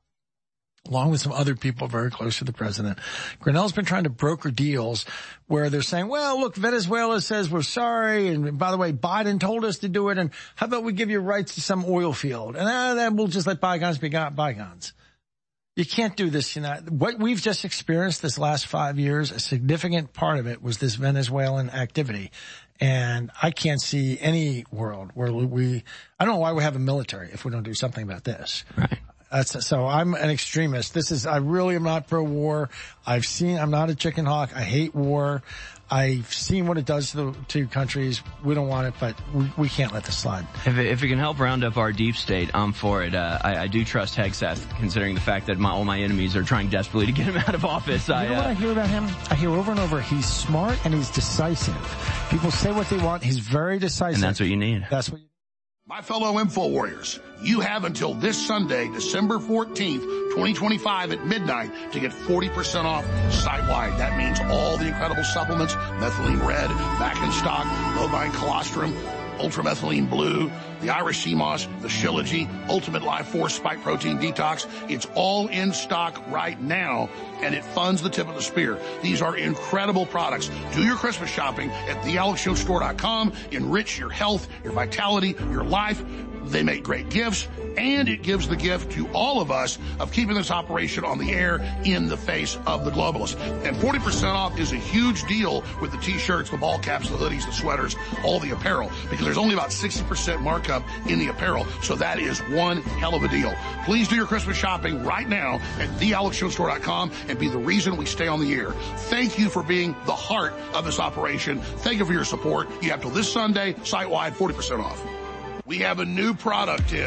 along with some other people very close to the president. Grinnell's been trying to broker deals where they're saying, well, look, Venezuela says we're sorry. And by the way, Biden told us to do it. And how about we give you rights to some oil field? And uh, then we'll just let bygones be bygones. You can't do this, you know. What we've just experienced this last five years, a significant part of it was this Venezuelan activity. And I can't see any world where we, I don't know why we have a military if we don't do something about this. Right. That's, so I'm an extremist. This is, I really am not pro-war. I've seen, I'm not a chicken hawk. I hate war. I've seen what it does to the to countries. We don't want it, but we, we can't let this slide. If it, if it can help round up our deep state, I'm for it. Uh, I, I do trust Hegseth, considering the fact that my, all my enemies are trying desperately to get him out of office. You I, know what uh, I hear about him? I hear over and over, he's smart and he's decisive. People say what they want. He's very decisive. And that's what you need. That's what you My fellow Info Warriors, you have until this Sunday, December fourteenth, twenty twenty-five at midnight to get forty percent off site-wide. That means all the incredible supplements, methylene red, back in stock, bovine colostrum, ultramethylene blue, the Irish sea moss, the Shilajit, Ultimate Life Force Spike Protein Detox. It's all in stock right now, and it funds the tip of the spear. These are incredible products. Do your Christmas shopping at the alex show store dot com. Enrich your health, your vitality, your life. They make great gifts, and it gives the gift to all of us of keeping this operation on the air in the face of the globalists. And forty percent off is a huge deal with the t-shirts, the ball caps, the hoodies, the sweaters, all the apparel, because there's only about sixty percent markup in the apparel. So that is one hell of a deal. Please do your Christmas shopping right now at the alex show store dot com and be the reason we stay on the air. Thank you for being the heart of this operation. Thank you for your support. You have till this Sunday, site-wide, forty percent off. We have a new product in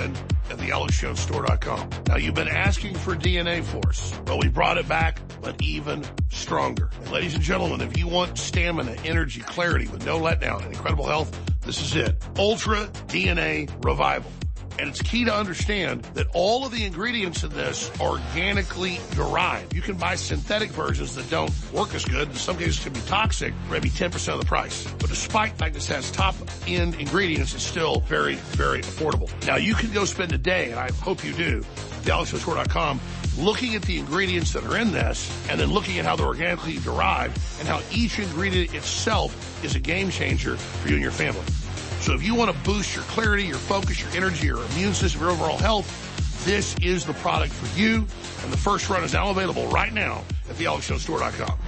at the alex jones store dot com. Now, you've been asking for D N A Force. Well, we brought it back, but even stronger. And ladies and gentlemen, if you want stamina, energy, clarity with no letdown and incredible health, this is it. Ultra D N A Revival. And it's key to understand that all of the ingredients in this are organically derived. You can buy synthetic versions that don't work as good. In some cases can be toxic, maybe ten percent of the price. But despite the fact this has top-end ingredients, it's still very, very affordable. Now, you can go spend a day, and I hope you do, at the alex jones store dot com, looking at the ingredients that are in this, and then looking at how they're organically derived, and how each ingredient itself is a game changer for you and your family. So if you want to boost your clarity, your focus, your energy, your immune system, your overall health, this is the product for you. And the first run is now available right now at the alex jones store dot com.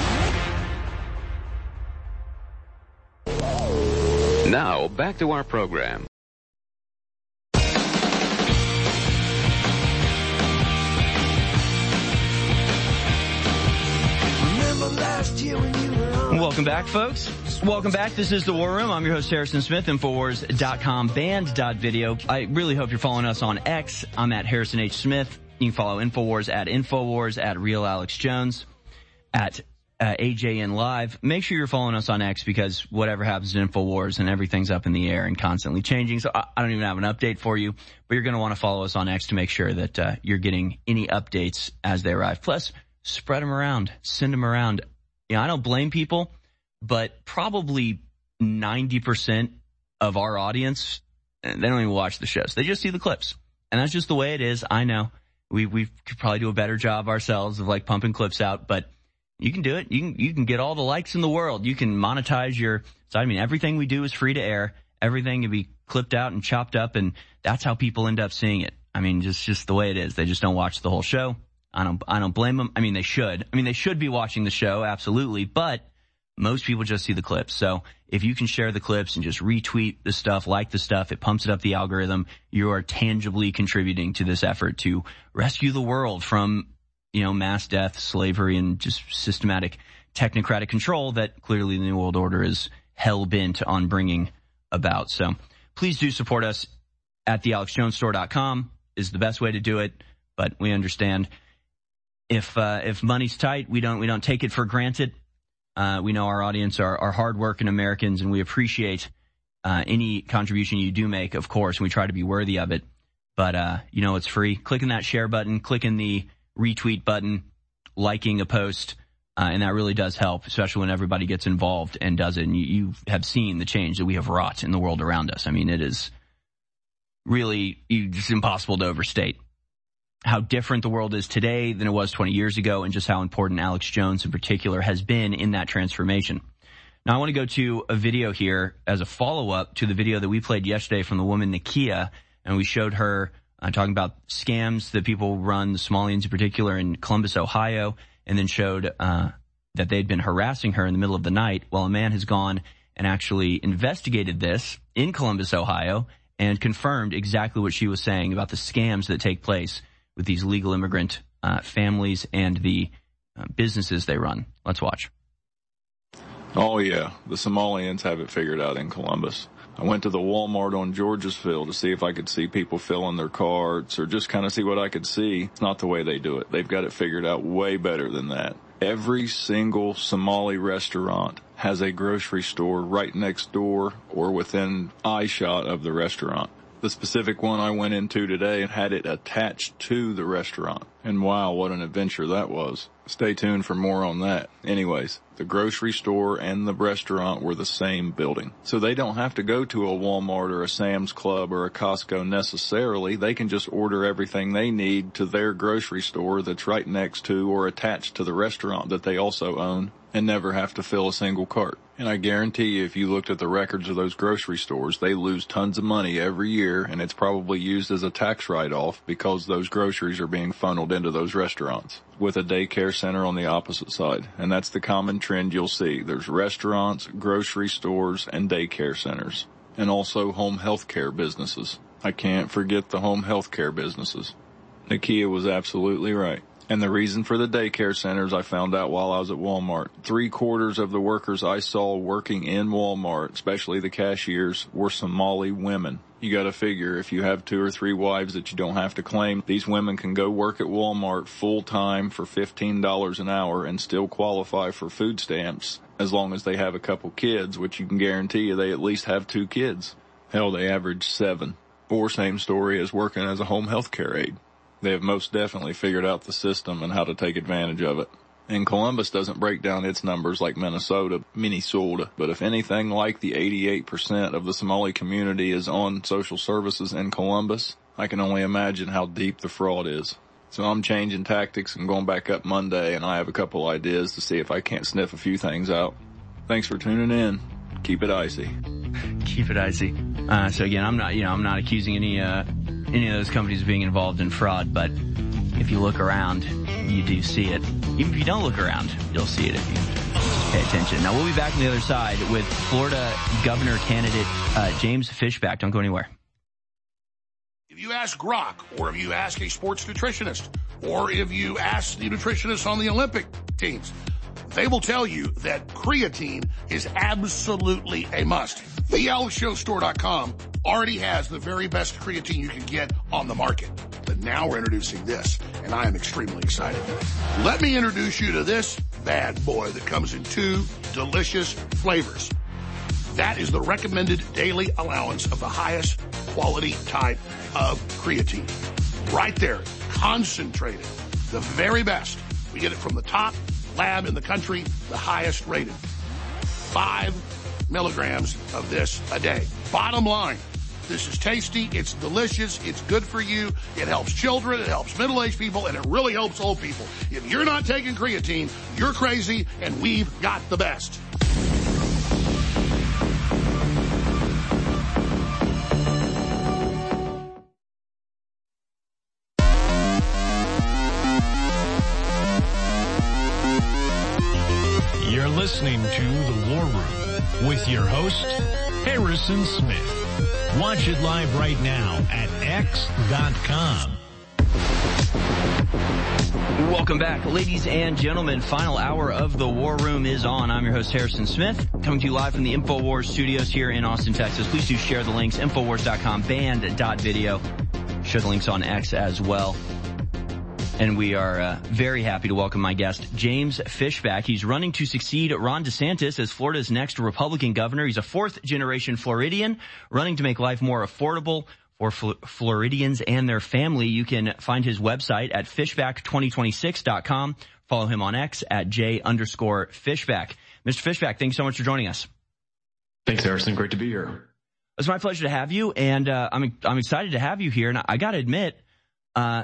Now, back to our program. Welcome back, folks. Welcome back. This is The War Room. I'm your host, Harrison Smith, Infowars dot com, band dot video. I really hope you're following us on X. I'm at Harrison H. Smith. You can follow Infowars at Infowars, at Real Alex Jones, at uh, A J N Live. Make sure you're following us on X, because whatever happens in Infowars and everything's up in the air and constantly changing. So I, I don't even have an update for you, but you're going to want to follow us on X to make sure that uh, you're getting any updates as they arrive. Plus, spread them around. Send them around. You know, I don't blame people, but probably ninety percent of our audience, they don't even watch the shows. They just see the clips. And that's just the way it is. I know. We we could probably do a better job ourselves of like pumping clips out, but you can do it. You can you can get all the likes in the world. You can monetize your so I mean everything we do is free to air. Everything can be clipped out and chopped up, and that's how people end up seeing it. I mean, just just the way it is. They just don't watch the whole show. I don't I don't blame them. I mean, they should. I mean, they should be watching the show, absolutely, but most people just see the clips. So if you can share the clips and just retweet the stuff, like the stuff, it pumps it up the algorithm. You are tangibly contributing to this effort to rescue the world from, you know, mass death, slavery, and just systematic technocratic control that clearly the New World Order is hell-bent on bringing about. So please do support us at the alex jones store dot com is the best way to do it, but we understand if uh, if money's tight, we don't we don't take it for granted. Uh, we know our audience are, are hardworking Americans, and we appreciate uh, any contribution you do make, of course, and we try to be worthy of it. But, uh, you know, it's free. Clicking that share button, clicking the retweet button, liking a post, uh, and that really does help, especially when everybody gets involved and does it. And you, you have seen the change that we have wrought in the world around us. I mean, it is really you, it's impossible to overstate how different the world is today than it was twenty years ago, and just how important Alex Jones in particular has been in that transformation. Now, I want to go to a video here as a follow-up to the video that we played yesterday from the woman Nakia, and we showed her uh, talking about scams that people run, the Somalians in particular, in Columbus, Ohio, and then showed uh, that they'd been harassing her in the middle of the night. Well, a man has gone and actually investigated this in Columbus, Ohio, and confirmed exactly what she was saying about the scams that take place with these legal immigrant uh, families and the uh, businesses they run. Let's watch. Oh, yeah. The Somalians have it figured out in Columbus. I went to the Walmart on Georgesville to see if I could see people filling their carts or just kind of see what I could see. It's not the way they do it. They've got it figured out way better than that. Every single Somali restaurant has a grocery store right next door or within eyeshot of the restaurant. The specific one I went into today had it attached to the restaurant. And wow, what an adventure that was. Stay tuned for more on that. Anyways, the grocery store and the restaurant were the same building. So they don't have to go to a Walmart or a Sam's Club or a Costco necessarily. They can just order everything they need to their grocery store that's right next to or attached to the restaurant that they also own, and never have to fill a single cart. And I guarantee you, if you looked at the records of those grocery stores, they lose tons of money every year, and it's probably used as a tax write-off because those groceries are being funneled into those restaurants, with a daycare center on the opposite side. And that's the common trend you'll see. There's restaurants, grocery stores, and daycare centers, and also home health care businesses. I can't forget the home health care businesses. Nakia was absolutely right. And the reason for the daycare centers I found out while I was at Walmart. Three quarters of the workers I saw working in Walmart, especially the cashiers, were Somali women. You got to figure if you have two or three wives that you don't have to claim, these women can go work at Walmart full time for fifteen dollars an hour and still qualify for food stamps as long as they have a couple kids, which you can guarantee you they at least have two kids. Hell, they average seven. Or same story as working as a home health care aide. They have most definitely figured out the system and how to take advantage of it. And Columbus doesn't break down its numbers like Minnesota, Minnesota. But if anything like the eighty-eight percent of the Somali community is on social services in Columbus, I can only imagine how deep the fraud is. So I'm changing tactics and going back up Monday, and I have a couple ideas to see if I can't sniff a few things out. Thanks for tuning in. Keep it icy. Keep it icy. Uh, so again, I'm not, you know, I'm not accusing any, uh, any of those companies of being involved in fraud, but if you look around, you do see it. Even if you don't look around, you'll see it if you just pay attention. Now, we'll be back on the other side with Florida governor candidate uh, James Fishback. Don't go anywhere. If you ask Grok, or if you ask a sports nutritionist, or if you ask the nutritionist on the Olympic teams, they will tell you that creatine is absolutely a must. the alex show store dot com already has the very best creatine you can get on the market. But now we're introducing this, and I am extremely excited. Let me introduce you to this bad boy that comes in two delicious flavors. That is the recommended daily allowance of the highest quality type of creatine. Right there, concentrated, the very best. We get it from the top lab in the country, the highest rated. Five milligrams of this a day. Bottom line, this is tasty, it's delicious, it's good for you, it helps children, it helps middle-aged people, and it really helps old people. If you're not taking creatine, you're crazy, and we've got the best. You're listening to The War Room with your host, Harrison Smith. Watch it live right now at x dot com. Welcome back, ladies and gentlemen. Final hour of The War Room is on. I'm your host, Harrison Smith, coming to you live from the InfoWars studios here in Austin, Texas. Please do share the links, infowars dot com, band dot video. Share the links on X as well. And we are uh, very happy to welcome my guest, James Fishback. He's running to succeed Ron DeSantis as Florida's next Republican governor. He's a fourth-generation Floridian, running to make life more affordable for Fl- Floridians and their family. You can find his website at fishback twenty twenty-six dot com. Follow him on X at J underscore Fishback. Mister Fishback, thanks so much for joining us. Thanks, Harrison. Great to be here. It's my pleasure to have you, and uh, I'm I'm excited to have you here. And I, I got to admit, uh,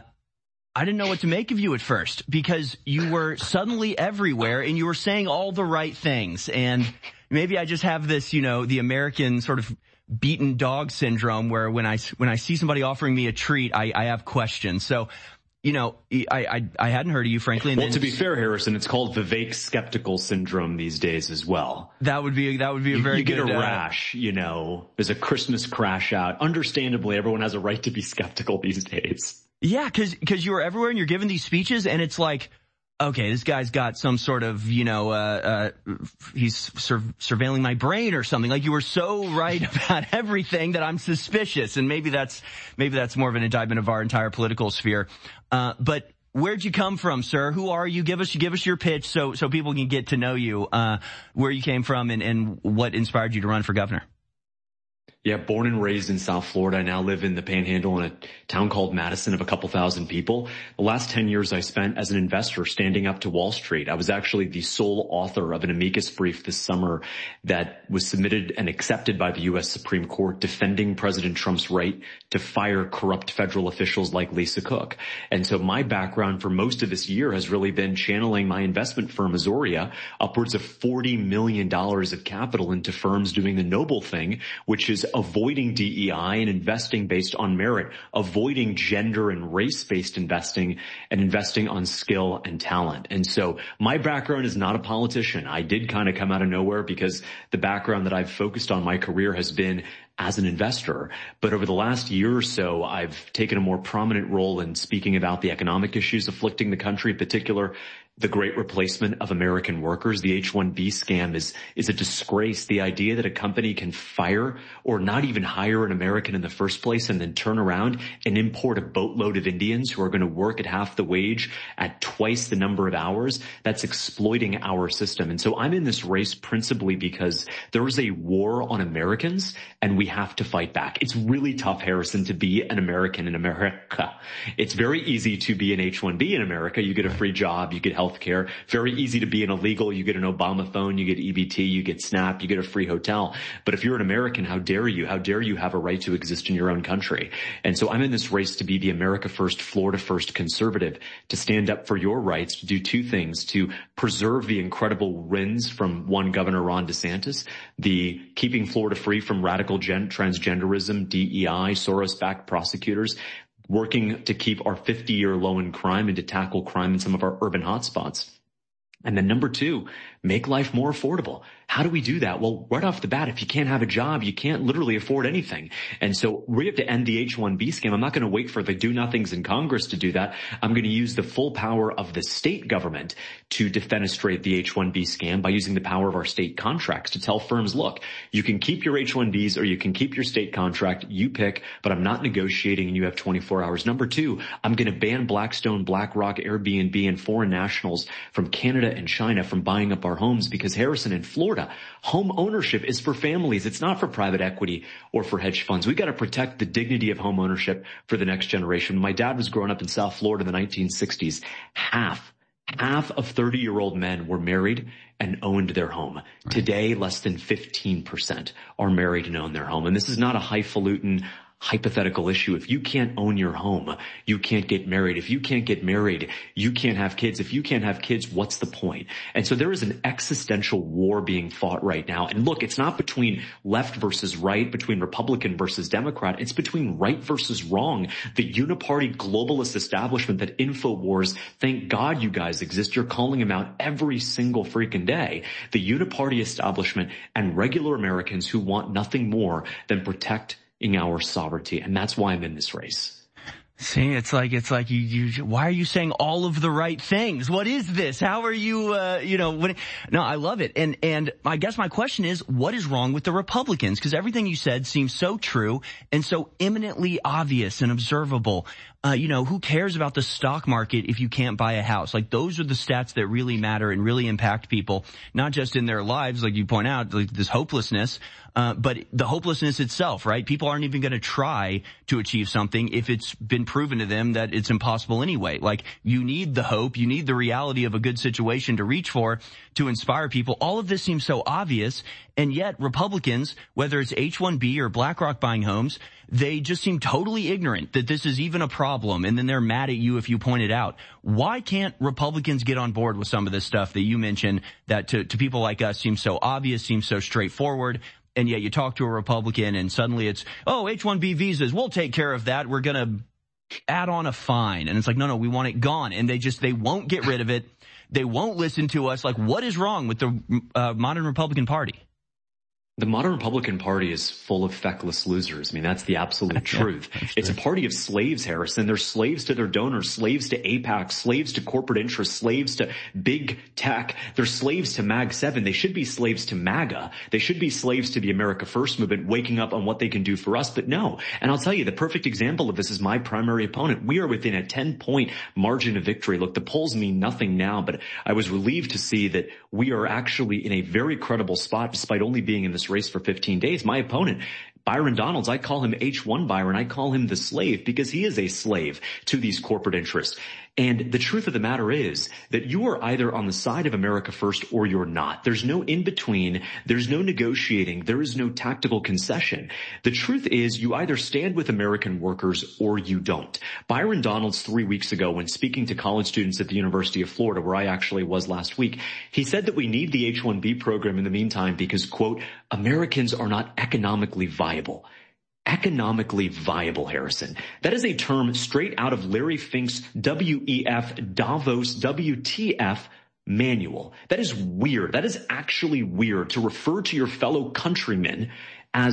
I didn't know what to make of you at first because you were suddenly everywhere and you were saying all the right things. And maybe I just have this, you know, the American sort of beaten dog syndrome where when I, when I see somebody offering me a treat, I, I have questions. So, you know, I, I, I hadn't heard of you, frankly. And well, to be fair, Harrison, it's called Vivek skeptical syndrome these days as well. That would be, that would be a very you, you good. You get a uh, rash, you know, there's a Christmas crash out. Understandably, everyone has a right to be skeptical these days. Yeah, cause, cause you're everywhere and you're giving these speeches and it's like, okay, this guy's got some sort of, you know, uh, uh, he's sur- surveilling my brain or something. Like you were so right about everything that I'm suspicious. And maybe that's, maybe that's more of an indictment of our entire political sphere. Uh, but where'd you come from, sir? Who are you? Give us, give us your pitch so, so people can get to know you, uh, where you came from and, and what inspired you to run for governor. Yeah, born and raised in South Florida. I now live in the Panhandle in a town called Madison of a couple thousand people. The last ten years I spent as an investor standing up to Wall Street. I was actually the sole author of an amicus brief this summer that was submitted and accepted by the U S Supreme Court defending President Trump's right to fire corrupt federal officials like Lisa Cook. And so my background for most of this year has really been channeling my investment firm, Azoria, upwards of forty million dollars of capital into firms doing the noble thing, which is avoiding D E I and investing based on merit, avoiding gender and race-based investing and investing on skill and talent. And so my background is not a politician. I did kind of come out of nowhere because the background that I've focused on my career has been as an investor. But over the last year or so, I've taken a more prominent role in speaking about the economic issues afflicting the country, in particular the great replacement of American workers. The H one B scam is, is a disgrace. The idea that a company can fire or not even hire an American in the first place and then turn around and import a boatload of Indians who are going to work at half the wage at twice the number of hours, that's exploiting our system. And so I'm in this race principally because there is a war on Americans and we have to fight back. It's really tough, Harrison, to be an American in America. It's very easy to be an H one B in America. You get a free job, you get health Healthcare. Very easy to be an illegal. You get an Obama phone, you get E B T, you get SNAP, you get a free hotel. But if you're an American, how dare you? How dare you have a right to exist in your own country? And so I'm in this race to be the America First, Florida First conservative, to stand up for your rights, to do two things, to preserve the incredible wins from one Governor Ron DeSantis, the keeping Florida free from radical gen- transgenderism, D E I, Soros-backed prosecutors, working to keep our fifty-year low in crime and to tackle crime in some of our urban hotspots. And then number two, make life more affordable. How do we do that? Well, right off the bat, if you can't have a job, you can't literally afford anything. And so we have to end the H one B scam. I'm not going to wait for the do-nothings in Congress to do that. I'm going to use the full power of the state government to defenestrate the H one B scam by using the power of our state contracts to tell firms, look, you can keep your H one Bs or you can keep your state contract. You pick, but I'm not negotiating and you have twenty-four hours. Number two, I'm going to ban Blackstone, BlackRock, Airbnb, and foreign nationals from Canada and China from buying up our homes because, Harrison, in Florida, home ownership is for families. It's not for private equity or for hedge funds. We've got to protect the dignity of home ownership for the next generation. When my dad was growing up in South Florida in the nineteen sixties, half Half of thirty-year-old men were married and owned their home. Right. Today, less than fifteen percent are married and own their home. And this is not a highfalutin hypothetical issue. If you can't own your home, you can't get married. If you can't get married, you can't have kids. If you can't have kids, what's the point? And so there is an existential war being fought right now. And look, it's not between left versus right, between Republican versus Democrat. It's between right versus wrong. The uniparty globalist establishment that InfoWars, thank God you guys exist. You're calling them out every single freaking day. The uniparty establishment and regular Americans who want nothing more than protect our sovereignty. And that's why I'm in this race. See, it's like, it's like you, you, why are you saying all of the right things? What is this? How are you, uh, you know, when, no, I love it. And, and I guess my question is, what is wrong with the Republicans? Because everything you said seems so true and so eminently obvious and observable. Uh, you know, who cares about the stock market if you can't buy a house? Like, those are the stats that really matter and really impact people, not just in their lives, like you point out, like this hopelessness, uh, but the hopelessness itself, right? People aren't even going to try to achieve something if it's been proven to them that it's impossible anyway. Like, you need the hope, you need the reality of a good situation to reach for, to inspire people. All of this seems so obvious, and yet Republicans, whether it's H one B or BlackRock buying homes, they just seem totally ignorant that this is even a problem, and then they're mad at you if you point it out. Why can't Republicans get on board with some of this stuff that you mentioned that to, to people like us seems so obvious, seems so straightforward, and yet you talk to a Republican and suddenly it's, oh, H one B visas, we'll take care of that, we're going to add on a fine. And it's like, no, no, we want it gone. And they just, they won't get rid of it. They won't listen to us. Like, what is wrong with the uh, modern Republican Party? The modern Republican Party is full of feckless losers. I mean, that's the absolute truth. It's a party of slaves, Harrison. They're slaves to their donors, slaves to AIPAC, slaves to corporate interests, slaves to big tech. They're slaves to Mag seven. They should be slaves to MAGA. They should be slaves to the America First movement, waking up on what they can do for us. But no. And I'll tell you, the perfect example of this is my primary opponent. We are within a ten-point margin of victory. Look, the polls mean nothing now, but I was relieved to see that we are actually in a very credible spot despite only being in this race for fifteen days. My opponent, Byron Donalds, I call him H one Byron. I call him the slave because he is a slave to these corporate interests. And the truth of the matter is that you are either on the side of America First or you're not. There's no in between. There's no negotiating. There is no tactical concession. The truth is you either stand with American workers or you don't. Byron Donalds, three weeks ago, when speaking to college students at the University of Florida, where I actually was last week, he said that we need the H one B program in the meantime because, quote, Americans are not economically viable. Economically viable, Harrison. That is a term straight out of Larry Fink's W E F Davos W T F manual. That is weird. That is actually weird to refer to your fellow countrymen as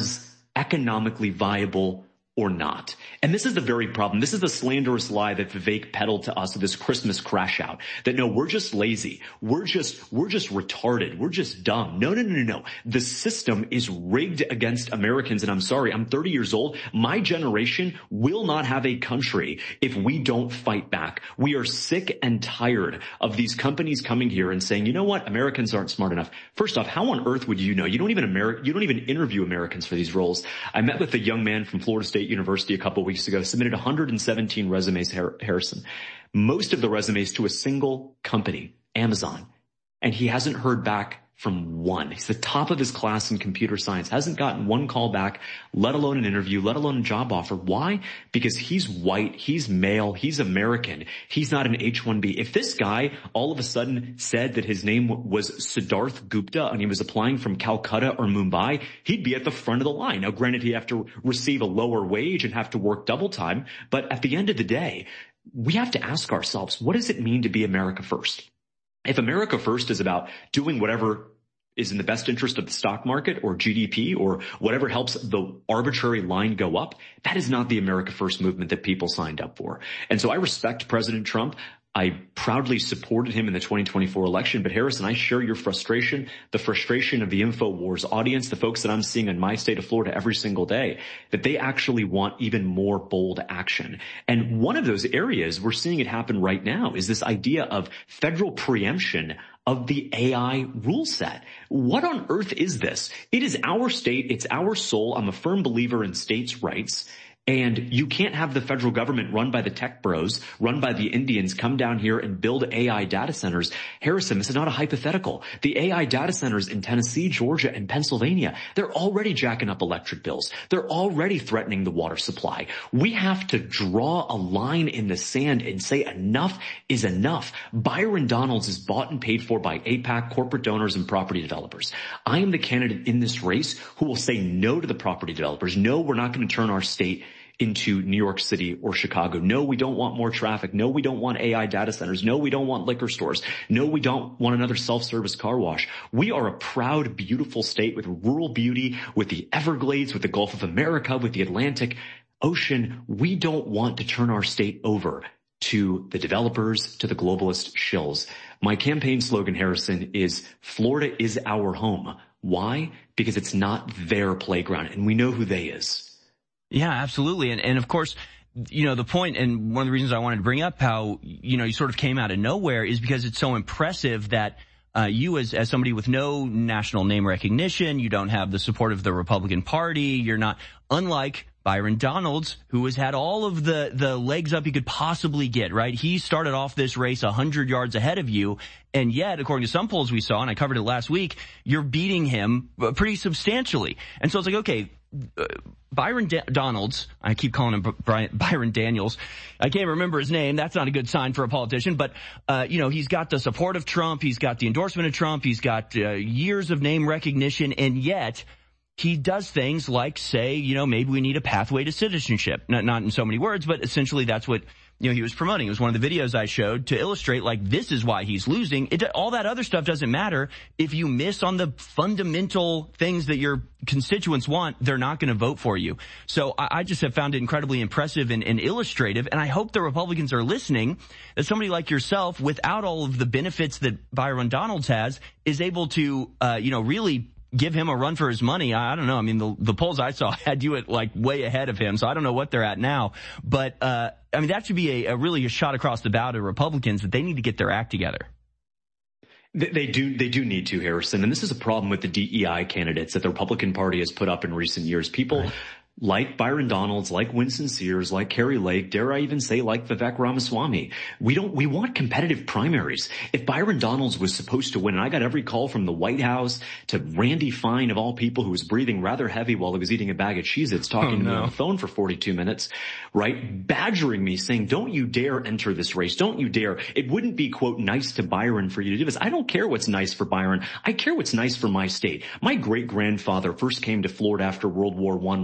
economically viable or not. And this is the very problem. This is the slanderous lie that Vivek peddled to us with this Christmas crash out. That no, we're just lazy. We're just, we're just retarded. We're just dumb. No, no, no, no, no. The system is rigged against Americans. And I'm sorry, I'm thirty years old. My generation will not have a country if we don't fight back. We are sick and tired of these companies coming here and saying, you know what? Americans aren't smart enough. First off, how on earth would you know? You don't even Ameri- you don't even interview Americans for these roles. I met with a young man from Florida State University a couple of weeks ago, submitted one hundred seventeen resumes, Harrison. Most of the resumes to a single company, Amazon. And he hasn't heard back from one. He's the top of his class in computer science, hasn't gotten one call back, let alone an interview, let alone a job offer. Why? Because he's white, he's male, he's American, he's not an H one B. If this guy all of a sudden said that his name was Siddharth Gupta and he was applying from Calcutta or Mumbai, he'd be at the front of the line. Now, granted, he'd have to receive a lower wage and have to work double time, but at the end of the day, we have to ask ourselves, what does it mean to be America first? If America first is about doing whatever is in the best interest of the stock market or G D P or whatever helps the arbitrary line go up, that is not the America First movement that people signed up for. And so I respect President Trump. I proudly supported him in the twenty twenty-four election, but Harrison, I share your frustration, the frustration of the InfoWars audience, the folks that I'm seeing in my state of Florida every single day, that they actually want even more bold action. And one of those areas, we're seeing it happen right now, is this idea of federal preemption of the A I rule set. What on earth is this? It is our state. It's our soul. I'm a firm believer in states' rights. And you can't have the federal government run by the tech bros, run by the Indians, come down here and build A I data centers. Harrison, this is not a hypothetical. The A I data centers in Tennessee, Georgia, and Pennsylvania, they're already jacking up electric bills. They're already threatening the water supply. We have to draw a line in the sand and say enough is enough. Byron Donalds is bought and paid for by AIPAC, corporate donors, and property developers. I am the candidate in this race who will say no to the property developers. No, we're not going to turn our state into New York City or Chicago. No, we don't want more traffic. No, we don't want A I data centers. No, we don't want liquor stores. No, we don't want another self-service car wash. We are a proud, beautiful state with rural beauty, with the Everglades, with the Gulf of America, with the Atlantic Ocean. We don't want to turn our state over to the developers, to the globalist shills. My campaign slogan, Harrison, is Florida is our home. Why? Because it's not their playground, and we know who they is. Yeah, absolutely. And, and of course, you know, the point, and one of the reasons I wanted to bring up how, you know, you sort of came out of nowhere is because it's so impressive that uh, you as, as somebody with no national name recognition, you don't have the support of the Republican Party, you're not, unlike Byron Donalds, who has had all of the, the legs up he could possibly get, right? He started off this race a hundred yards ahead of you, and yet, according to some polls we saw, and I covered it last week, you're beating him pretty substantially. And so it's like, okay, Uh, Byron da- Donalds, I keep calling him Brian, Byron Daniels. I can't remember his name. That's not a good sign for a politician. But, uh, you know, he's got the support of Trump. He's got the endorsement of Trump. He's got uh, years of name recognition. And yet he does things like say, you know, maybe we need a pathway to citizenship. Not, not in so many words, but essentially that's what, you know, he was promoting. It was one of the videos I showed to illustrate, like, this is why he's losing. It, all that other stuff doesn't matter. If you miss on the fundamental things that your constituents want, they're not going to vote for you. So I, I just have found it incredibly impressive and, and illustrative. And I hope the Republicans are listening, that somebody like yourself, without all of the benefits that Byron Donalds has, is able to, uh, you know, really give him a run for his money. I don't know. I mean, the, the polls I saw had you at like way ahead of him, so I don't know what they're at now. But, uh, I mean, that should be a, a really a shot across the bow to Republicans that they need to get their act together. They, they do, they do need to, Harrison. And this is a problem with the D E I candidates that the Republican Party has put up in recent years. People right. like Byron Donalds, like Winston Sears, like Kari Lake, dare I even say like Vivek Ramaswamy. We don't, we want competitive primaries. If Byron Donalds was supposed to win, and I got every call from the White House to Randy Fine of all people, who was breathing rather heavy while he was eating a bag of Cheez-Its, talking oh, to no. me on the phone for forty-two minutes, right? Badgering me, saying, don't you dare enter this race. Don't you dare. It wouldn't be, quote, nice to Byron for you to do this. I don't care what's nice for Byron. I care what's nice for my state. My great grandfather first came to Florida after World War One, where he fought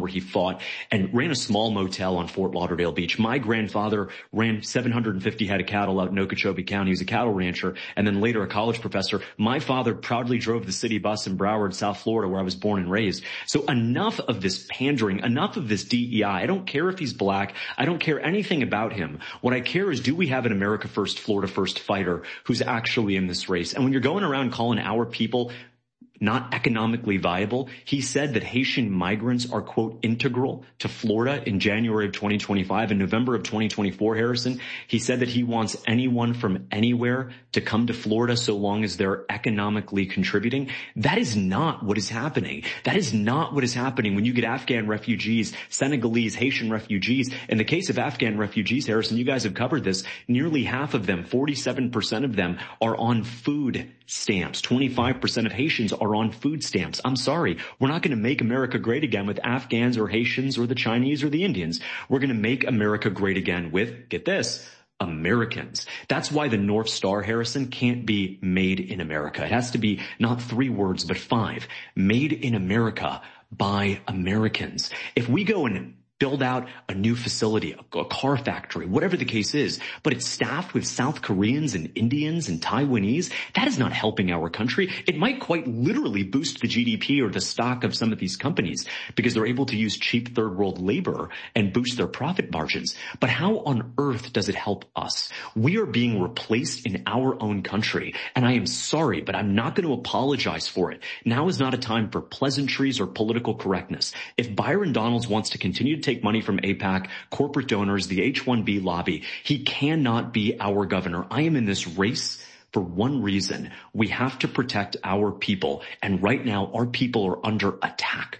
bought and ran a small motel on Fort Lauderdale Beach. My grandfather ran seven hundred fifty head of cattle out in Okeechobee County. He was a cattle rancher and then later a college professor. My father proudly drove the city bus in Broward, South Florida, where I was born and raised. So enough of this pandering, enough of this D E I. I don't care if he's black. I don't care anything about him. What I care is, do we have an America First, Florida First fighter who's actually in this race? And when you're going around calling our people not economically viable, he said that Haitian migrants are, quote, integral to Florida in January of twenty twenty-five. In November of twenty twenty-four, Harrison, he said that he wants anyone from anywhere to come to Florida so long as they're economically contributing. That is not what is happening. That is not what is happening when you get Afghan refugees, Senegalese, Haitian refugees. In the case of Afghan refugees, Harrison, you guys have covered this. Nearly half of them, forty-seven percent of them, are on food stamps. twenty-five percent of Haitians are on food stamps. I'm sorry. We're not going to make America great again with Afghans or Haitians or the Chinese or the Indians. We're going to make America great again with, get this, Americans. That's why the North Star, Harrison, can't be made in America. It has to be not three words, but five. Made in America by Americans. If we go and build out a new facility, a car factory, whatever the case is, but it's staffed with South Koreans and Indians and Taiwanese, that is not helping our country. It might quite literally boost the G D P or the stock of some of these companies because they're able to use cheap third world labor and boost their profit margins. But how on earth does it help us? We are being replaced in our own country. And I am sorry, but I'm not going to apologize for it. Now is not a time for pleasantries or political correctness. If Byron Donalds wants to continue to take money from AIPAC, corporate donors, the H one B lobby, he cannot be our governor. I am in this race for one reason. We have to protect our people. And right now, our people are under attack.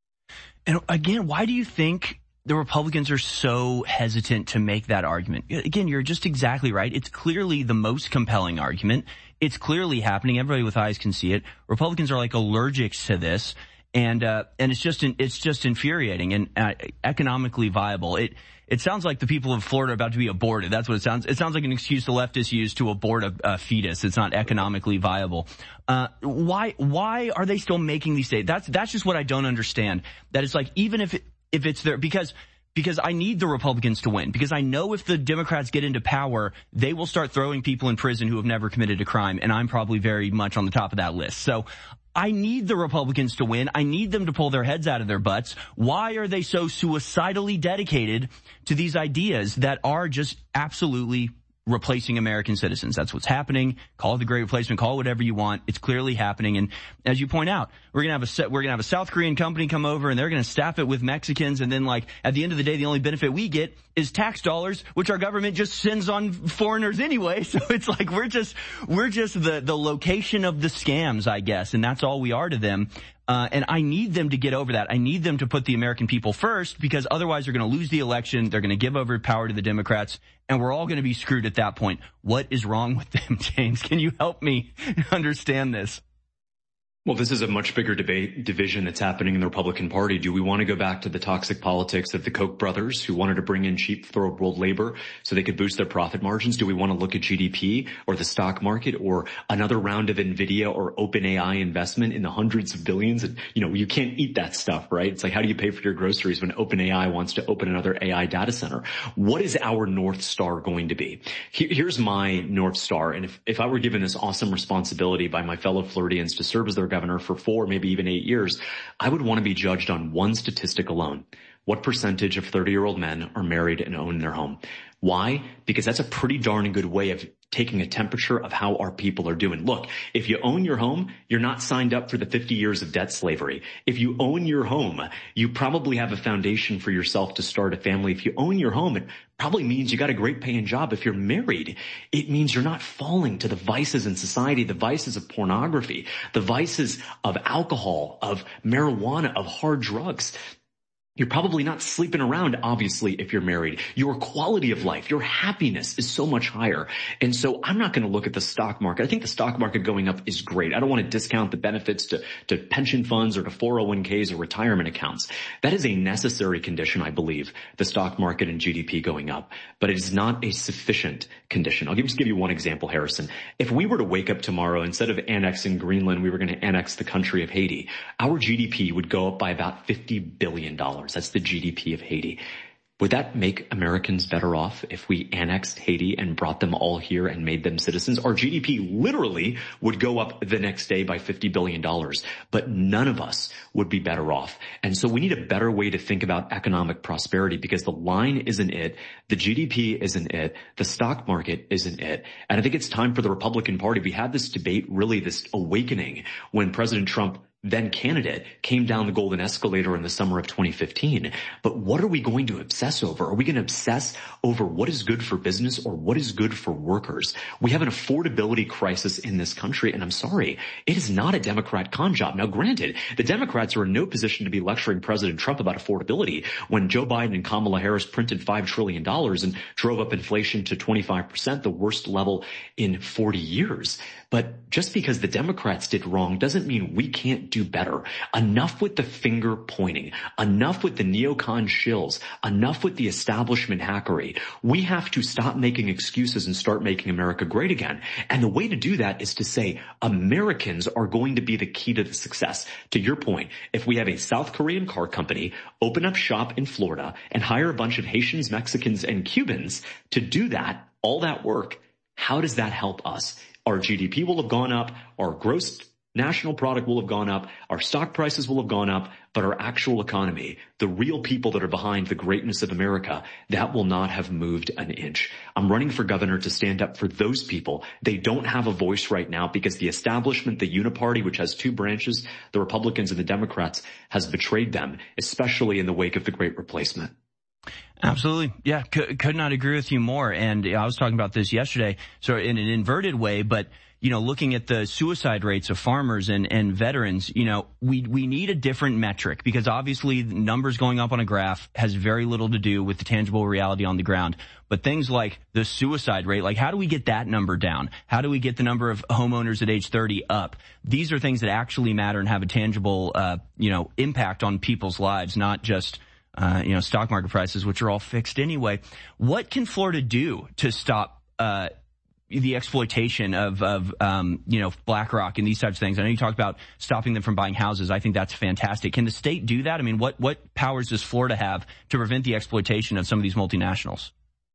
And again, why do you think the Republicans are so hesitant to make that argument? Again, you're just exactly right. It's clearly the most compelling argument. It's clearly happening. Everybody with eyes can see it. Republicans are like allergic to this. And, uh, and it's just, it's just infuriating and uh, economically viable. It, it sounds like the people of Florida are about to be aborted. That's what it sounds, it sounds like an excuse the leftists use to abort a, a fetus. It's not economically viable. Uh, why, why are they still making these statements? That's, that's just what I don't understand. That it's like, even if, it, if it's there, because, because I need the Republicans to win, because I know if the Democrats get into power, they will start throwing people in prison who have never committed a crime. And I'm probably very much on the top of that list. So, I need the Republicans to win. I need them to pull their heads out of their butts. Why are they so suicidally dedicated to these ideas that are just absolutely replacing American citizens? That's what's happening. Call it the Great Replacement. Call it whatever you want. It's clearly happening. And as you point out, we're gonna have a we're gonna have a South Korean company come over and they're gonna staff it with Mexicans. And then, like, at the end of the day, the only benefit we get is tax dollars, which our government just sends on foreigners anyway. So it's like we're just we're just the the location of the scams, I guess, and that's all we are to them. Uh, and I need them to get over that. I need them to put the American people first, because otherwise they're going to lose the election. They're going to give over power to the Democrats, and we're all going to be screwed at that point. What is wrong with them, James? Can you help me understand this? Well, this is a much bigger debate division that's happening in the Republican Party. Do we want to go back to the toxic politics of the Koch brothers who wanted to bring in cheap third world labor so they could boost their profit margins? Do we want to look at G D P or the stock market or another round of NVIDIA or OpenAI investment in the hundreds of billions? And, you know, you can't eat that stuff, right? It's like, how do you pay for your groceries when OpenAI wants to open another A I data center? What is our North Star going to be? Here's my North Star. And if, if I were given this awesome responsibility by my fellow Floridians to serve as their governor for four, maybe even eight years, I would want to be judged on one statistic alone. What percentage of thirty-year-old men are married and own their home? Why? Because that's a pretty darn good way of taking a temperature of how our people are doing. Look, if you own your home, you're not signed up for the fifty years of debt slavery. If you own your home, you probably have a foundation for yourself to start a family. If you own your home, it probably means you got a great paying job. If you're married, it means you're not falling to the vices in society, the vices of pornography, the vices of alcohol, of marijuana, of hard drugs. You're probably not sleeping around, obviously, if you're married. Your quality of life, your happiness is so much higher. And so I'm not going to look at the stock market. I think the stock market going up is great. I don't want to discount the benefits to, to pension funds or to four oh one k's or retirement accounts. That is a necessary condition, I believe, the stock market and G D P going up. But it is not a sufficient condition. I'll just give you one example, Harrison. If we were to wake up tomorrow, instead of annexing Greenland, we were going to annex the country of Haiti, our G D P would go up by about fifty billion dollars. dollars. That's the G D P of Haiti. Would that make Americans better off if we annexed Haiti and brought them all here and made them citizens? Our G D P literally would go up the next day by fifty billion dollars, but none of us would be better off. And so we need a better way to think about economic prosperity, because the line isn't it, the G D P isn't it, the stock market isn't it. And I think it's time for the Republican Party. We had this debate, really this awakening, when President Trump, then candidate, came down the golden escalator in the summer of twenty fifteen. But what are we going to obsess over? Are we going to obsess over what is good for business or what is good for workers? We have an affordability crisis in this country, and I'm sorry, it is not a Democrat con job. Now, granted, the Democrats are in no position to be lecturing President Trump about affordability when Joe Biden and Kamala Harris printed five trillion dollars and drove up inflation to twenty-five percent, the worst level in forty years. But just because the Democrats did wrong doesn't mean we can't do better. Enough with the finger pointing. Enough with the neocon shills. Enough with the establishment hackery. We have to stop making excuses and start making America great again. And the way to do that is to say Americans are going to be the key to the success. To your point, if we have a South Korean car company open up shop in Florida and hire a bunch of Haitians, Mexicans, and Cubans to do that, all that work, how does that help us? Our G D P will have gone up, our gross national product will have gone up, our stock prices will have gone up, but our actual economy, the real people that are behind the greatness of America, that will not have moved an inch. I'm running for governor to stand up for those people. They don't have a voice right now because the establishment, the Uniparty, which has two branches, the Republicans and the Democrats, has betrayed them, especially in the wake of the Great Replacement. Absolutely. Yeah. C- could not agree with you more. And I was talking about this yesterday, so in an inverted way, but you know, looking at the suicide rates of farmers and, and veterans, you know, we, we need a different metric, because obviously the numbers going up on a graph has very little to do with the tangible reality on the ground. But things like the suicide rate, like how do we get that number down? How do we get the number of homeowners at age thirty up? These are things that actually matter and have a tangible, uh, you know, impact on people's lives, not just Uh, you know, stock market prices, which are all fixed anyway. What can Florida do to stop, uh, the exploitation of, of, um, you know, BlackRock and these types of things? I know you talked about stopping them from buying houses. I think that's fantastic. Can the state do that? I mean, what, what powers does Florida have to prevent the exploitation of some of these multinationals?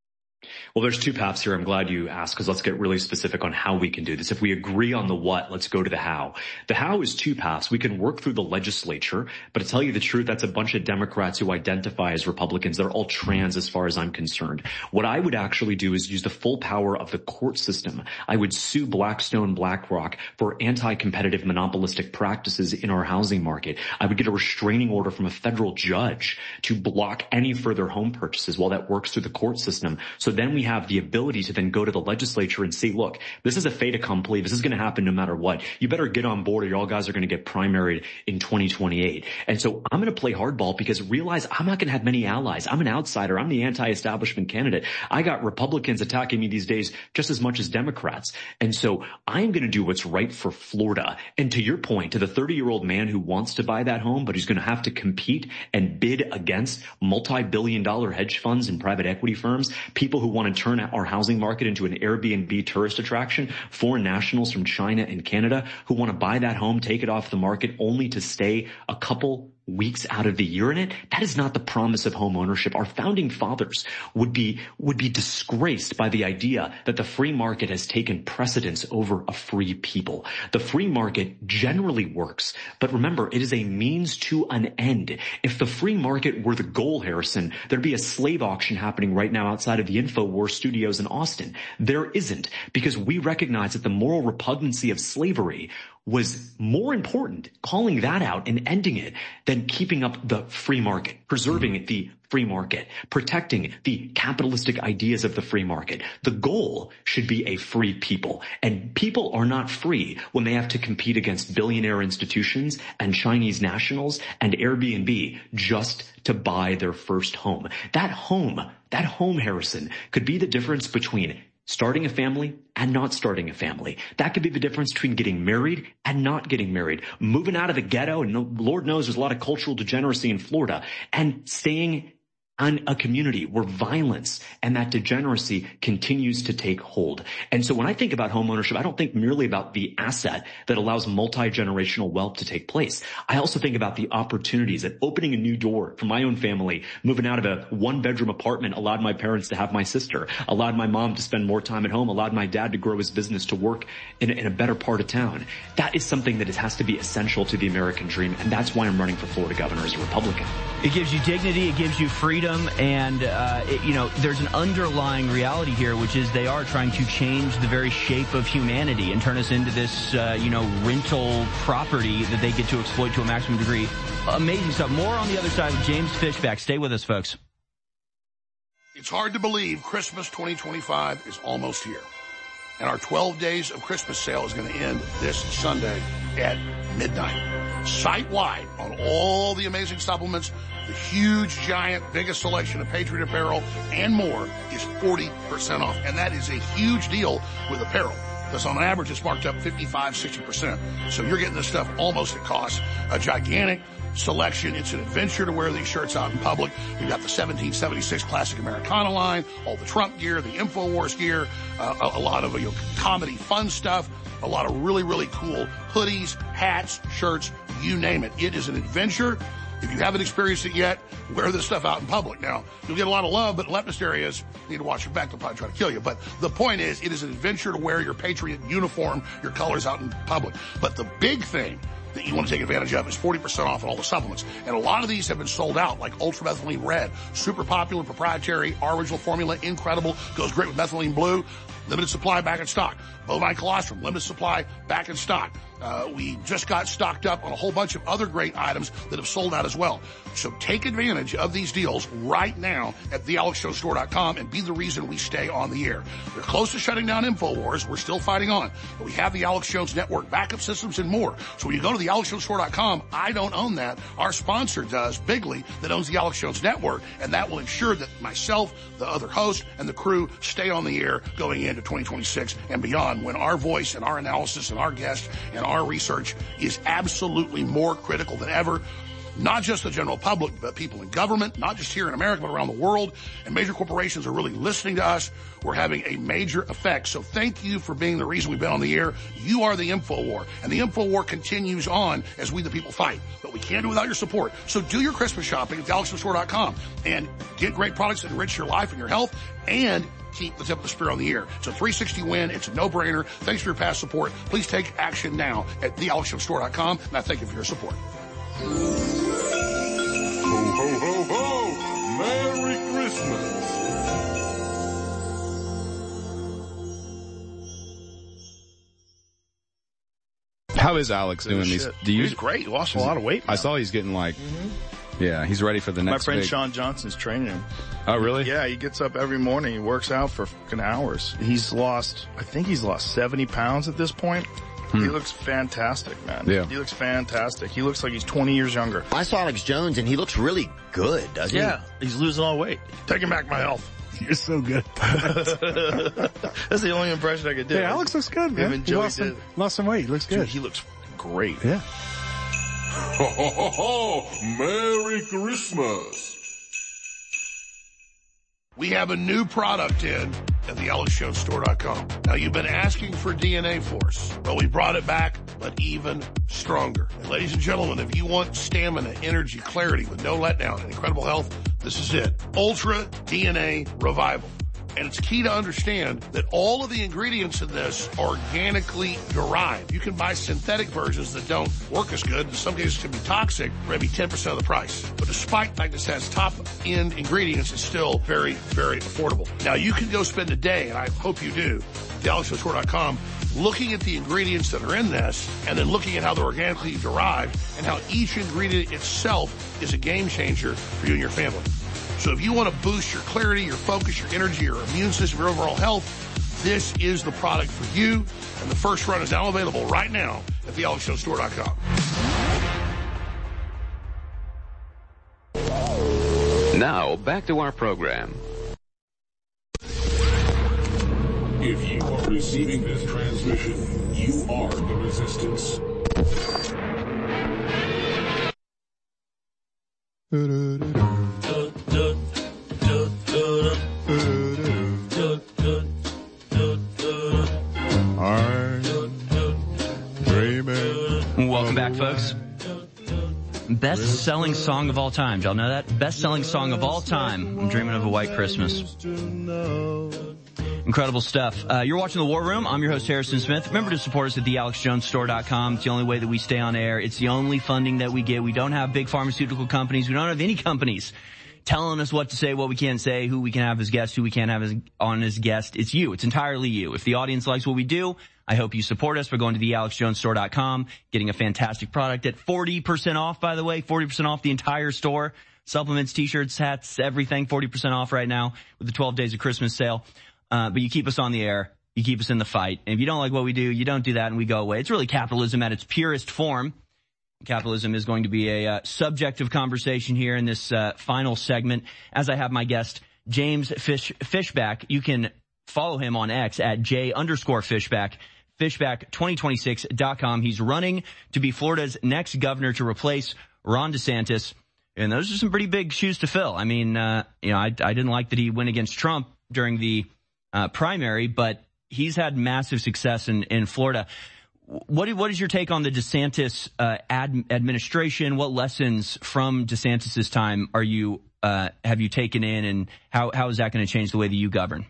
Well, there's two paths here. I'm glad you asked, because let's get really specific on how we can do this. If we agree on the what, let's go to the how. The how is two paths. We can work through the legislature, but to tell you the truth, that's a bunch of Democrats who identify as Republicans. They're all trans as far as I'm concerned. What I would actually do is use the full power of the court system. I would sue Blackstone, BlackRock for anti-competitive monopolistic practices in our housing market. I would get a restraining order from a federal judge to block any further home purchases while that works through the court system. So then we have the ability to then go to the legislature and say, look, this is a fait accompli. This is going to happen no matter what. You better get on board or y'all guys are going to get primaried in twenty twenty-eight. And so I'm going to play hardball, because realize I'm not going to have many allies. I'm an outsider. I'm the anti-establishment candidate. I got Republicans attacking me these days just as much as Democrats. And so I'm going to do what's right for Florida. And to your point, to the thirty-year-old man who wants to buy that home, but who's going to have to compete and bid against multi-billion dollar hedge funds and private equity firms, people who want to turn our housing market into an Airbnb tourist attraction, foreign nationals from China and Canada who want to buy that home, take it off the market only to stay a couple weeks out of the year in it. That is not the promise of home ownership. Our founding fathers would be, would be disgraced by the idea that the free market has taken precedence over a free people. The free market generally works, but remember, it is a means to an end. If the free market were the goal, Harrison, there'd be a slave auction happening right now outside of the InfoWars studios in Austin. There isn't, because we recognize that the moral repugnancy of slavery was more important, calling that out and ending it, than keeping up the free market, preserving the free market, protecting the capitalistic ideas of the free market. The goal should be a free people. And people are not free when they have to compete against billionaire institutions and Chinese nationals and Airbnb just to buy their first home. That home, that home, Harrison, could be the difference between starting a family and not starting a family. That could be the difference between getting married and not getting married, moving out of the ghetto, and Lord knows there's a lot of cultural degeneracy in Florida, and staying on a community where violence and that degeneracy continues to take hold. And so when I think about home ownership, I don't think merely about the asset that allows multi-generational wealth to take place. I also think about the opportunities that opening a new door for my own family, moving out of a one-bedroom apartment allowed my parents to have my sister, allowed my mom to spend more time at home, allowed my dad to grow his business, to work in a, in a better part of town. That is something that is, has to be essential to the American dream, and that's why I'm running for Florida governor as a Republican. It gives you dignity, it gives you freedom. And, uh, it, you know, there's an underlying reality here, which is they are trying to change the very shape of humanity and turn us into this, uh, you know, rental property that they get to exploit to a maximum degree. Amazing stuff. More on the other side with James Fishback. Stay with us, folks. It's hard to believe Christmas twenty twenty-five is almost here. And our twelve days of Christmas sale is going to end this Sunday at midnight. Site-wide on all the amazing supplements, the huge, giant, biggest selection of Patriot apparel and more is forty percent off. And that is a huge deal with apparel, because on average it's marked up fifty-five, sixty percent. So you're getting this stuff almost at cost. A gigantic selection. It's an adventure to wear these shirts out in public. We've got the seventeen seventy-six Classic Americana line, all the Trump gear, the InfoWars gear, uh, a, a lot of you know, comedy fun stuff, a lot of really, really cool hoodies, hats, shirts, you name it. It is an adventure. If you haven't experienced it yet, wear this stuff out in public. Now, you'll get a lot of love, but in leftist areas, you need to watch your back. They'll probably try to kill you. But the point is, it is an adventure to wear your Patriot uniform, your colors out in public. But the big thing that you want to take advantage of is forty percent off on all the supplements. And a lot of these have been sold out, like Ultra Methylene Red, super popular, proprietary, our original formula, incredible, goes great with Methylene Blue. Limited supply, back in stock. Bovine colostrum, limited supply, back in stock. Uh, we just got stocked up on a whole bunch of other great items that have sold out as well. So take advantage of these deals right now at the alex show store dot com and be the reason we stay on the air. They're close to shutting down InfoWars. We're still fighting on. But we have the Alex Jones Network, backup systems, and more. So when you go to the alex show store dot com, I don't own that. Our sponsor does, Bigley, that owns the Alex Jones Network. And that will ensure that myself, the other host, and the crew stay on the air going into twenty twenty-six and beyond, when our voice and our analysis and our guests and our research is absolutely more critical than ever. Not just the general public, but people in government, not just here in America, but around the world. And major corporations are really listening to us. We're having a major effect. So thank you for being the reason we've been on the air. You are the InfoWar. And the InfoWar continues on as we the people fight. But we can't do it without your support. So do your Christmas shopping at the alex show store dot com and get great products that enrich your life and your health, and keep the tip of the spear on the air. It's a three sixty win. It's a no-brainer. Thanks for your past support. Please take action now at the alex show store dot com. And I thank you for your support. Ho, ho, ho, ho! Merry Christmas! How is Alex doing these? Shit. Do you? He's great. He lost a lot of weight now. I saw he's getting like, mm-hmm. yeah, he's ready for the My next friend big... Sean Johnson's training him. Oh, really? Yeah, he gets up every morning. He works out for fucking hours. He's lost, I think he's lost seventy pounds at this point. Hmm. He looks fantastic, man. Yeah. He looks fantastic. He looks like he's twenty years younger. I saw Alex Jones, and he looks really good, doesn't yeah, he? Yeah, he's losing all the weight. Taking back my health. You're so good. That's the only impression I could do. Hey, Alex looks good, man. Even he Joey lost, did. some, lost some weight. He looks good. Dude, he looks great. Yeah. Ho, ho, ho, ho! Merry Christmas! We have a new product in at the alex show store dot com. Now, you've been asking for D N A Force. Well, we brought it back, but even stronger. And ladies and gentlemen, if you want stamina, energy, clarity with no letdown and incredible health, this is it. Ultra D N A Revival. And it's key to understand that all of the ingredients in this are organically derived. You can buy synthetic versions that don't work as good. In some cases can be toxic, maybe ten percent of the price. But despite the fact this has top-end ingredients, it's still very, very affordable. Now, you can go spend a day, and I hope you do, at the alex show store dot com, looking at the ingredients that are in this, and then looking at how they're organically derived, and how each ingredient itself is a game changer for you and your family. So if you want to boost your clarity, your focus, your energy, your immune system, your overall health, this is the product for you. And the first run is now available right now at the alex show store dot com. Now, back to our program. If you are receiving this transmission, you are the resistance. welcome back, folks. Best-selling song of all time. Did y'all know that? Best-selling song of all time. I'm Dreaming of a White Christmas. Incredible stuff. Uh, you're watching The War Room. I'm your host, Harrison Smith. Remember to support us at the alex jones store dot com. It's the only way that we stay on air. It's the only funding that we get. We don't have big pharmaceutical companies. We don't have any companies telling us what to say, what we can't say, who we can have as guest, who we can't have as, on as guest. It's you. It's entirely you. If the audience likes what we do, I hope you support us by going to the alex jones store dot com, getting a fantastic product at forty percent off, by the way, forty percent off the entire store. Supplements, t-shirts, hats, everything, forty percent off right now with the twelve days of Christmas sale. Uh, but you keep us on the air. You keep us in the fight. And if you don't like what we do, you don't do that and we go away. It's really capitalism at its purest form. Capitalism is going to be a uh, subject of conversation here in this uh, final segment as I have my guest, James Fish Fishback. You can follow him on X at J underscore Fishback, fishback twenty twenty-six dot com. He's running to be Florida's next governor to replace Ron DeSantis. And those are some pretty big shoes to fill. I mean, uh, you know, I, I didn't like that he went against Trump during the uh, primary, but he's had massive success in, in Florida. What what is your take on the DeSantis uh, ad, administration? What lessons from DeSantis's time are you uh, have you taken in, and how how is that going to change the way that you govern?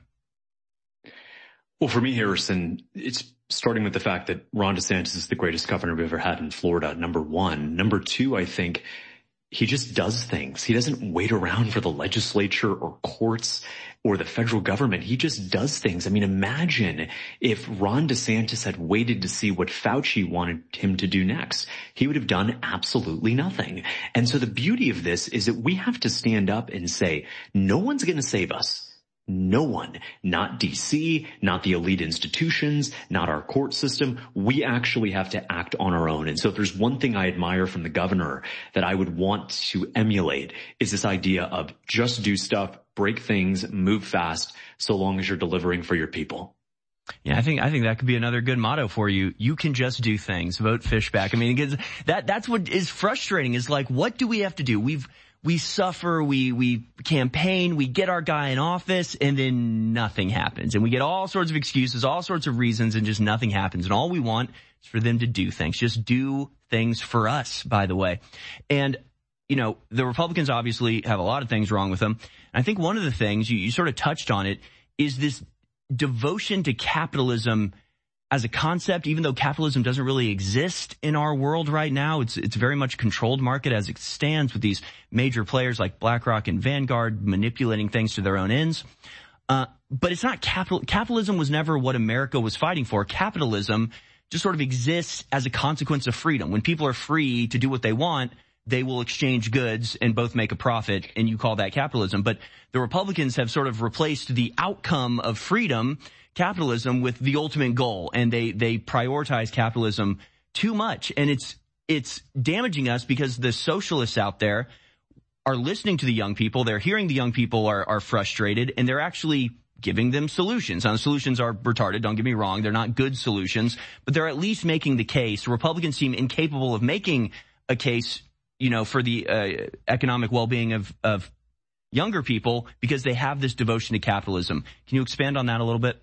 Well, for me, Harrison, it's starting with the fact that Ron DeSantis is the greatest governor we've ever had in Florida. Number one. Number two, I think he just does things. He doesn't wait around for the legislature or courts or the federal government. He just does things. I mean, imagine if Ron DeSantis had waited to see what Fauci wanted him to do next. He would have done absolutely nothing. And so the beauty of this is that we have to stand up and say, no one's going to save us. No one, not D C, not the elite institutions, not our court system. We actually have to act on our own. And so if there's one thing I admire from the governor that I would want to emulate is this idea of just do stuff, break things, move fast, so long as you're delivering for your people. Yeah, I think I think that could be another good motto for you. You can just do things. Vote Fishback. I mean, because that that's what is frustrating is like, what do we have to do? We've We suffer, we, we campaign, we get our guy in office, and then nothing happens. And we get all sorts of excuses, all sorts of reasons, and just nothing happens. And all we want is for them to do things. Just do things for us, by the way. And, you know, the Republicans obviously have a lot of things wrong with them. And I think one of the things, you, you sort of touched on it, is this devotion to capitalism as a concept, even though capitalism doesn't really exist in our world right now. It's it's very much a controlled market as it stands, with these major players like BlackRock and Vanguard manipulating things to their own ends. Uh, but it's not capital. Capitalism was never what America was fighting for. Capitalism just sort of exists as a consequence of freedom. When people are free to do what they want, they will exchange goods and both make a profit, and you call that capitalism. But the Republicans have sort of replaced the outcome of freedom, capitalism, with the ultimate goal, and they they prioritize capitalism too much, and it's it's damaging us because the socialists out there are listening to the young people. They're hearing the young people are are frustrated, and they're actually giving them solutions. Now, the solutions are retarded, don't get me wrong. They're not good solutions, but they're at least making the case. Republicans seem incapable of making a case, you know, for the uh, economic well-being of of younger people because they have this devotion to capitalism. Can you expand on that a little bit?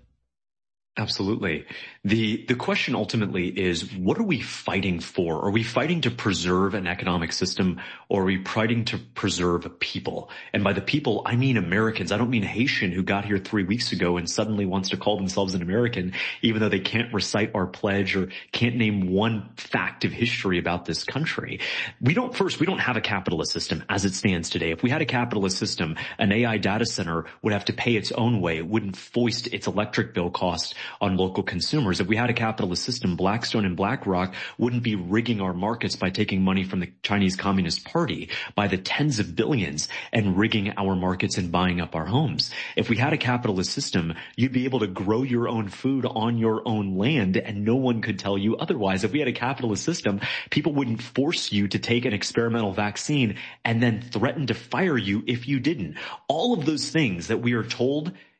Absolutely. The the question ultimately is, what are we fighting for? Are we fighting to preserve an economic system, or are we fighting to preserve people? And by the people, I mean Americans. I don't mean Haitian who got here three weeks ago and suddenly wants to call themselves an American, even though they can't recite our pledge or can't name one fact of history about this country. We don't, first, we don't have a capitalist system as it stands today. If we had a capitalist system, an A I data center would have to pay its own way. It wouldn't foist its electric bill cost on local consumers. If we had a capitalist system, Blackstone and BlackRock wouldn't be rigging our markets by taking money from the Chinese Communist Party by the tens of billions and rigging our markets and buying up our homes. If we had a capitalist system, you'd be able to grow your own food on your own land, and no one could tell you otherwise. If we had a capitalist system, people wouldn't force you to take an experimental vaccine and then threaten to fire you if you didn't. All of those things that we are told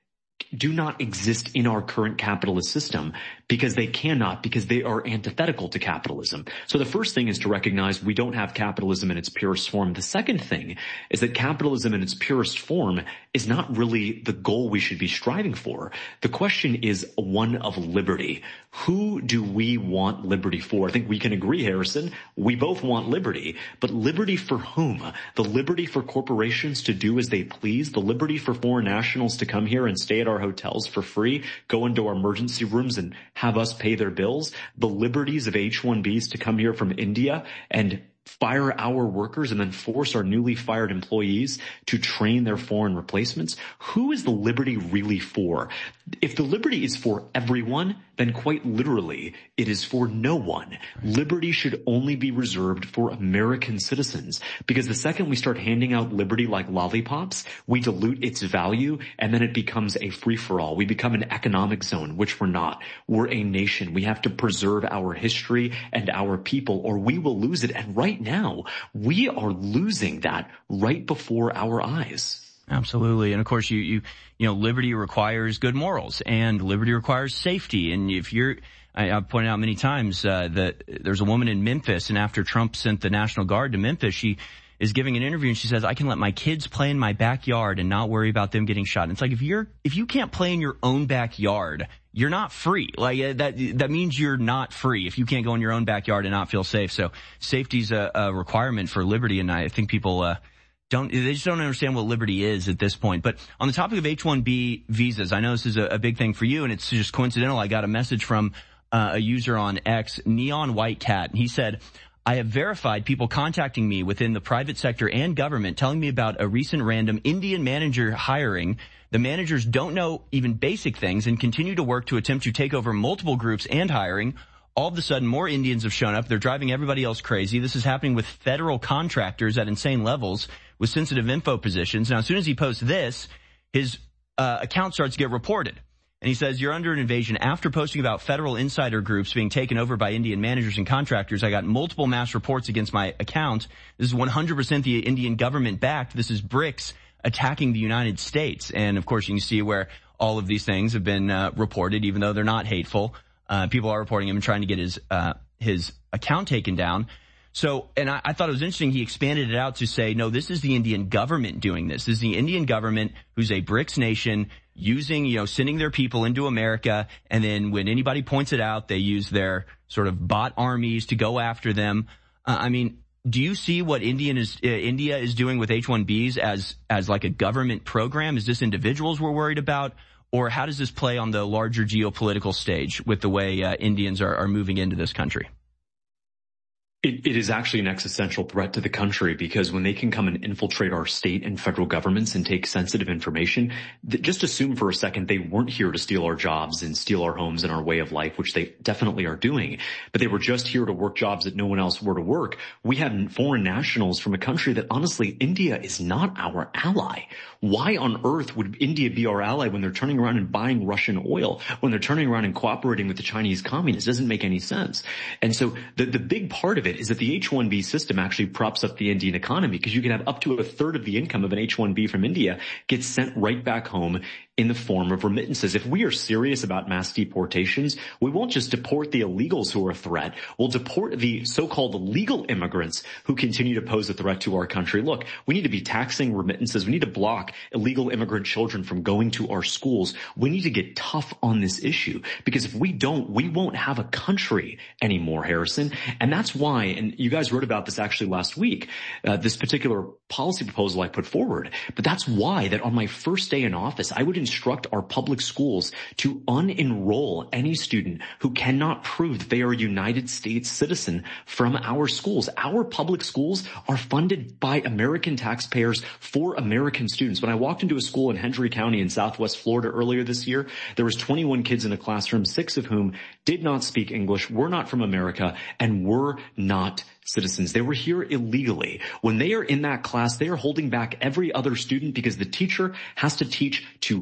do not exist in our current capitalist system because they cannot, because they are antithetical to capitalism. So the first thing is to recognize we don't have capitalism in its purest form. The second thing is that capitalism in its purest form is not really the goal we should be striving for. The question is one of liberty. Who do we want liberty for? I think we can agree, Harrison, we both want liberty, but liberty for whom? The liberty for corporations to do as they please, the liberty for foreign nationals to come here and stay at our hotels for free, go into our emergency rooms and have us pay their bills, the liberties of H one Bs to come here from India and fire our workers and then force our newly fired employees to train their foreign replacements. Who is the liberty really for? If the liberty is for everyone, then quite literally, it is for no one. Liberty should only be reserved for American citizens, because the second we start handing out liberty like lollipops, we dilute its value, and then it becomes a free-for-all. We become an economic zone, which we're not. We're a nation. We have to preserve our history and our people, or we will lose it. And right now, we are losing that right before our eyes. Absolutely. And of course, you, you, you know, liberty requires good morals and liberty requires safety. And if you're, I, I've pointed out many times, uh, that there's a woman in Memphis, and after Trump sent the National Guard to Memphis, she is giving an interview and she says, I can let my kids play in my backyard and not worry about them getting shot. And it's like, if you're, if you can't play in your own backyard, you're not free. Like that, that means you're not free if you can't go in your own backyard and not feel safe. So safety's a, a requirement for liberty. And I think people, uh, Don't, they just don't understand what liberty is at this point. But on the topic of H one B visas, I know this is a, a big thing for you, and it's just coincidental. I got a message from uh, a user on X, Neon White Cat, and he said, I have verified people contacting me within the private sector and government telling me about a recent random Indian manager hiring. The managers don't know even basic things and continue to work to attempt to take over multiple groups and hiring. All of a sudden, more Indians have shown up. They're driving everybody else crazy. This is happening with federal contractors at insane levels with sensitive info positions. Now, as soon as he posts this, his uh, account starts to get reported. And he says, you're under an invasion. After posting about federal insider groups being taken over by Indian managers and contractors, I got multiple mass reports against my account. This is one hundred percent the Indian government backed. This is BRICS attacking the United States. And, of course, you can see where all of these things have been uh, reported, even though they're not hateful. Uh, people are reporting him and trying to get his uh, his account taken down. So, and I, I thought it was interesting. He expanded it out to say, no, this is the Indian government doing this. This is the Indian government who's a BRICS nation using, you know, sending their people into America. And then when anybody points it out, they use their sort of bot armies to go after them. Uh, I mean, do you see what Indian is, uh, India is doing with H one Bs as, as like a government program? Is this individuals we're worried about? Or how does this play on the larger geopolitical stage with the way uh, Indians are, are moving into this country? It, it is actually an existential threat to the country, because when they can come and infiltrate our state and federal governments and take sensitive information, th- just assume for a second they weren't here to steal our jobs and steal our homes and our way of life, which they definitely are doing, but they were just here to work jobs that no one else were to work. We had foreign nationals from a country that, honestly, India is not our ally. Why on earth would India be our ally when they're turning around and buying Russian oil, when they're turning around and cooperating with the Chinese communists? It doesn't make any sense. And so the, the big part of it is that the H one B system actually props up the Indian economy, because you can have up to a third of the income of an H one B from India get sent right back home in the form of remittances. If we are serious about mass deportations, we won't just deport the illegals who are a threat. We'll deport the so-called legal immigrants who continue to pose a threat to our country. Look, we need to be taxing remittances. We need to block illegal immigrant children from going to our schools. We need to get tough on this issue, because if we don't, we won't have a country anymore, Harrison. And that's why, and you guys wrote about this actually last week, uh, this particular policy proposal I put forward. But that's why that on my first day in office, I would instruct our public schools to unenroll any student who cannot prove that they are a United States citizen from our schools. Our public schools are funded by American taxpayers for American students. When I walked into a school in Hendry County in Southwest Florida earlier this year, there was twenty-one kids in a classroom, six of whom did not speak English, were not from America, and were not citizens. They were here illegally. When they are in that class, they are holding back every other student because the teacher has to teach to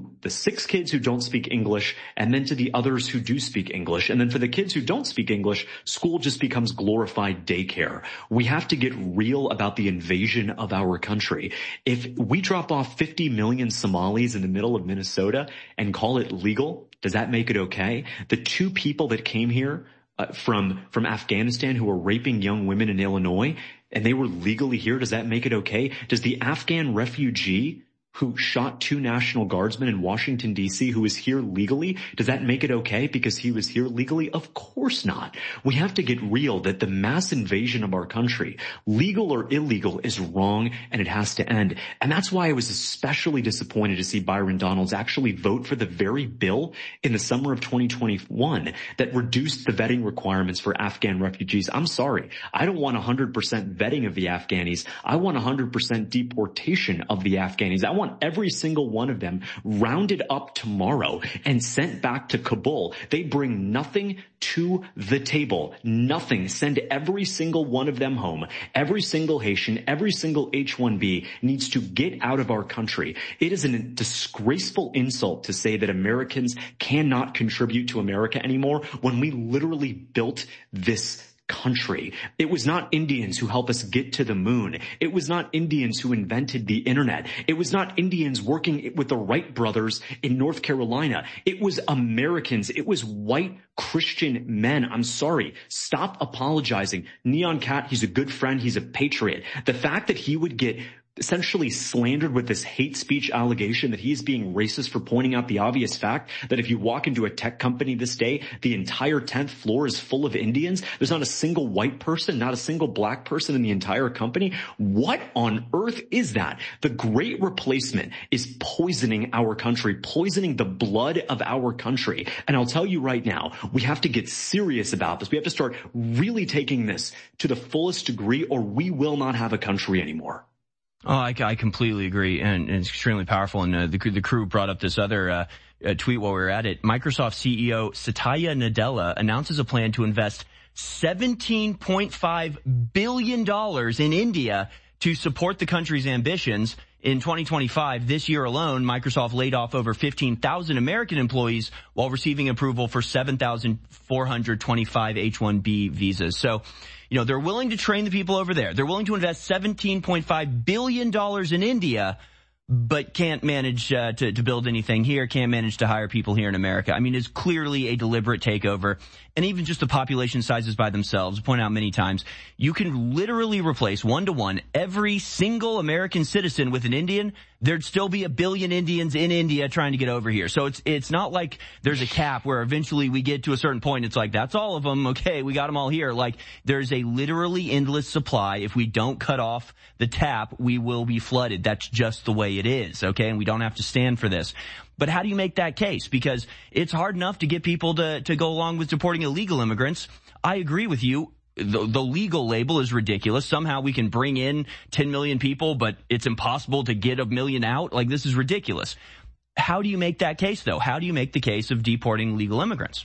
to the six kids who don't speak English and then to the others who do speak English. And then for the kids who don't speak English, school just becomes glorified daycare. We have to get real about the invasion of our country. If we drop off fifty million Somalis in the middle of Minnesota and call it legal, does that make it okay? The two people that came here uh, from, from Afghanistan who were raping young women in Illinois, and they were legally here, does that make it okay? Does the Afghan refugee who shot two National Guardsmen in Washington, D C, who is here legally, does that make it okay because he was here legally? Of course not. We have to get real that the mass invasion of our country, legal or illegal, is wrong and it has to end. And that's why I was especially disappointed to see Byron Donalds actually vote for the very bill in the summer of twenty twenty-one that reduced the vetting requirements for Afghan refugees. I'm sorry. I don't want one hundred percent vetting of the Afghanis. I want one hundred percent deportation of the Afghanis. I want every single one of them rounded up tomorrow and sent back to Kabul. They bring nothing to the table. Nothing. Send every single one of them home. Every single Haitian, every single H one B needs to get out of our country. It is a disgraceful insult to say that Americans cannot contribute to America anymore when we literally built this country. It was not Indians who helped us get to the moon. It was not Indians who invented the internet. It was not Indians working with the Wright brothers in North Carolina. It was Americans. It was white Christian men. I'm sorry. Stop apologizing. Neon Cat, he's a good friend. He's a patriot. The fact that he would get essentially slandered with this hate speech allegation that he is being racist for pointing out the obvious fact that if you walk into a tech company this day, the entire tenth floor is full of Indians. There's not a single white person, not a single black person in the entire company. What on earth is that? The Great Replacement is poisoning our country, poisoning the blood of our country. And I'll tell you right now, we have to get serious about this. We have to start really taking this to the fullest degree or we will not have a country anymore. Oh, I, I completely agree, and, and it's extremely powerful. And uh, the, the crew brought up this other uh, uh, tweet while we were at it. Microsoft C E O Satya Nadella announces a plan to invest seventeen point five billion dollars in India to support the country's ambitions. In twenty twenty-five, this year alone, Microsoft laid off over fifteen thousand American employees while receiving approval for seven thousand four hundred twenty-five H one B visas. So, you know, they're willing to train the people over there. They're willing to invest seventeen point five billion dollars in India, but can't manage uh, to, to build anything here, can't manage to hire people here in America. I mean, it's clearly a deliberate takeover. And even just the population sizes by themselves, point out many times, you can literally replace one-to-one every single American citizen with an Indian. There'd still be a billion Indians in India trying to get over here. So it's it's not like there's a cap where eventually we get to a certain point. It's like, that's all of them. Okay, we got them all here. Like, there's a literally endless supply. If we don't cut off the tap, we will be flooded. That's just the way it is, okay? And we don't have to stand for this. But how do you make that case? Because it's hard enough to get people to, to go along with deporting illegal immigrants. I agree with you. The, the legal label is ridiculous. Somehow we can bring in ten million people, but it's impossible to get a million out. Like, this is ridiculous. How do you make that case, though? How do you make the case of deporting legal immigrants?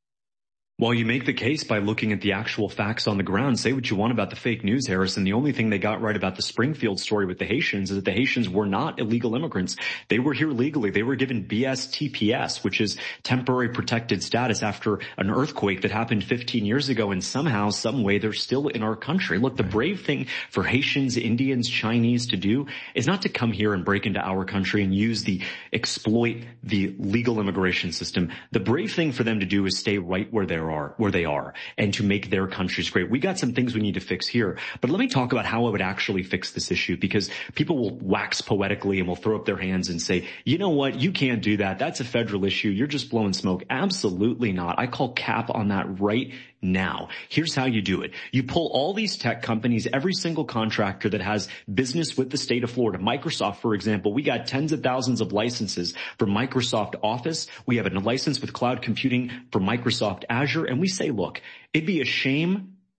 Well, you make the case by looking at the actual facts on the ground. Say what you want about the fake news, Harrison. The only thing they got right about the Springfield story with the Haitians is that the Haitians were not illegal immigrants. They were here legally. They were given B S T P S, which is temporary protected status after an earthquake that happened fifteen years ago. And somehow, some way, they're still in our country. Look, the brave thing for Haitians, Indians, Chinese to do is not to come here and break into our country and use the exploit the legal immigration system. The brave thing for them to do is stay right where they are. Are, where they are and to make their countries great. We got some things we need to fix here, but let me talk about how I would actually fix this issue, because people will wax poetically and will throw up their hands and say, you know what, you can't do that. That's a federal issue. You're just blowing smoke. Absolutely not. I call cap on that right now. Here's how you do it. You pull all these tech companies, every single contractor that has business with the state of Florida. Microsoft, for example, we got tens of thousands of licenses for Microsoft Office. We have a license with cloud computing for Microsoft Azure. And we say, look, it'd be a shame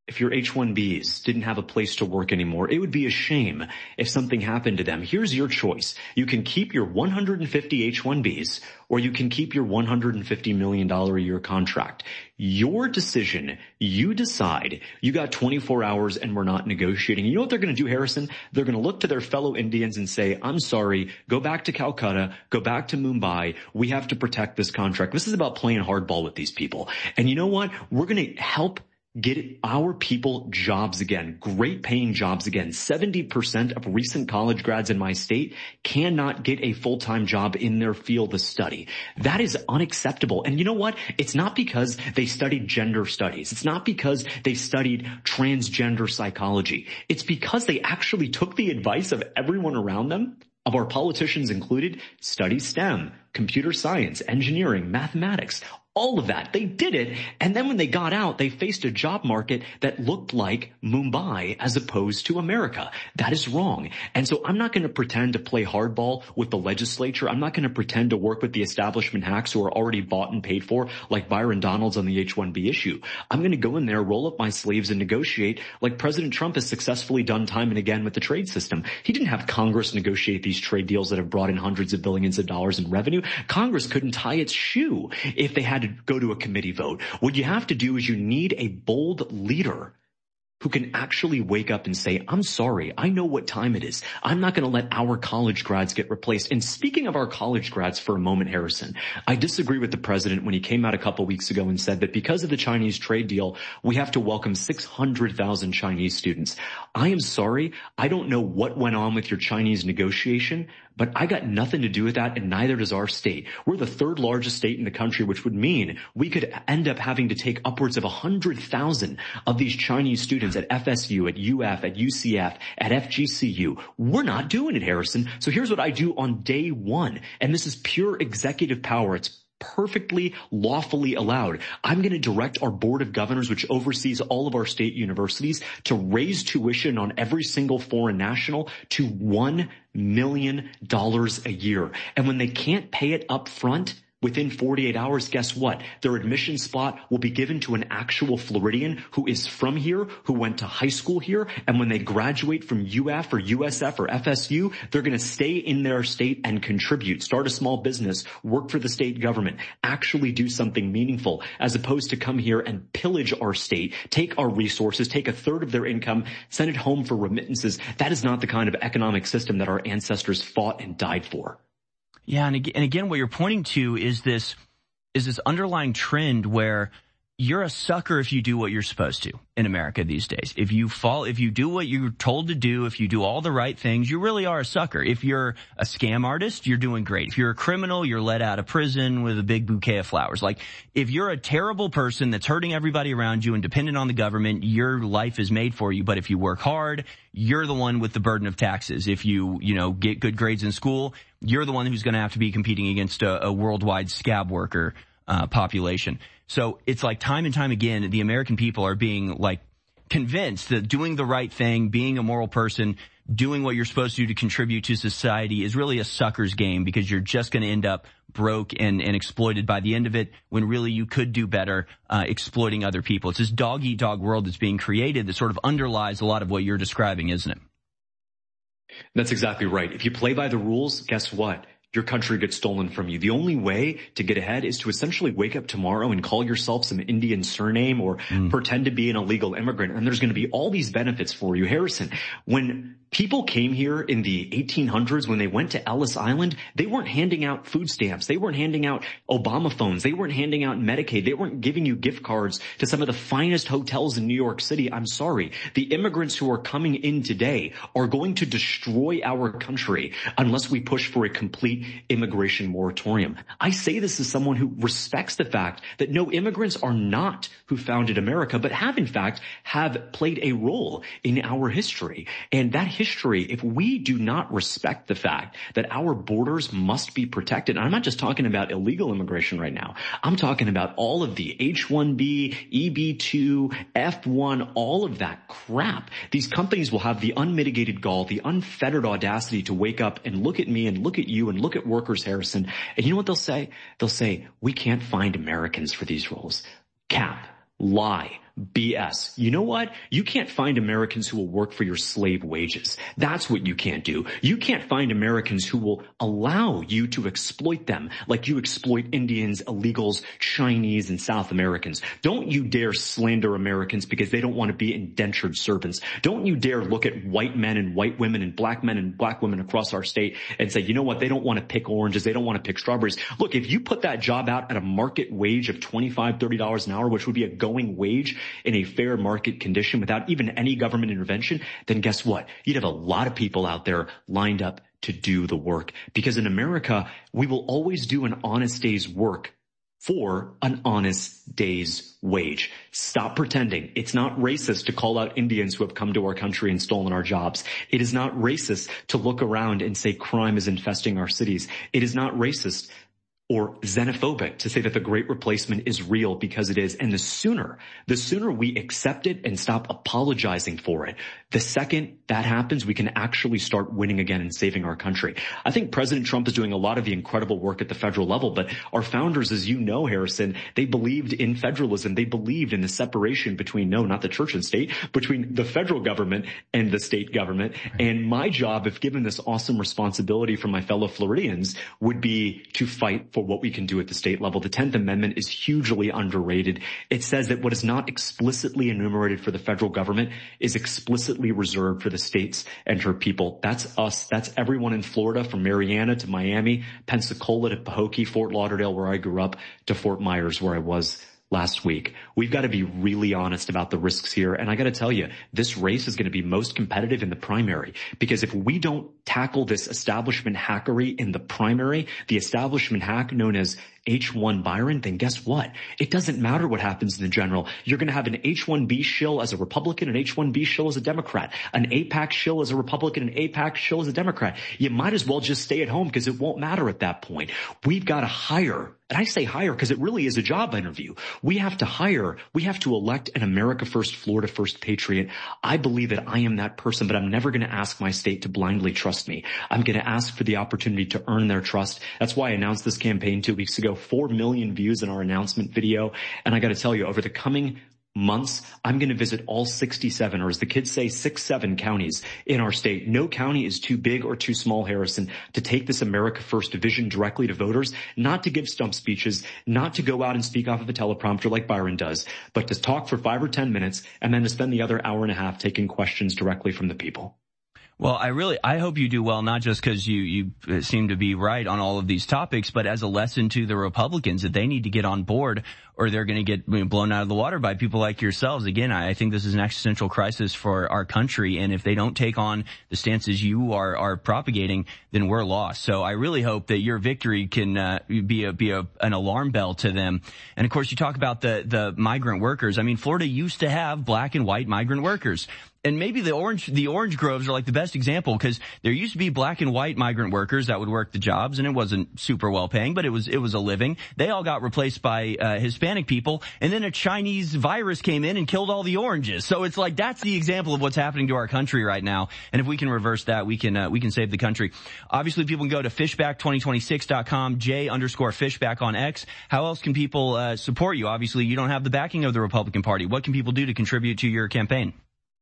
if your H one Bs didn't have a place to work anymore. It would be a shame if something happened to them. Here's your choice. You can keep your one hundred fifty H one Bs, or you can keep your one hundred fifty million dollars a year contract. Your decision. You decide. You got twenty-four hours and we're not negotiating. You know what they're going to do, Harrison? They're going to look to their fellow Indians and say, I'm sorry, go back to Calcutta, go back to Mumbai. We have to protect this contract. This is about playing hardball with these people. And you know what? We're going to help get our people jobs again, great paying jobs again. seventy percent of recent college grads in my state cannot get a full-time job in their field of study. That is unacceptable. And you know what? It's not because they studied gender studies. It's not because they studied transgender psychology. It's because they actually took the advice of everyone around them, of our politicians included, study STEM, computer science, engineering, mathematics. All of that. They did it. And then when they got out, they faced a job market that looked like Mumbai as opposed to America. That is wrong. And so I'm not going to pretend to play hardball with the legislature. I'm not going to pretend to work with the establishment hacks who are already bought and paid for, like Byron Donalds on the H one B issue. I'm going to go in there, roll up my sleeves and negotiate like President Trump has successfully done time and again with the trade system. He didn't have Congress negotiate these trade deals that have brought in hundreds of billions of dollars in revenue. Congress couldn't tie its shoe if they had to go to a committee vote. What you have to do is you need a bold leader who can actually wake up and say, I'm sorry, I know what time it is. I'm not going to let our college grads get replaced. And speaking of our college grads for a moment, Harrison, I disagree with the president when he came out a couple weeks ago and said that because of the Chinese trade deal, we have to welcome six hundred thousand Chinese students. I am sorry. I don't know what went on with your Chinese negotiation, but I got nothing to do with that, and neither does our state. We're the third largest state in the country, which would mean we could end up having to take upwards of one hundred thousand of these Chinese students at F S U, at U F, at U C F, at F G C U. We're not doing it, Harrison. So here's what I do on day one, and this is pure executive power. It's perfectly lawfully allowed. I'm going to direct our board of governors, which oversees all of our state universities, to raise tuition on every single foreign national to one million dollars a year. And when they can't pay it up front, within forty-eight hours, guess what? Their admission spot will be given to an actual Floridian who is from here, who went to high school here, and when they graduate from U F or U S F or F S U, they're going to stay in their state and contribute, start a small business, work for the state government, actually do something meaningful, as opposed to come here and pillage our state, take our resources, take a third of their income, send it home for remittances. That is not the kind of economic system that our ancestors fought and died for. Yeah, and again, and again, what you're pointing to is this is this underlying trend where you're a sucker if you do what you're supposed to in America these days. If you fall, if you do what you're told to do, if you do all the right things, you really are a sucker. If you're a scam artist, you're doing great. If you're a criminal, you're let out of prison with a big bouquet of flowers. Like, if you're a terrible person that's hurting everybody around you and dependent on the government, your life is made for you. But if you work hard, you're the one with the burden of taxes. If you, you know, get good grades in school, you're the one who's going to have to be competing against a, a worldwide scab worker uh, population. So it's like time and time again, the American people are being like convinced that doing the right thing, being a moral person, doing what you're supposed to do to contribute to society is really a sucker's game, because you're just going to end up broke and, and exploited by the end of it, when really you could do better uh, exploiting other people. It's this dog-eat-dog world that's being created that sort of underlies a lot of what you're describing, isn't it? That's exactly right. If you play by the rules, guess what? Your country gets stolen from you. The only way to get ahead is to essentially wake up tomorrow and call yourself some Indian surname or mm. pretend to be an illegal immigrant. And there's going to be all these benefits for you. Harrison, when people came here in the eighteen hundreds, when they went to Ellis Island, they weren't handing out food stamps. They weren't handing out Obama phones. They weren't handing out Medicaid. They weren't giving you gift cards to some of the finest hotels in New York City. I'm sorry. The immigrants who are coming in today are going to destroy our country unless we push for a complete immigration moratorium. I say this as someone who respects the fact that no, immigrants are not who founded America, but have in fact have played a role in our history. And that history, if we do not respect the fact that our borders must be protected, and I'm not just talking about illegal immigration right now, I'm talking about all of the H one B, E B two, F one, all of that crap. These companies will have the unmitigated gall, the unfettered audacity to wake up and look at me and look at you and look at workers, Harrison, and you know what they'll say? They'll say, we can't find Americans for these roles. Cap, lie, B S. You know what? You can't find Americans who will work for your slave wages. That's what you can't do. You can't find Americans who will allow you to exploit them like you exploit Indians, illegals, Chinese, and South Americans. Don't you dare slander Americans because they don't want to be indentured servants. Don't you dare look at white men and white women and black men and black women across our state and say, you know what? They don't want to pick oranges. They don't want to pick strawberries. Look, if you put that job out at a market wage of twenty-five dollars, thirty dollars an hour, which would be a going wage in a fair market condition without even any government intervention, then guess what? You'd have a lot of people out there lined up to do the work. Because in America, we will always do an honest day's work for an honest day's wage. Stop pretending. It's not racist to call out Indians who have come to our country and stolen our jobs. It is not racist to look around and say crime is infesting our cities. It is not racist or xenophobic to say that the Great Replacement is real, because it is. And the sooner, the sooner we accept it and stop apologizing for it, the second that happens, we can actually start winning again and saving our country. I think President Trump is doing a lot of the incredible work at the federal level, but our founders, as you know, Harrison, they believed in federalism. They believed in the separation between, no, not the church and state, between the federal government and the state government. And my job, if given this awesome responsibility from my fellow Floridians, would be to fight for what we can do at the state level. The tenth Amendment is hugely underrated. It says that what is not explicitly enumerated for the federal government is explicitly reserved for the states and her people. That's us. That's everyone in Florida, from Mariana to Miami, Pensacola to Pahokee, Fort Lauderdale, where I grew up, to Fort Myers, where I was last week. We've got to be really honest about the risks here. And I got to tell you, this race is going to be most competitive in the primary, because if we don't tackle this establishment hackery in the primary, the establishment hack known as H one Byron, then guess what? It doesn't matter what happens in the general. You're going to have an H one B shill as a Republican, an H one B shill as a Democrat, an AIPAC shill as a Republican, an AIPAC shill as a Democrat. You might as well just stay at home, because it won't matter at that point. We've got to hire. And I say hire because it really is a job interview. We have to hire. We have to elect an America First, Florida First patriot. I believe that I am that person, but I'm never going to ask my state to blindly trust me. I'm going to ask for the opportunity to earn their trust. That's why I announced this campaign two weeks ago. Four million views in our announcement video. And I got to tell you, over the coming months, I'm going to visit all sixty-seven, or as the kids say, six, seven counties in our state. No county is too big or too small, Harrison, to take this America First vision directly to voters, not to give stump speeches, not to go out and speak off of a teleprompter like Byron does, but to talk for five or ten minutes and then to spend the other hour and a half taking questions directly from the people. Well, I really, I hope you do well, not just because you, you seem to be right on all of these topics, but as a lesson to the Republicans that they need to get on board, or they're going to get blown out of the water by people like yourselves. Again, I think this is an existential crisis for our country, and if they don't take on the stances you are, are propagating, then we're lost. So I really hope that your victory can uh, be a, be a, an alarm bell to them. And of course, you talk about the, the migrant workers. I mean, Florida used to have black and white migrant workers. And maybe the orange, the orange groves are like the best example, because there used to be black and white migrant workers that would work the jobs, and it wasn't super well paying, but it was, it was a living. They all got replaced by, uh, Hispanic people, and then a Chinese virus came in and killed all the oranges. So it's like, that's the example of what's happening to our country right now. And if we can reverse that, we can, uh, we can save the country. Obviously, people can go to fishback twenty twenty-six dot com, J underscore fishback on X. How else can people, uh, support you? Obviously, you don't have the backing of the Republican Party. What can people do to contribute to your campaign?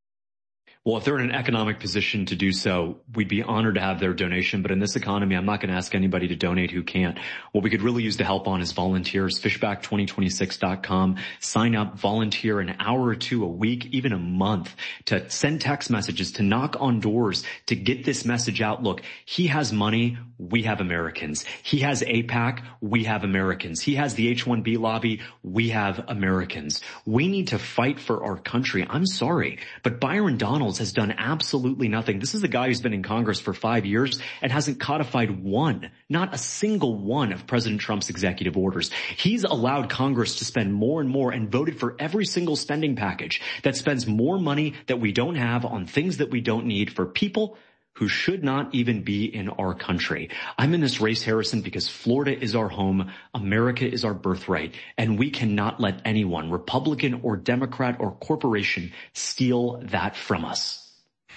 Well, if they're in an economic position to do so, we'd be honored to have their donation. But in this economy, I'm not going to ask anybody to donate who can't. What we could really use the help on is volunteers. fishback twenty twenty-six dot com. Sign up, volunteer an hour or two a week, even a month, to send text messages, to knock on doors, to get this message out. Look, he has money. We have Americans. He has AIPAC. We have Americans. He has the H one B lobby. We have Americans. We need to fight for our country. I'm sorry, but Byron Donalds has done absolutely nothing. This is a guy who's been in Congress for five years and hasn't codified one, not a single one of President Trump's executive orders. He's allowed Congress to spend more and more and voted for every single spending package that spends more money that we don't have on things that we don't need for people who should not even be in our country. I'm in this race, Harrison, because Florida is our home, America is our birthright, and we cannot let anyone, Republican or Democrat or corporation, steal that from us.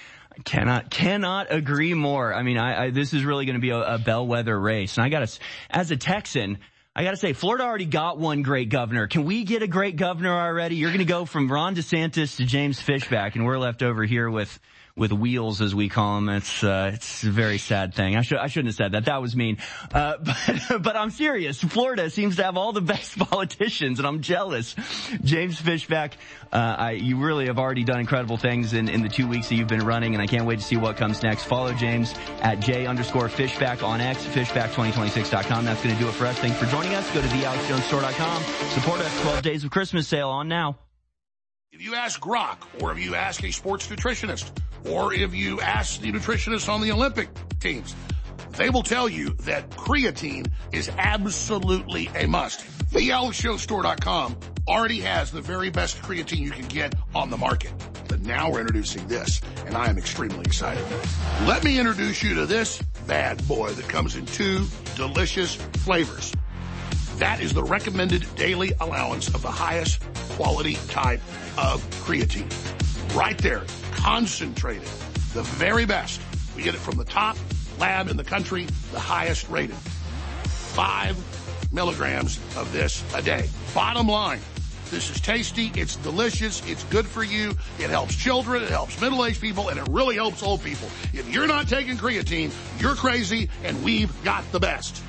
I cannot, cannot agree more. I mean, I, I this is really going to be a, a bellwether race. And I got to, as a Texan, I gotta say, Florida already got one great governor. Can we get a great governor already? You're gonna go from Ron DeSantis to James Fishback, and we're left over here with with wheels, as we call them. It's uh, it's a very sad thing. I should I shouldn't have said that. That was mean. Uh, but but I'm serious. Florida seems to have all the best politicians, and I'm jealous. James Fishback, uh, I, you really have already done incredible things in in the two weeks that you've been running, and I can't wait to see what comes next. Follow James at J underscore Fishback on X, fishback twenty twenty-six dot com. That's going to do it for us. Thanks for joining us. Go to the alex jones store dot com. Support us. twelve days of Christmas sale on now. If you ask Grok, or if you ask a sports nutritionist, or if you ask the nutritionist on the Olympic teams, they will tell you that creatine is absolutely a must. the alex jones store dot com already has the very best creatine you can get on the market. But now we're introducing this, and I am extremely excited. Let me introduce you to this bad boy that comes in two delicious flavors. That is the recommended daily allowance of the highest quality type of creatine. Right there, concentrated, the very best. We get it from the top lab in the country, the highest rated. Five milligrams of this a day. Bottom line, this is tasty, it's delicious, it's good for you, it helps children, it helps middle-aged people, and it really helps old people. If you're not taking creatine, you're crazy, and we've got the best.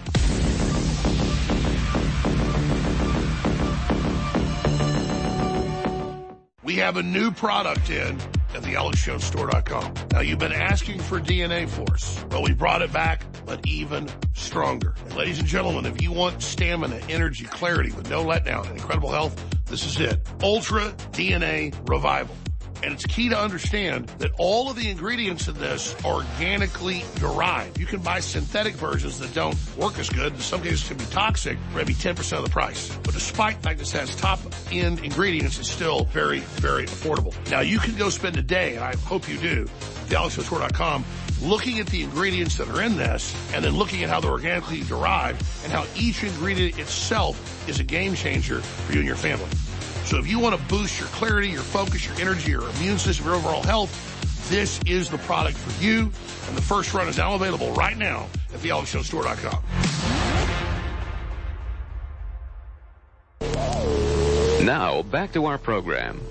We have a new product in at the alex jones store dot com. Now, you've been asking for D N A Force. Well, we brought it back, but even stronger. And ladies and gentlemen, if you want stamina, energy, clarity with no letdown, and incredible health, this is it. Ultra D N A Revival. And it's key to understand that all of the ingredients in this are organically derived. You can buy synthetic versions that don't work as good. In some cases, can be toxic, for maybe ten percent of the price. But despite the fact this has top-end ingredients, it's still very, very affordable. Now, you can go spend a day, and I hope you do, at the alex jones store dot com, looking at the ingredients that are in this, and then looking at how they're organically derived, and how each ingredient itself is a game changer for you and your family. So if you want to boost your clarity, your focus, your energy, your immune system, your overall health, this is the product for you. And the first run is now available right now at the alex jones store dot com. Now, back to our program.